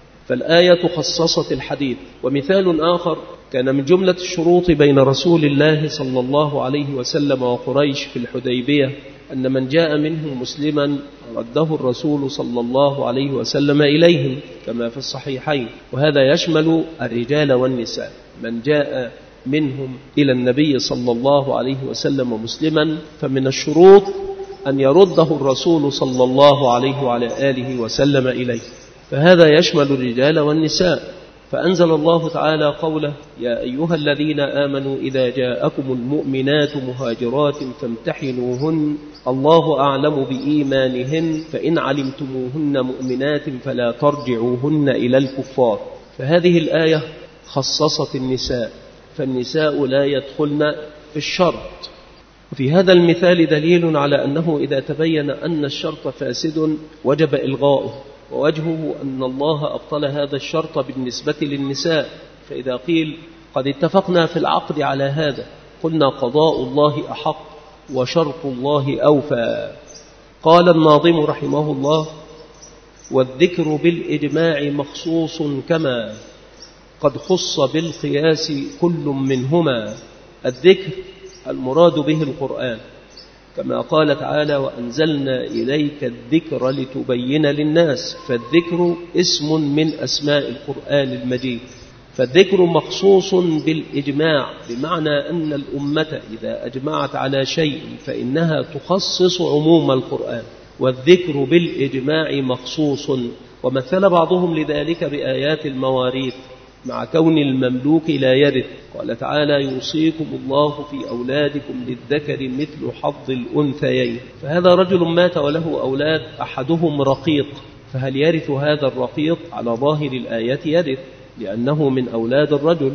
فالآية خصصت الحديث. ومثال آخر كان من جملة الشروط بين رسول الله صلى الله عليه وسلم وقريش في الحديبية أن من جاء منهم مسلما رده الرسول صلى الله عليه وسلم إليهم، كما في الصحيحين. وهذا يشمل الرجال والنساء. من جاء منهم إلى النبي صلى الله عليه وسلم مسلما فمن الشروط أن يرده الرسول صلى الله عليه وعلى آله وسلم إليه، فهذا يشمل الرجال والنساء. فأنزل الله تعالى قوله: يا أيها الذين آمنوا إذا جاءكم المؤمنات مهاجرات فامتحنوهن الله أعلم بإيمانهن فإن علمتموهن مؤمنات فلا ترجعوهن إلى الكفار. فهذه الآية خصصت النساء، فالنساء لا يدخلن في الشرط. وفي هذا المثال دليل على أنه إذا تبين أن الشرط فاسد وجب إلغاؤه، ووجهه أن الله أبطل هذا الشرط بالنسبة للنساء. فإذا قيل قد اتفقنا في العقد على هذا، قلنا قضاء الله أحق وشرط الله أوفى. قال الناظم رحمه الله: والذكر بالإجماع مخصوص كما قد خص بالقياس كل منهما. الذكر المراد به القرآن، كما قال تعالى: وأنزلنا إليك الذكر لتبين للناس. فالذكر اسم من أسماء القرآن المجيد، فالذكر مخصوص بالإجماع، بمعنى أن الأمة إذا أجمعت على شيء فإنها تخصص عموم القرآن، والذكر بالإجماع مخصوص. ومثل بعضهم لذلك بآيات المواريث مع كون المملوك لا يرث. قال تعالى: يوصيكم الله في أولادكم للذكر مثل حظ الأنثيين. فهذا رجل مات وله أولاد، أحدهم رقيق، فهل يرث هذا الرقيق؟ على ظاهر الآية يرث، لأنه من أولاد الرجل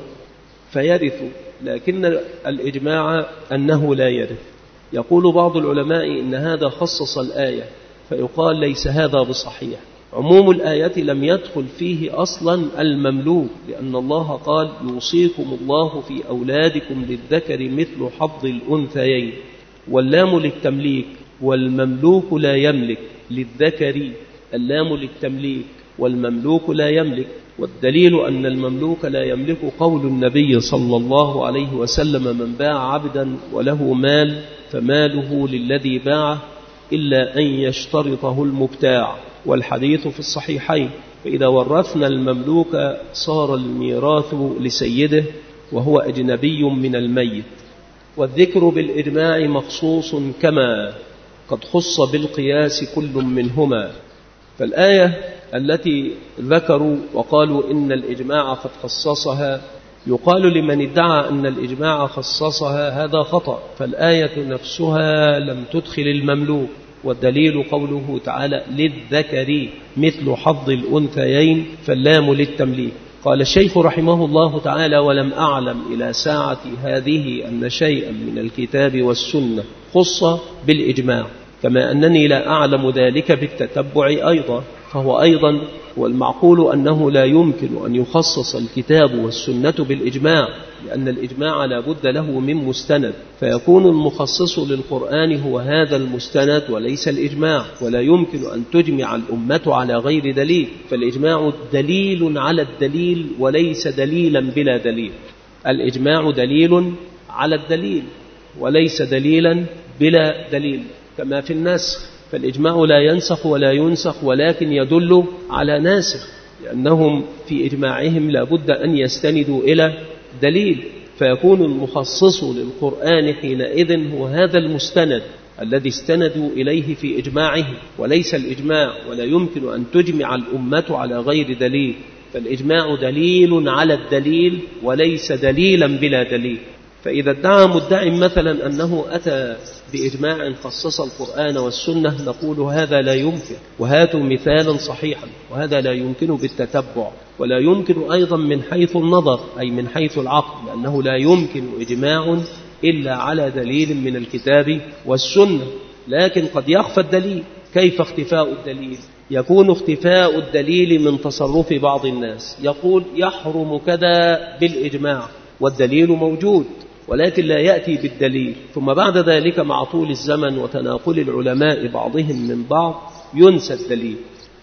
فيرث، لكن الإجماع أنه لا يرث. يقول بعض العلماء إن هذا خصص الآية، فيقال ليس هذا بصحيح. عموم الآية لم يدخل فيه أصلا المملوك، لأن الله قال: يوصيكم الله في أولادكم للذكر مثل حظ الأنثيين، واللام للتمليك، والمملوك لا يملك. للذكر اللام للتمليك، والمملوك لا يملك. والدليل أن المملوك لا يملك قول النبي صلى الله عليه وسلم: من باع عبدا وله مال فماله للذي باعه إلا أن يشترطه المبتاع. والحديث في الصحيحين: فإذا ورثنا المملوك صار الميراث لسيده وهو أجنبي من الميت. والذكر بالإجماع مخصوص كما قد خص بالقياس كل منهما. فالآية التي ذكروا وقالوا إن الإجماع قد خصصها، يقال لمن ادعى أن الإجماع خصصها هذا خطأ، فالآية نفسها لم تدخل المملوك. والدليل قوله تعالى: للذكر مثل حظ الأنثيين، فاللام للتمليك. قال الشيخ رحمه الله تعالى: ولم أعلم إلى ساعة هذه أن شيئا من الكتاب والسنة خص بالإجماع، كما أنني لا أعلم ذلك بالتتبع أيضا. فهو أيضا والمعقول أنه لا يمكن أن يخصص الكتاب والسنة بالإجماع، لأن الإجماع لا بد له من مستند، فيكون المخصص للقرآن هو هذا المستند وليس الإجماع. ولا يمكن أن تجمع الأمة على غير دليل، فالإجماع دليل على الدليل وليس دليلا بلا دليل. الإجماع دليل على الدليل وليس دليلا بلا دليل، كما في النسخ، فالإجماع لا ينسخ ولا ينسخ، ولكن يدل على ناسخ، لأنهم في إجماعهم لا بد أن يستندوا إلى دليل، فيكون المخصص للقرآن حينئذ هو هذا المستند الذي استندوا إليه في إجماعهم، وليس الإجماع. ولا يمكن أن تجمع الأمة على غير دليل، فالإجماع دليل على الدليل وليس دليلا بلا دليل. فإذا ادعى مدعي مثلا أنه أتى بإجماع خصص القرآن والسنة، نقول هذا لا يمكن، وهاتوا مثالا صحيحا، وهذا لا يمكن بالتتبع، ولا يمكن أيضا من حيث النظر، أي من حيث العقل، لأنه لا يمكن إجماع إلا على دليل من الكتاب والسنة. لكن قد يخفى الدليل. كيف اختفاء الدليل؟ يكون اختفاء الدليل من تصرف بعض الناس، يقول يحرم كذا بالإجماع والدليل موجود، ولكن لا يأتي بالدليل، ثم بعد ذلك مع طول الزمن وتناقل العلماء بعضهم من بعض ينسى الدليل.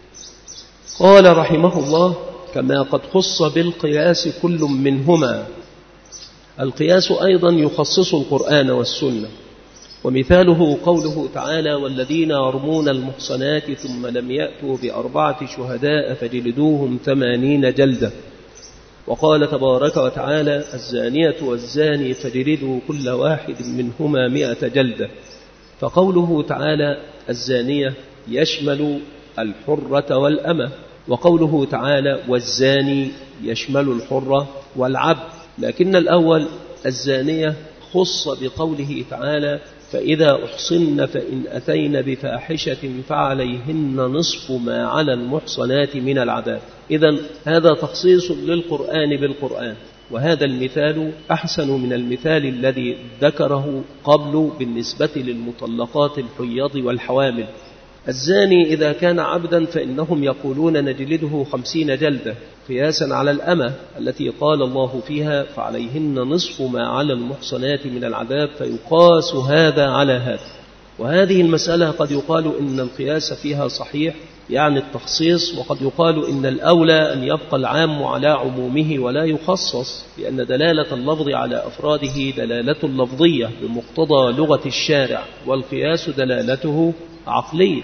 قال رحمه الله: كما قد خص بالقياس كل منهما. القياس أيضا يخصص القرآن والسنة، ومثاله قوله تعالى: والذين يرمون المحصنات ثم لم يأتوا ب4 شهداء فجلدوهم 80 جلدة. وقال تبارك وتعالى: الزانية والزاني فجلدوا كل واحد منهما 100 جلدة. فقوله تعالى الزانية يشمل الحرة والأمة، وقوله تعالى والزاني يشمل الحر والعبد، لكن الأول الزانية خص بقوله تعالى فإذا أحصن فإن أتين بفاحشة فعليهن نصف ما على المحصنات من العذاب. إذن هذا تخصيص للقرآن بالقرآن، وهذا المثال أحسن من المثال الذي ذكره قبل بالنسبة للمطلقات الحيض والحوامل. الزاني إذا كان عبدا فإنهم يقولون نجلده 50 جلدة قياسا على الأمة التي قال الله فيها فعليهن نصف ما على المحصنات من العذاب، فيقاس هذا على هذا. وهذه المسألة قد يقال إن القياس فيها صحيح يعني التخصيص، وقد يقال إن الأولى أن يبقى العام على عمومه ولا يخصص، لأن دلالة اللفظ على أفراده دلالة لفظية بمقتضى لغة الشارع، والقياس دلالته عقلية،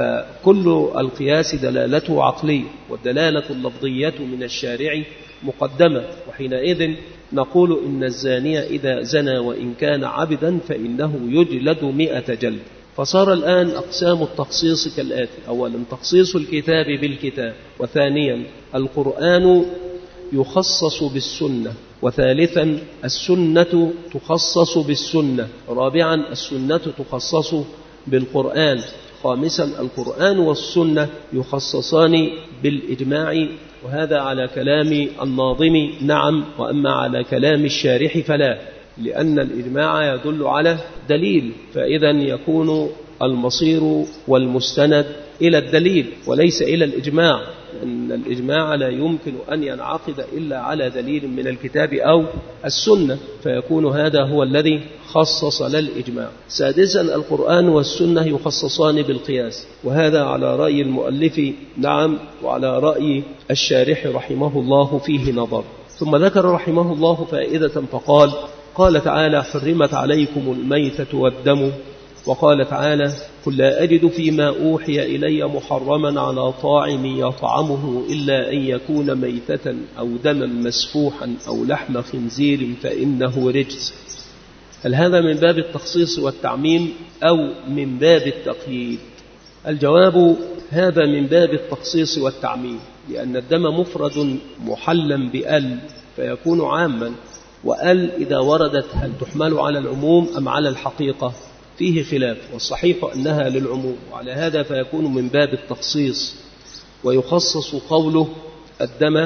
فكل القياس دلالته عقلية، والدلالة اللفظية من الشارع مقدمة. وحينئذ نقول إن الزانية إذا زنى وإن كان عبدا فإنه يجلد 100 جلد. فصار الآن أقسام التخصيص كالآتي: أولا تخصيص الكتاب بالكتاب، وثانيا القرآن يخصص بالسنة، وثالثا السنة تخصص بالسنة، رابعا السنة تخصص بالقرآن، خامسا القرآن والسنة يخصصان بالإجماع، وهذا على كلام الناظم نعم، وأما على كلام الشارح فلا، لأن الإجماع يدل على دليل، فإذا يكون المصير والمستند إلى الدليل وليس إلى الإجماع، لأن الإجماع لا يمكن أن ينعقد إلا على دليل من الكتاب أو السنة، فيكون هذا هو الذي خصص للإجماع. سادسا القرآن والسنة يخصصان بالقياس، وهذا على رأي المؤلف نعم، وعلى رأي الشارح رحمه الله فيه نظر. ثم ذكر رحمه الله فائدة فقال: قال تعالى حرمت عليكم الميتة والدم، وقال تعالى قل لا أجد فيما أوحي إلي محرما على طاعم يطعمه إلا أن يكون ميتة أو دما مسفوحا أو لحم خنزير فإنه رجس. هل هذا من باب التخصيص والتعميم أو من باب التقييد؟ الجواب هذا من باب التخصيص والتعميم، لأن الدم مفرد محلا بأل فيكون عاما، وأل إذا وردت هل تحمل على العموم أم على الحقيقة؟ فيه خلاف، والصحيح أنها للعموم، وعلى هذا فيكون من باب التخصيص. ويخصص قوله الدم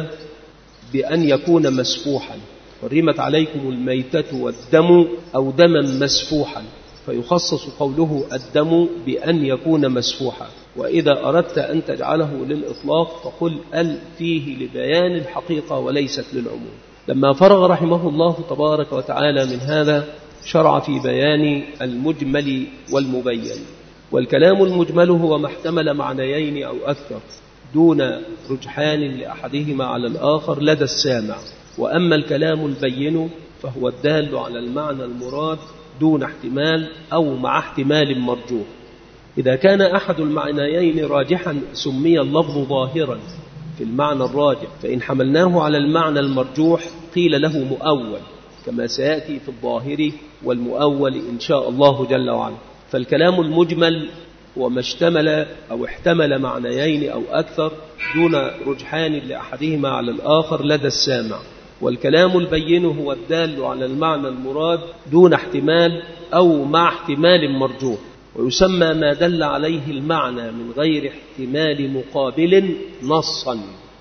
بأن يكون مسفوحا، حرمت عليكم الميتة والدم أو دما مسفوحا، فيخصص قوله الدم بأن يكون مسفوحا. وإذا أردت أن تجعله للإطلاق فقل ال فيه لبيان الحقيقة وليست للعموم. لما فرغ رحمه الله تبارك وتعالى من هذا شرع في بيان المجمل والمبين. والكلام المجمل هو ما احتمل معنيين أو أكثر دون رجحان لأحدهما على الآخر لدى السامع، وأما الكلام البين فهو الدال على المعنى المراد دون احتمال أو مع احتمال مرجوح. إذا كان أحد المعنيين راجحا سمي اللفظ ظاهرا في المعنى الراجح، فإن حملناه على المعنى المرجوح قيل له مؤول، كما سيأتي في الظاهر والمؤول إن شاء الله جل وعلا. فالكلام المجمل هو ما اشتمل أو احتمل معنيين أو أكثر دون رجحان لأحدهما على الآخر لدى السامع، والكلام البين هو الدال على المعنى المراد دون احتمال أو مع احتمال مرجوح. ويسمى ما دل عليه المعنى من غير احتمال مقابل نصا،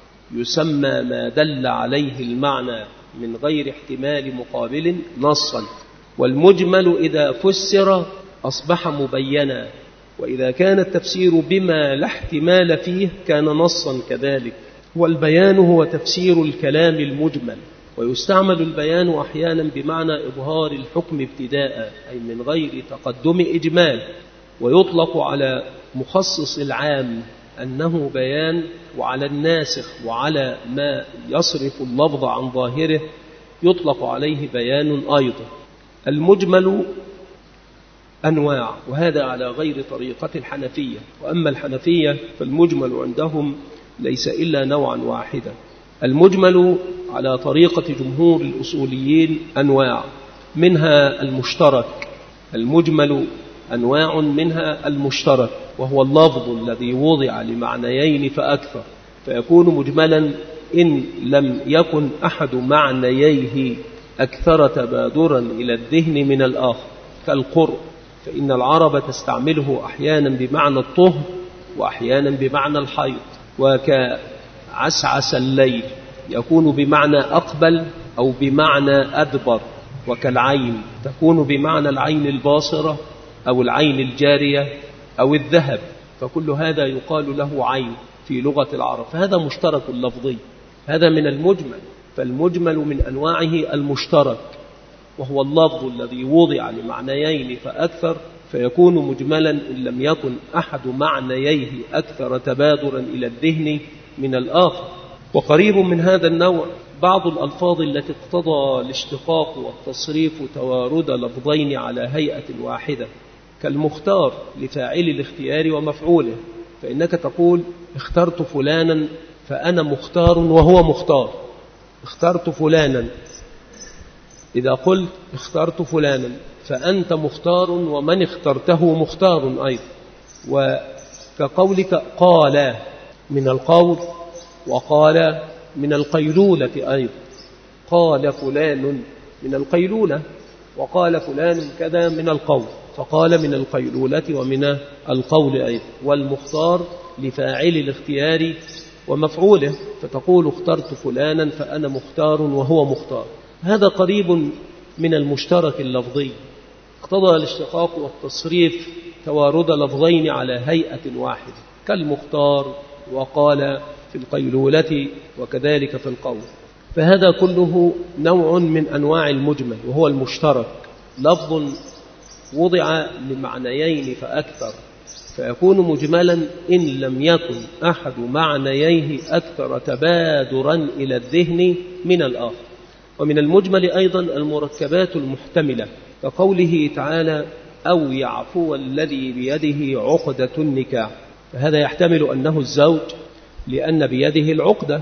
يسمى ما دل عليه المعنى من غير احتمال مقابل نصا. والمجمل إذا فسر أصبح مبينا، وإذا كان التفسير بما لا احتمال فيه كان نصا كذلك. والبيان هو تفسير الكلام المجمل، ويستعمل البيان أحيانا بمعنى إظهار الحكم ابتداء أي من غير تقدم إجمال، ويطلق على مخصص العام أنه بيان، وعلى الناسخ وعلى ما يصرف اللفظ عن ظاهره يطلق عليه بيان أيضا. المجمل أنواع، وهذا على غير طريقة الحنفية، وأما الحنفية فالمجمل عندهم ليس إلا نوعا واحدا. المجمل على طريقة جمهور الأصوليين أنواع، منها المشترك. المجمل أنواع منها المشترك، وهو اللفظ الذي وضع لمعنيين فأكثر، فيكون مجملا إن لم يكن أحد معنييه أكثر تبادرا إلى الذهن من الآخر، كالقرء، فإن العرب تستعمله أحيانا بمعنى الطهر وأحيانا بمعنى الحيض، وكعسعس الليل يكون بمعنى أقبل أو بمعنى أدبر، وكالعين تكون بمعنى العين الباصرة أو العين الجارية أو الذهب، فكل هذا يقال له عين في لغة العرب، فهذا مشترك لفظي. هذا من المجمل، فالمجمل من أنواعه المشترك، وهو اللفظ الذي وضع لمعنيين فأكثر، فيكون مجملا إن لم يكن أحد معنييه أكثر تبادرا إلى الذهن من الآخر. وقريب من هذا النوع بعض الألفاظ التي اقتضى الاشتقاق والتصريف توارد لفظين على هيئة واحدة، كالمختار لفاعل الاختيار ومفعوله، فإنك تقول اخترت فلانا فأنا مختار وهو مختار. اخترت فلانا، إذا قلت اخترت فلانا فأنت مختار ومن اخترته مختار أيضا. وكقولك قال من القول، وقال من القيلولة أيضا، قال فلان من القيلولة، وقال فلان كذا من القول، فقال من القيلولة ومن القول أيضا. والمختار لفاعل الاختيار ومفعوله، فتقول اخترت فلانا فأنا مختار وهو مختار. هذا قريب من المشترك اللفظي، اقتضى الاشتقاق والتصريف توارد لفظين على هيئة واحدة، كالمختار وقال في القيلولة وكذلك في القول. فهذا كله نوع من أنواع المجمل، وهو المشترك، لفظ وضع لمعنيين فأكثر، فيكون مجملا إن لم يكن أحد معنييه أكثر تبادرا إلى الذهن من الآخر. ومن المجمل أيضا المركبات المحتملة، كقوله تعالى أو يعفو الذي بيده عقدة النكاح، فهذا يحتمل أنه الزوج لأن بيده العقدة،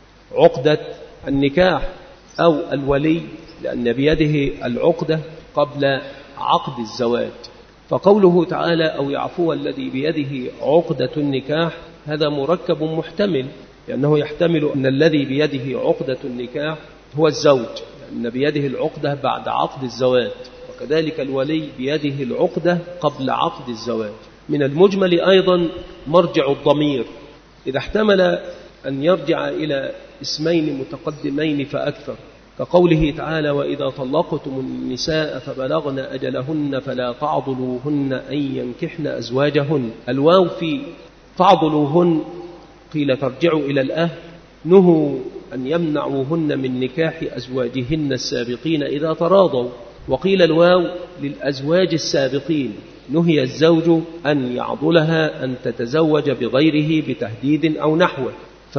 عقدة النكاح، أو الولي لأن بيده العقدة قبل عقد الزواج. فقوله تعالى أو يعفو الذي بيده عقدة النكاح هذا مركب محتمل، لأنه يحتمل أن الذي بيده عقدة النكاح هو الزوج لأن بيده العقدة بعد عقد الزواج، وكذلك الولي بيده العقدة قبل عقد الزواج. من المجمل أيضا مرجع الضمير، إذا احتمل أن يرجع إلى اسمين متقدمين فأكثر، كقوله تعالى وإذا طلقتم النساء فبلغن أجلهن فلا تعضلوهن أن ينكحن أزواجهن. الواو في تعضلوهن قيل ترجع إلى الأهل، نهوا أن يمنعوهن من نكاح أزواجهن السابقين إذا تراضوا، وقيل الواو للأزواج السابقين، نهي الزوج أن يعضلها أن تتزوج بغيره بتهديد أو نحوه.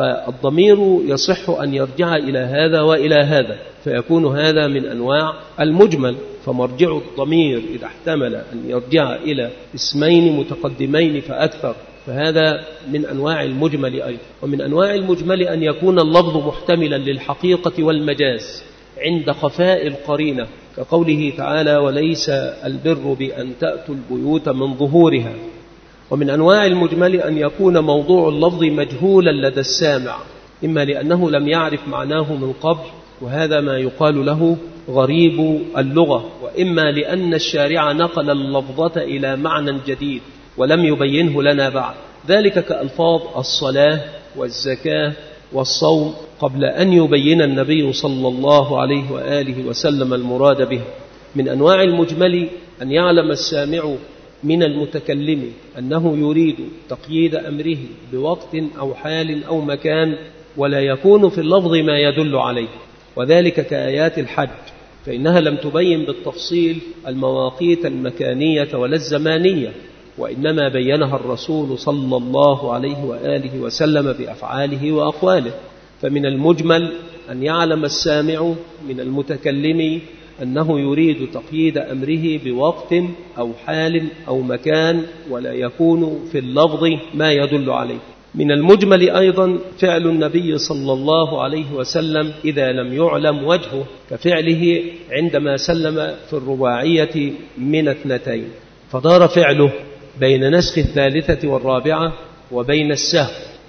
فالضمير يصح أن يرجع إلى هذا وإلى هذا، فيكون هذا من أنواع المجمل. فمرجع الضمير إذا احتمل أن يرجع إلى اسمين متقدمين فأكثر، فهذا من أنواع المجمل أيضا. ومن أنواع المجمل أن يكون اللفظ محتملا للحقيقة والمجاز عند خفاء القرينة، كقوله تعالى وليس البر بأن تأتوا البيوت من ظهورها. ومن أنواع المجمل أن يكون موضوع اللفظ مجهولا لدى السامع، إما لأنه لم يعرف معناه من قبل، وهذا ما يقال له غريب اللغة، وإما لأن الشارع نقل اللفظة إلى معنى جديد ولم يبينه لنا بعد، ذلك كألفاظ الصلاة والزكاة والصوم قبل أن يبين النبي صلى الله عليه وآله وسلم المراد به. من أنواع المجمل أن يعلم السامع من المتكلم أنه يريد تقييد أمره بوقت أو حال أو مكان، ولا يكون في اللفظ ما يدل عليه، وذلك كآيات الحج، فإنها لم تبين بالتفصيل المواقيت المكانية ولا الزمانية، وإنما بينها الرسول صلى الله عليه وآله وسلم بأفعاله وأقواله. فمن المجمل أن يعلم السامع من المتكلم أنه يريد تقييد أمره بوقت أو حال أو مكان، ولا يكون في اللفظ ما يدل عليه. من المجمل أيضا فعل النبي صلى الله عليه وسلم إذا لم يعلم وجهه، كفعله عندما سلم في الرباعية من 2، فدار فعله بين نسخ 3 و4 وبين السهو،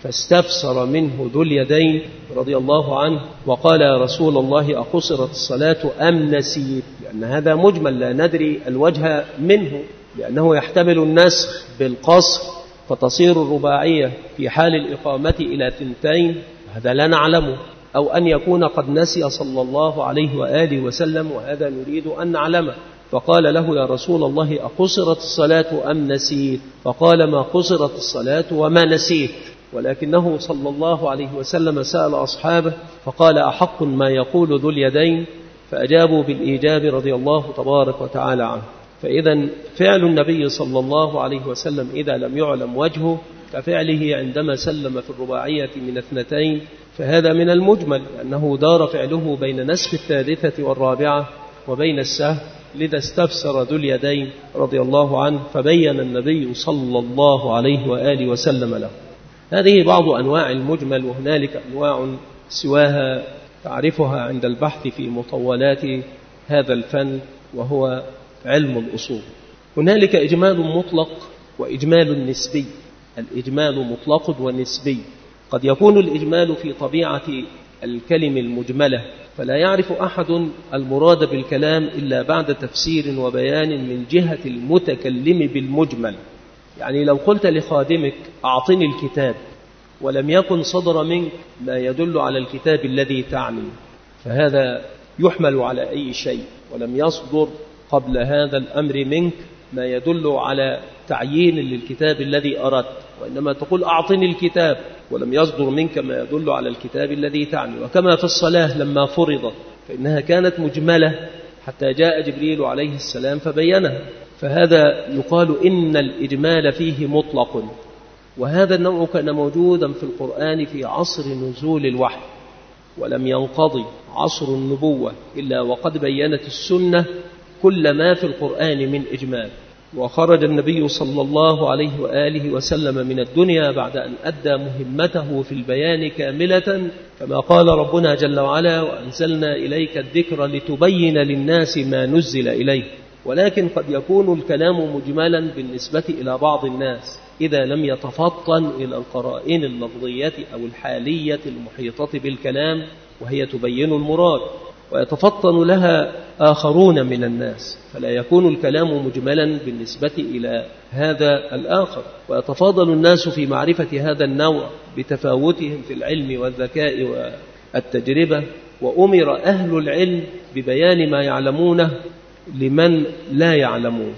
فاستفسر منه ذو اليدين رضي الله عنه وقال: يا رسول الله، أقصرت الصلاة أم نسيت؟ لأن هذا مجمل لا ندري الوجه منه، لأنه يحتمل النسخ بالقصر فتصير الرباعية في حال الإقامة إلى 2، هذا لا نعلمه، أو أن يكون قد نسي صلى الله عليه وآله وسلم، وهذا نريد أن نعلمه. فقال له: يا رسول الله، أقصرت الصلاة أم نسيت؟ فقال: ما قصرت الصلاة وما نسيت، ولكنه صلى الله عليه وسلم سأل أصحابه فقال: أحق ما يقول ذو اليدين؟ فأجابوا بالإيجاب رضي الله تبارك وتعالى عنه. فإذا فعل النبي صلى الله عليه وسلم إذا لم يعلم وجهه كفعله عندما سلم في الرباعية من 2، فهذا من المجمل، أنه دار فعله بين نسخ 3 والرابعة وبين السهو، لذا استفسر ذو اليدين رضي الله عنه فبين النبي صلى الله عليه وآله وسلم له. هذه بعض أنواع المجمل، وهنالك أنواع سواها تعرفها عند البحث في مطولات هذا الفن وهو علم الأصول. هنالك إجمال مطلق وإجمال نسبي. الإجمال مطلق ونسبي. قد يكون الإجمال في طبيعة الكلم المجملة، فلا يعرف أحد المراد بالكلام إلا بعد تفسير وبيان من جهة المتكلم بالمجمل. يعني لو قلت لخادمك: أعطني الكتاب، ولم يكن صدر منك ما يدل على الكتاب الذي تعني، فهذا يحمل على أي شيء، ولم يصدر قبل هذا الأمر منك ما يدل على تعيين للكتاب الذي أردت، وإنما تقول: أعطني الكتاب، ولم يصدر منك ما يدل على الكتاب الذي تعني. وكما في الصلاة لما فرضت فإنها كانت مجملة حتى جاء جبريل عليه السلام فبينها، فهذا يقال إن الإجمال فيه مطلق. وهذا النوع كان موجودا في القرآن في عصر نزول الوحي، ولم ينقضي عصر النبوة إلا وقد بينت السنة كل ما في القرآن من إجمال. وخرج النبي صلى الله عليه وآله وسلم من الدنيا بعد أن أدى مهمته في البيان كاملة، كما قال ربنا جل وعلا: وأنزلنا إليك الذكر لتبين للناس ما نزل إليه. ولكن قد يكون الكلام مجملا بالنسبة إلى بعض الناس إذا لم يتفطن إلى القرائن اللفظية أو الحالية المحيطة بالكلام وهي تبين المراد، ويتفطن لها آخرون من الناس، فلا يكون الكلام مجملا بالنسبة إلى هذا الآخر. ويتفاضل الناس في معرفة هذا النوع بتفاوتهم في العلم والذكاء والتجربة، وأمر أهل العلم ببيان ما يعلمونه لمن لا يعلمون.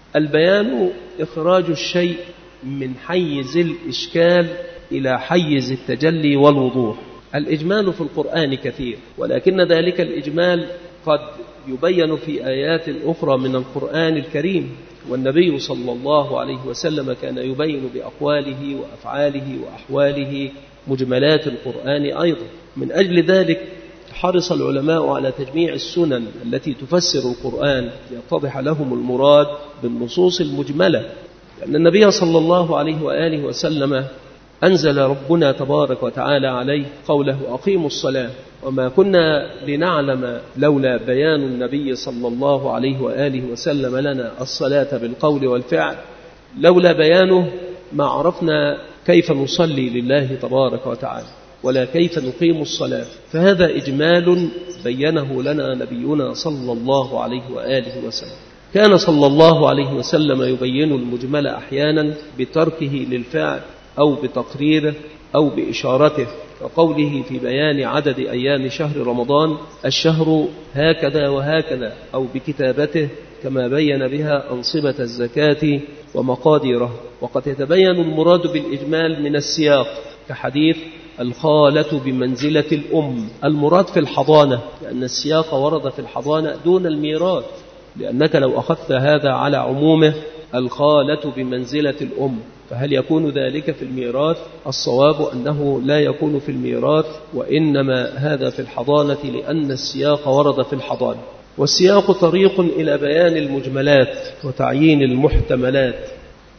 البيان إخراج الشيء من حيز الإشكال إلى حيز التجلي والوضوح. الإجمال في القرآن كثير، ولكن ذلك الإجمال قد يبين في آيات أخرى من القرآن الكريم، والنبي صلى الله عليه وسلم كان يبين بأقواله وأفعاله وأحواله مجملات القرآن أيضا. من أجل ذلك حرص العلماء على تجميع السنن التي تفسر القرآن ليتضح لهم المراد بالنصوص المجملة، لأن النبي صلى الله عليه وآله وسلم أنزل ربنا تبارك وتعالى عليه قوله: أقيموا الصلاة. وما كنا لنعلم لولا بيان النبي صلى الله عليه وآله وسلم لنا الصلاة بالقول والفعل، لولا بيانه ما عرفنا كيف نصلي لله تبارك وتعالى ولا كيف نقيم الصلاة. فهذا إجمال بينه لنا نبينا صلى الله عليه وآله وسلم. كان صلى الله عليه وسلم يبين المجمل أحيانا بتركه للفعل أو بتقريره أو بإشارته، كقوله في بيان عدد أيام شهر رمضان: الشهر هكذا وهكذا، أو بكتابته كما بين بها أنصبة الزكاة ومقاديره. وقد يتبين المراد بالإجمال من السياق، كحديث: الخالة بمنزلة الأم. المراد في الحضانة، لأن السياق ورد في الحضانة دون الميراث، لأنك لو أخذت هذا على عمومه الخالة بمنزلة الأم، فهل يكون ذلك في الميراث؟ الصواب أنه لا يكون في الميراث، وإنما هذا في الحضانة، لأن السياق ورد في الحضانة. والسياق طريق إلى بيان المجملات وتعيين المحتملات.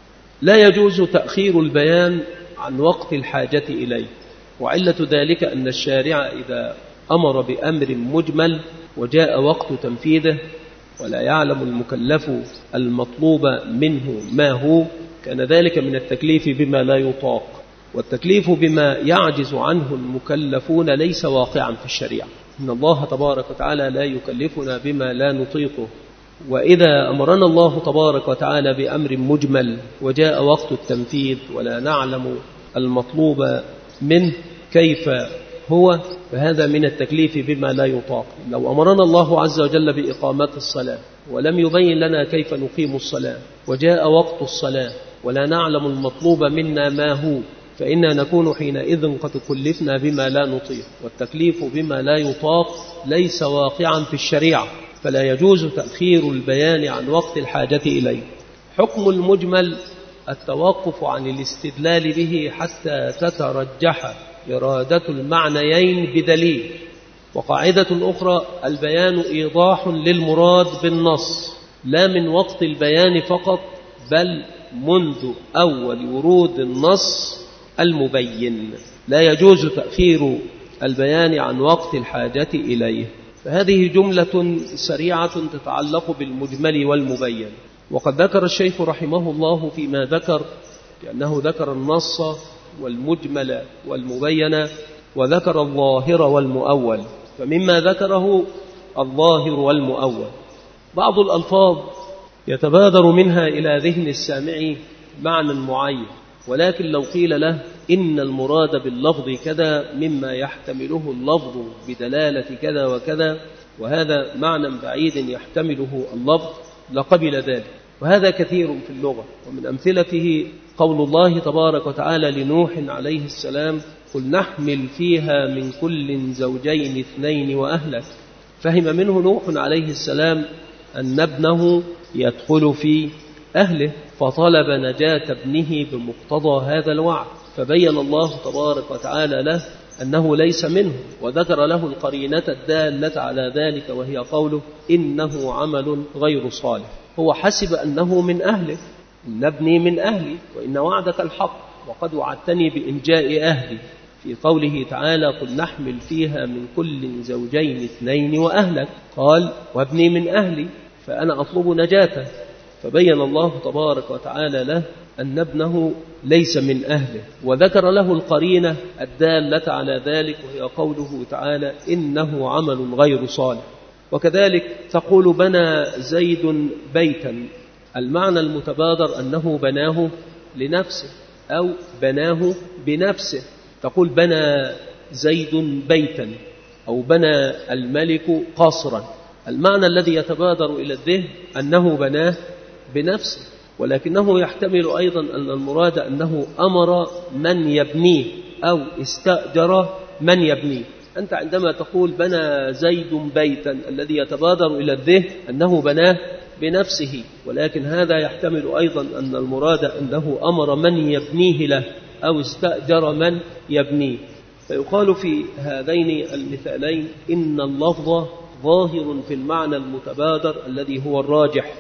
لا يجوز تأخير البيان عن وقت الحاجة إليه، وعلة ذلك أن الشارع إذا أمر بأمر مجمل وجاء وقت تنفيذه ولا يعلم المكلف المطلوب منه ما هو، كان ذلك من التكليف بما لا يطاق. والتكليف بما يعجز عنه المكلفون ليس واقعا في الشريعة. إن الله تبارك وتعالى لا يكلفنا بما لا نطيقه، وإذا أمرنا الله تبارك وتعالى بأمر مجمل وجاء وقت التنفيذ ولا نعلم المطلوب منه كيف هو، فهذا من التكليف بما لا يطاق. لو أمرنا الله عز وجل بإقامة الصلاة ولم يبين لنا كيف نقيم الصلاة وجاء وقت الصلاة ولا نعلم المطلوب منا ما هو، فإنا نكون حينئذ قد كلفنا بما لا نطيق. والتكليف بما لا يطاق ليس واقعا في الشريعة، فلا يجوز تأخير البيان عن وقت الحاجة إليه. حكم المجمل التوقف عن الاستدلال به حتى تترجح إرادة المعنيين بدليل. وقاعدة أخرى: البيان إيضاح للمراد بالنص لا من وقت البيان فقط، بل منذ أول ورود النص المبين. لا يجوز تأخير البيان عن وقت الحاجة إليه. فهذه جملة سريعة تتعلق بالمجمل والمبين. وقد ذكر الشيخ رحمه الله فيما ذكر لأنه ذكر النص والمجمل والمبين وذكر الظاهر والمؤول. فمما ذكره الظاهر والمؤول بعض الألفاظ يتبادر منها إلى ذهن السامع معنى معين، ولكن لو قيل له إن المراد باللفظ كذا مما يحتمله اللفظ بدلالة كذا وكذا، وهذا معنى بعيد يحتمله اللفظ، لقبل ذلك. وهذا كثير في اللغة. ومن أمثلته قول الله تبارك وتعالى لنوح عليه السلام: قل نحمل فيها من كل زوجين اثنين وأهلك. فهم منه نوح عليه السلام أن ابنه يدخل في أهله، فطلب نجاة ابنه بمقتضى هذا الوعد، فبين الله تبارك وتعالى له أنه ليس منه، وذكر له القرينة الدالة على ذلك وهي قوله: إنه عمل غير صالح. هو حسب أنه من أهله، إن ابني من أهلي وإن وعدك الحق وقد وعدتني بإنجاء أهلي، في قوله تعالى: قل نحمل فيها من كل زوجين اثنين وأهلك، قال: وابني من أهلي فأنا أطلب نجاته. فبين الله تبارك وتعالى له أن ابنه ليس من أهله، وذكر له القرينة الدالة على ذلك وهي قوله تعالى: إنه عمل غير صالح. وكذلك تقول: بنى زيد بيتا، المعنى المتبادر أنه بناه لنفسه أو بناه بنفسه. تقول: بنى زيد بيتا أو بنى الملك قصرا، المعنى الذي يتبادر إلى الذهن أنه بناه بنفسه، ولكنه يحتمل أيضا أن المراد أنه أمر من يبنيه أو استأجر من يبنيه. أنت عندما تقول بنى زيد بيتا، الذي يتبادر إلى الذهن أنه بناه بنفسه، ولكن هذا يحتمل أيضا أن المراد أنه أمر من يبنيه له أو استأجر من يبنيه. فيقال في هذين المثالين إن اللفظ ظاهر في المعنى المتبادر الذي هو الراجح،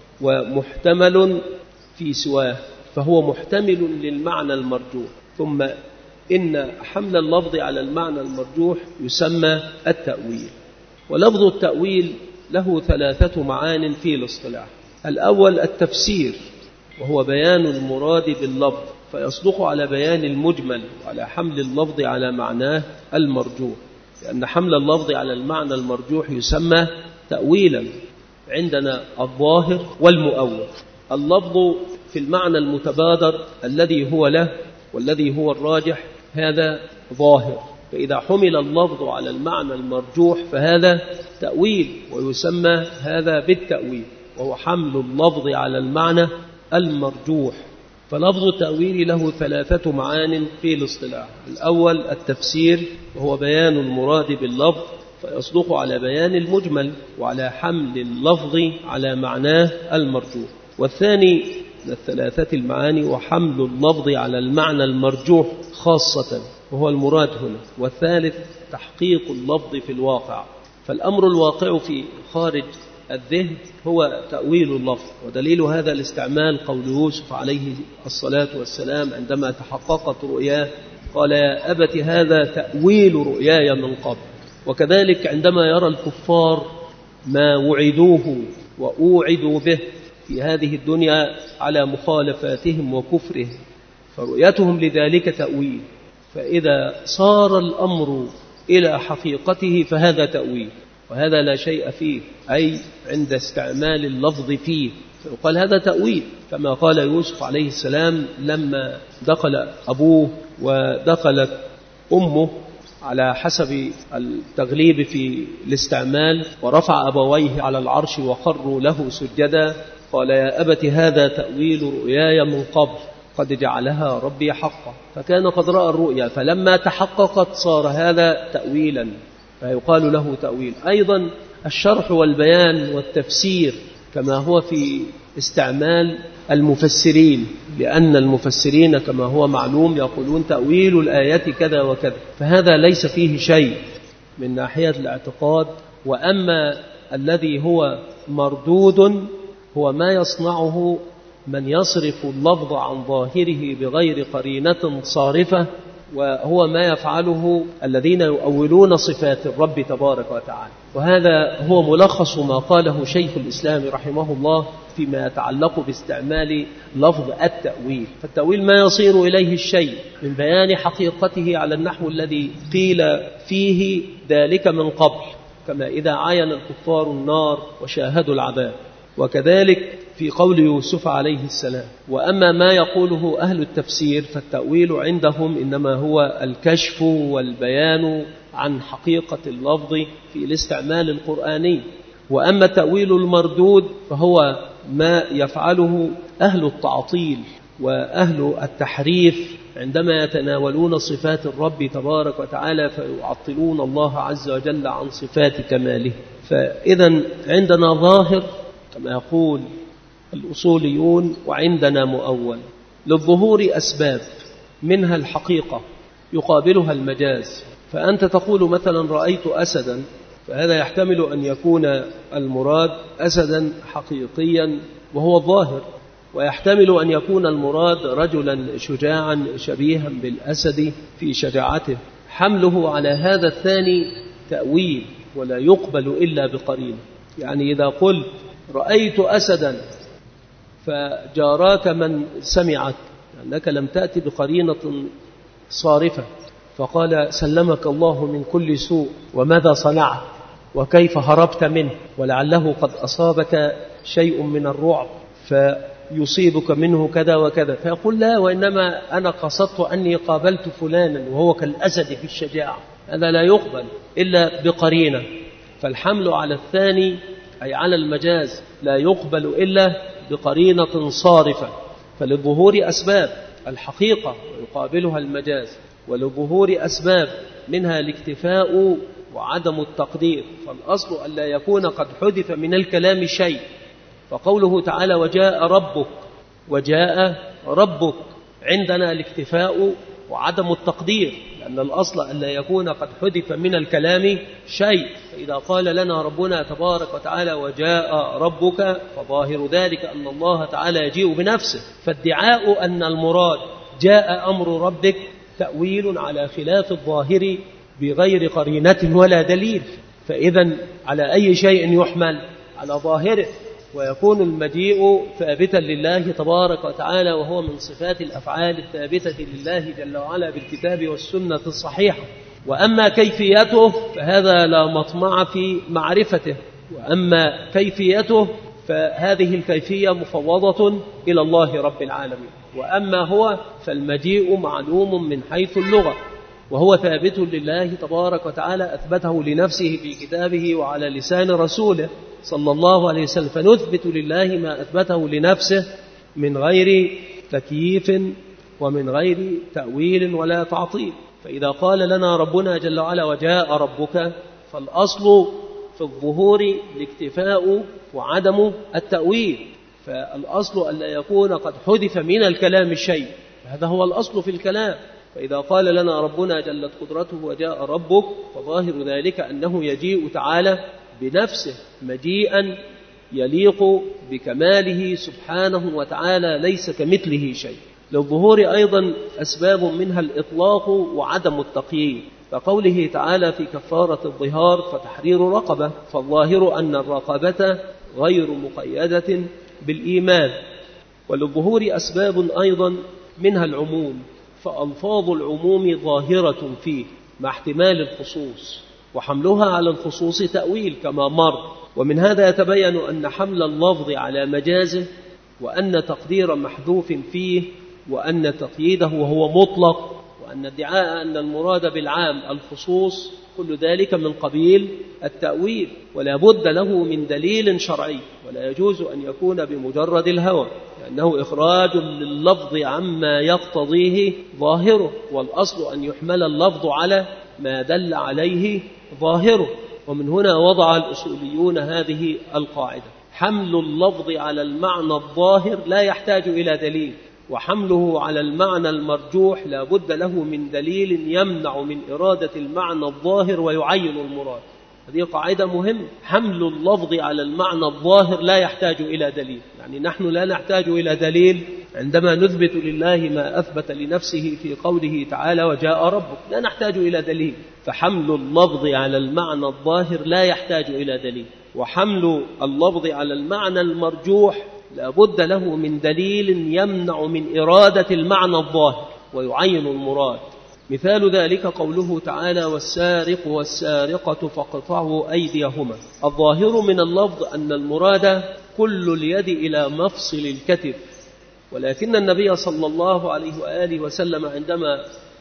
ومحتمل في سواه، فهو محتمل للمعنى المرجوح. ثم إن حمل اللفظ على المعنى المرجوح يسمى التأويل. ولفظ التأويل له 3 معان في الاصطلاح. الأول التفسير، وهو بيان المراد باللفظ، فيصدق على بيان المجمل وعلى حمل اللفظ على معناه المرجوح، لأن حمل اللفظ على المعنى المرجوح يسمى تأويلا. عندنا الظاهر والمؤول. اللفظ في المعنى المتبادر الذي هو له والذي هو الراجح هذا ظاهر، فإذا حمل اللفظ على المعنى المرجوح فهذا تأويل، ويسمى هذا بالتأويل، وهو حمل اللفظ على المعنى المرجوح. فلفظ التأويل له 3 معان في الاصطلاح. الأول التفسير، وهو بيان المراد باللفظ، فيصدق على بيان المجمل وعلى حمل اللفظ على معناه المرجوح. والثاني من 3 المعاني وحمل اللفظ على المعنى المرجوح خاصة، وهو المراد هنا. والثالث تحقيق اللفظ في الواقع. فالأمر الواقع في خارج الذهن هو تأويل اللفظ، ودليل هذا الاستعمال قول يوسف عليه الصلاة والسلام عندما تحققت رؤياه قال: يا أبت هذا تأويل رؤياي من قبل. وكذلك عندما يرى الكفار ما وعدوه وأوعدوا به في هذه الدنيا على مخالفاتهم وكفرهم، فرؤيتهم لذلك تأويل. فإذا صار الأمر إلى حقيقته فهذا تأويل، وهذا لا شيء فيه، أي عند استعمال اللفظ فيه فيقال هذا تأويل، كما قال يوسف عليه السلام لما دخل أبوه ودخلت أمه على حسب التغليب في الاستعمال، ورفع أبويه على العرش وخروا له سجدا، قال يا أبت هذا تأويل رؤياي من قبل قد جعلها ربي حقا. فكان قد رأى الرؤيا، فلما تحققت صار هذا تأويلا، فيقال له تأويل. أيضا الشرح والبيان والتفسير كما هو في استعمال المفسرين، لأن المفسرين كما هو معلوم يقولون تأويل الآيات كذا وكذا، فهذا ليس فيه شيء من ناحية الاعتقاد. وأما الذي هو مردود هو ما يصنعه من يصرف اللفظ عن ظاهره بغير قرينة صارفة، وهو ما يفعله الذين يؤولون صفات الرب تبارك وتعالى. وهذا هو ملخص ما قاله شيخ الإسلام رحمه الله فيما يتعلق باستعمال لفظ التأويل. فالتأويل ما يصير إليه الشيء من بيان حقيقته على النحو الذي قيل فيه ذلك من قبل، كما إذا عاين الكفار النار وشاهدوا العذاب، وكذلك في قول يوسف عليه السلام. وأما ما يقوله أهل التفسير فالتأويل عندهم إنما هو الكشف والبيان عن حقيقة اللفظ في الاستعمال القرآني. وأما التأويل المردود فهو ما يفعله أهل التعطيل وأهل التحريف عندما يتناولون صفات الرب تبارك وتعالى فيعطلون الله عز وجل عن صفات كماله. فإذا عندنا ظاهر كما يقول الأصوليون، وعندنا مؤول. للظهور أسباب، منها الحقيقة يقابلها المجاز. فأنت تقول مثلا رأيت أسدا، فهذا يحتمل أن يكون المراد أسدا حقيقيا وهو الظاهر، ويحتمل أن يكون المراد رجلا شجاعا شبيها بالأسد في شجاعته. حمله على هذا الثاني تأويل ولا يقبل إلا بقرينة. يعني إذا قلت رأيت أسدا فجاراك من سمعك أنك لم تأتي بقرينة صارفة، فقال سلمك الله من كل سوء وماذا صنعت وكيف هربت منه، ولعله قد أصابك شيء من الرعب فيصيبك منه كذا وكذا، فيقول لا، وإنما أنا قصدت أني قابلت فلانا وهو كالأسد في الشجاعة. هذا لا يقبل إلا بقرينة. فالحمل على الثاني أي على المجاز لا يقبل إلا بقرينة صارفة. فللظهور أسباب، الحقيقة ويقابلها المجاز، وللظهور أسباب منها الاكتفاء وعدم التقدير. فالأصل أن لا يكون قد حذف من الكلام شيء. فقوله تعالى وجاء ربك، وجاء ربك، عندنا الاكتفاء وعدم التقدير، لأن الأصل أن لا يكون قد حذف من الكلام شيء. فإذا قال لنا ربنا تبارك وتعالى وجاء ربك فظاهر ذلك أن الله تعالى يجيء بنفسه. فادعاء أن المراد جاء أمر ربك تأويل على خلاف الظاهر بغير قرينة ولا دليل. فإذا على أي شيء يحمل؟ على ظاهره، ويكون المجيء ثابتا لله تبارك وتعالى، وهو من صفات الأفعال الثابتة لله جل وعلا بالكتاب والسنة الصحيحة. وأما كيفيته فهذا لا مطمع في معرفته، وأما كيفيته فهذه الكيفية مفوضة إلى الله رب العالمين. وأما هو فالمجيء معلوم من حيث اللغة، وهو ثابت لله تبارك وتعالى، أثبته لنفسه في كتابه وعلى لسان رسوله صلى الله عليه وسلم. فنثبت لله ما أثبته لنفسه من غير تكييف ومن غير تأويل ولا تعطيل. فإذا قال لنا ربنا جل وعلا وجاء ربك، فالأصل في الظهور الاكتفاء وعدم التأويل. فالأصل أن لا يكون قد حذف من الكلام شيء، هذا هو الأصل في الكلام. فإذا قال لنا ربنا جلت قدرته وجاء ربك، فظاهر ذلك أنه يجيء تعالى بنفسه مجيئا يليق بكماله سبحانه وتعالى، ليس كمثله شيء. للظهور أيضا أسباب منها الإطلاق وعدم التقييد، كقوله تعالى في كفارة الظهار فتحرير رقبة، فالظاهر أن الرقبة غير مقيدة بالإيمان. وللظهور أسباب أيضا منها العموم، فألفاظ العموم ظاهرة فيه مع احتمال الخصوص، وحملها على الخصوص تأويل كما مر. ومن هذا يتبين أن حمل اللفظ على مجازه، وأن تقدير محذوف فيه، وأن تقييده وهو مطلق، وأن ادعاء أن المراد بالعام الخصوص، كل ذلك من قبيل التأويل، ولا بد له من دليل شرعي، ولا يجوز أن يكون بمجرد الهوى، لأنه إخراج لللفظ عما يقتضيه ظاهره، والأصل أن يحمل اللفظ على ما دل عليه ظاهره. ومن هنا وضع الأصوليون هذه القاعدة: حمل اللفظ على المعنى الظاهر لا يحتاج إلى دليل، وحمله على المعنى المرجوح لا بد له من دليل يمنع من إرادة المعنى الظاهر ويعين المراد. هذه قاعدة مهمة. حمل اللفظ على المعنى الظاهر لا يحتاج إلى دليل، يعني نحن لا نحتاج إلى دليل عندما نثبت لله ما أثبت لنفسه في قوله تعالى وجاء ربك، لا نحتاج إلى دليل. فحمل اللفظ على المعنى الظاهر لا يحتاج إلى دليل، وحمل اللفظ على المعنى المرجوح لا بد له من دليل يمنع من إرادة المعنى الظاهر ويعين المراد. مثال ذلك قوله تعالى والسارق والسارقة فاقطعوا أيديهما. الظاهر من اللفظ أن المراد كل اليد إلى مفصل الكتف، ولكن النبي صلى الله عليه وآله وسلم عندما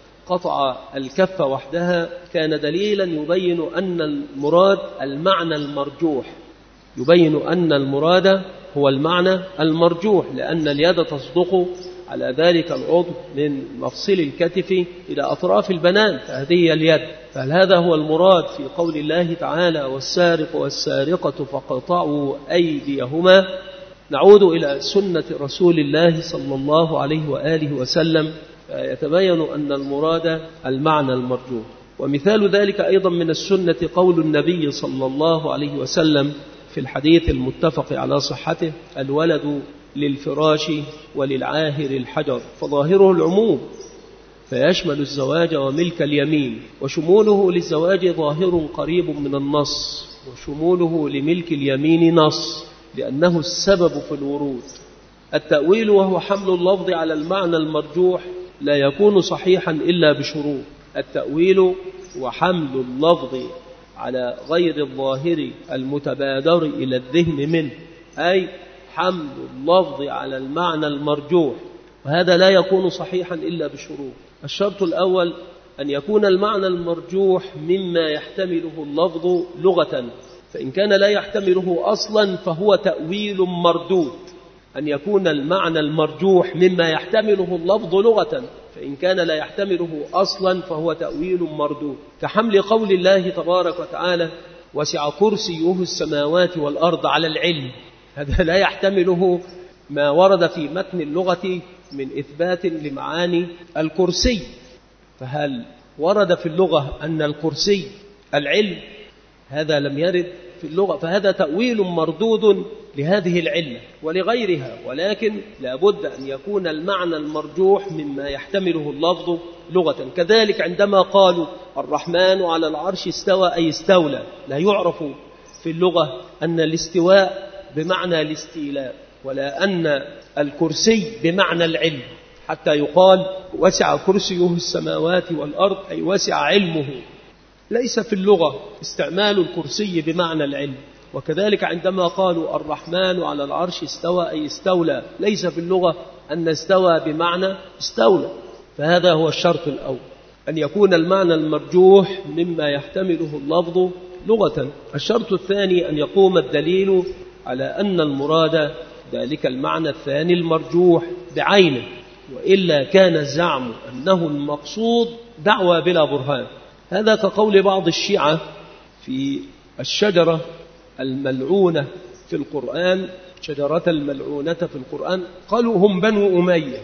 قطع الكف وحدها كان دليلا يبين أن المراد المعنى المرجوح، يبين أن المراد هو المعنى المرجوح، لأن اليد تصدق على ذلك العضو من مفصل الكتف إلى أطراف البنان، فهذه اليد. فهل هذا هو المراد في قول الله تعالى والسارق والسارقة فاقطعوا أيديهما؟ نعود إلى سنة رسول الله صلى الله عليه وآله وسلم فيتبين أن المراد المعنى المرجوح. ومثال ذلك أيضا من السنة قول النبي صلى الله عليه وسلم في الحديث المتفق على صحته: الولد للفراش وللعاهر الحجر، فظاهره العموم فيشمل الزواج وملك اليمين، وشموله للزواج ظاهر قريب من النص، وشموله لملك اليمين نص، لأنه السبب في الورود. التأويل وهو حمل اللفظ على المعنى المرجوح لا يكون صحيحا إلا بشروط. التأويل وحمل اللفظ على غير الظاهر المتبادر إلى الذهن منه، أي حمل اللفظ على المعنى المرجوح، وهذا لا يكون صحيحا إلا بشروط. الشرط الأول أن يكون المعنى المرجوح مما يحتمله اللفظ لغة، فإن كان لا يحتمله أصلا فهو تأويل مردود. أن يكون المعنى المرجوح مما يحتمله اللفظ لغة، فإن كان لا يحتمله أصلا فهو تأويل مردود، كحمل قول الله تبارك وتعالى وسع كرسيه السماوات والأرض على العلم. هذا لا يحتمله ما ورد في متن اللغة من إثبات لمعاني الكرسي. فهل ورد في اللغة أن الكرسي العلم؟ هذا لم يرد في اللغة، فهذا تأويل مردود لهذه العلة ولغيرها، ولكن لا بد أن يكون المعنى المرجوح مما يحتمله اللفظ لغة. كذلك عندما قالوا الرحمن على العرش استوى أي استولى، لا يعرف في اللغة أن الاستواء بمعنى الاستيلاء، ولا أن الكرسي بمعنى العلم، حتى يقال وسع كرسيه السماوات والأرض أي وسع علمه. ليس في اللغة استعمال الكرسي بمعنى العلم. وكذلك عندما قالوا الرحمن على العرش استوى أي استولى، ليس في اللغة أن استوى بمعنى استولى. فهذا هو الشرط الأول، أن يكون المعنى المرجوح مما يحتمله اللفظ لغة. الشرط الثاني أن يقوم الدليل على أن المراد ذلك المعنى الثاني المرجوح بعينه، وإلا كان الزعم أنه المقصود دعوى بلا برهان. هذا كقول بعض الشيعة في الشجرة الملعونة في القرآن، شجرة الملعونة في القرآن، قالوا هم بنو أمية.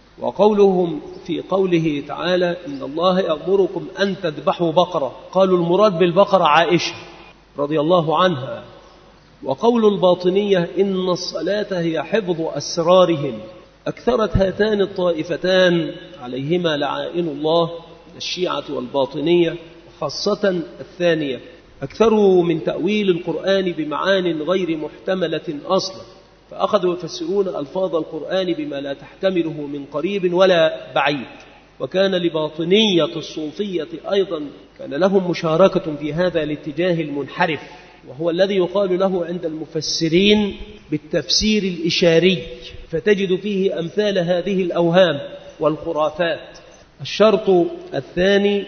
وقولهم في قوله تعالى إن الله يأمركم أن تذبحوا بقرة، قالوا المراد بالبقرة عائشة رضي الله عنها. وقول الباطنية إن الصلاة هي حفظ أسرارهم. أكثرت هاتان الطائفتان عليهما لعائن الله، الشيعة والباطنية، وخاصة الثانية، أكثروا من تأويل القرآن بمعان غير محتملة أصلا، فأخذوا يفسرون ألفاظ القرآن بما لا تحتمله من قريب ولا بعيد. وكان لباطنية الصوفية أيضا كان لهم مشاركة في هذا الاتجاه المنحرف، وهو الذي يقال له عند المفسرين بالتفسير الإشاري، فتجد فيه أمثال هذه الأوهام والخرافات. الشرط الثاني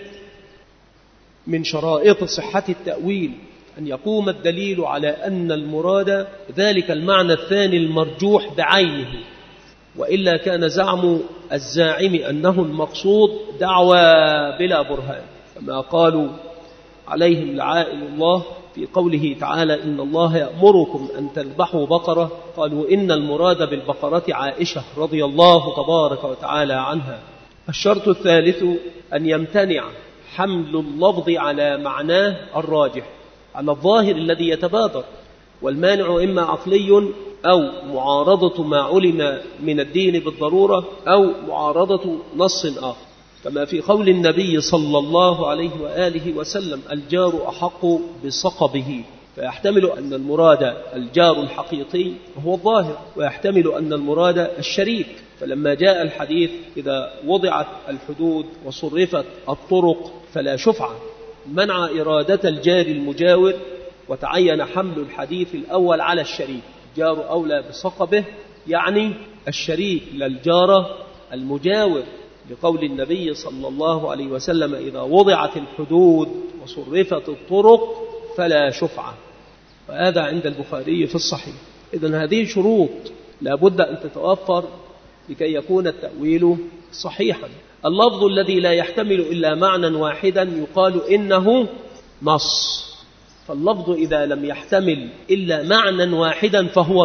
من شرائط صحة التأويل أن يقوم الدليل على أن المراد ذلك المعنى الثاني المرجوح بعينه، وإلا كان زعم الزاعم أنه المقصود دعوى بلا برهان، كما قالوا عليهم لعائن الله في قوله تعالى إن الله يأمركم أن تذبحوا بقرة، قالوا إن المراد بالبقرة عائشة رضي الله تبارك وتعالى عنها. الشرط الثالث أن يمتنع حمل اللفظ على معناه الراجح على الظاهر الذي يتبادر، والمانع إما عقلي أو معارضة ما علم من الدين بالضرورة أو معارضة نص آخر، كما في قول النبي صلى الله عليه وآله وسلم الجار أحق بصقبه، فيحتمل أن المراد الجار الحقيقي وهو الظاهر، ويحتمل أن المراد الشريك. فلما جاء الحديث إذا وضعت الحدود وصرفت الطرق فلا شفعة، منع إرادة الجار المجاور، وتعين حمل الحديث الأول على الشريك. الجار أولى بصقبه يعني الشريك للجار المجاور، لقول النبي صلى الله عليه وسلم إذا وضعت الحدود وصرفت الطرق فلا شفعة، وهذا عند البخاري في الصحيح. إذن هذه شروط لا بد أن تتوفر لكي يكون التأويل صحيحا. اللفظ الذي لا يحتمل إلا معنى واحدا يقال إنه نص، فاللفظ إذا لم يحتمل إلا معنى واحدا فهو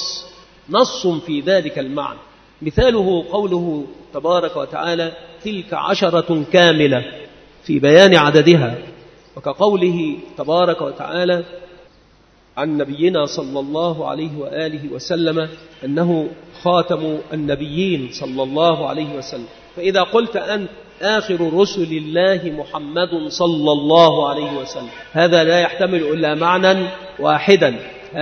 نص في ذلك المعنى. مثاله قوله تبارك وتعالى تلك 10 كاملة في بيان عددها، وكقوله تبارك وتعالى عن نبينا صلى الله عليه وآله وسلم أنه خاتم النبيين صلى الله عليه وسلم. فإذا قلت أنت آخر رسل الله محمد صلى الله عليه وسلم، هذا لا يحتمل إلا معنى واحدا،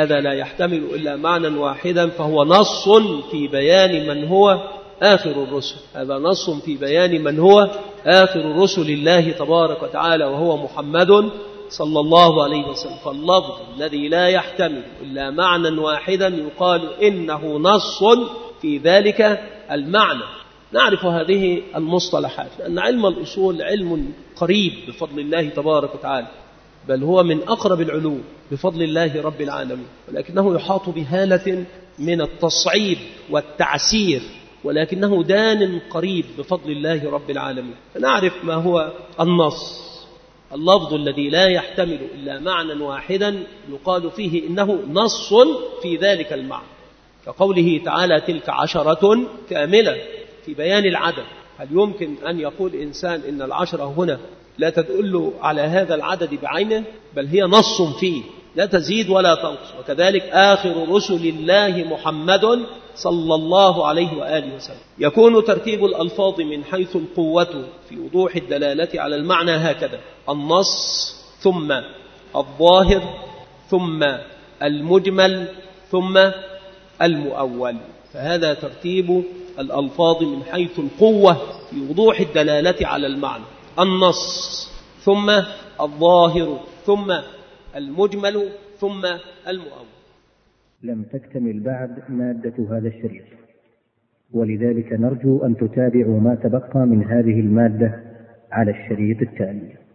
فهو نص في بيان من هو آخر الرسل، هذا نص في بيان من هو آخر رسل الله تبارك وتعالى وهو محمد صلى الله عليه وسلم. فاللفظ الذي لا يحتمل إلا معنى واحدا يقال إنه نص في ذلك المعنى. نعرف هذه المصطلحات لأن علم الأصول علم قريب بفضل الله تبارك وتعالى، بل هو من أقرب العلوم بفضل الله رب العالمين، ولكنه يحاط بهالة من التصعيب والتعسير، ولكنه دان قريب بفضل الله رب العالمين. فنعرف ما هو النص. اللفظ الذي لا يحتمل إلا معنى واحدا يقال فيه إنه نص في ذلك المعنى، كقوله تعالى تلك 10 كاملة في بيان العدد. هل يمكن أن يقول إنسان إن 10 هنا لا تدل على هذا العدد بعينه؟ بل هي نص فيه لا تزيد ولا تنقص. وكذلك آخر رسل الله محمد صلى الله عليه وآله وسلم. يكون ترتيب الألفاظ من حيث القوة في وضوح الدلالة على المعنى هكذا: النص ثم الظاهر ثم المجمل ثم المؤول. فهذا ترتيب الألفاظ من حيث القوة في وضوح الدلالة على المعنى: النص ثم الظاهر ثم المجمل ثم المؤول. لم تكتمل بعد مادة هذا الشريط، ولذلك نرجو أن تتابعوا ما تبقى من هذه المادة على الشريط التالي.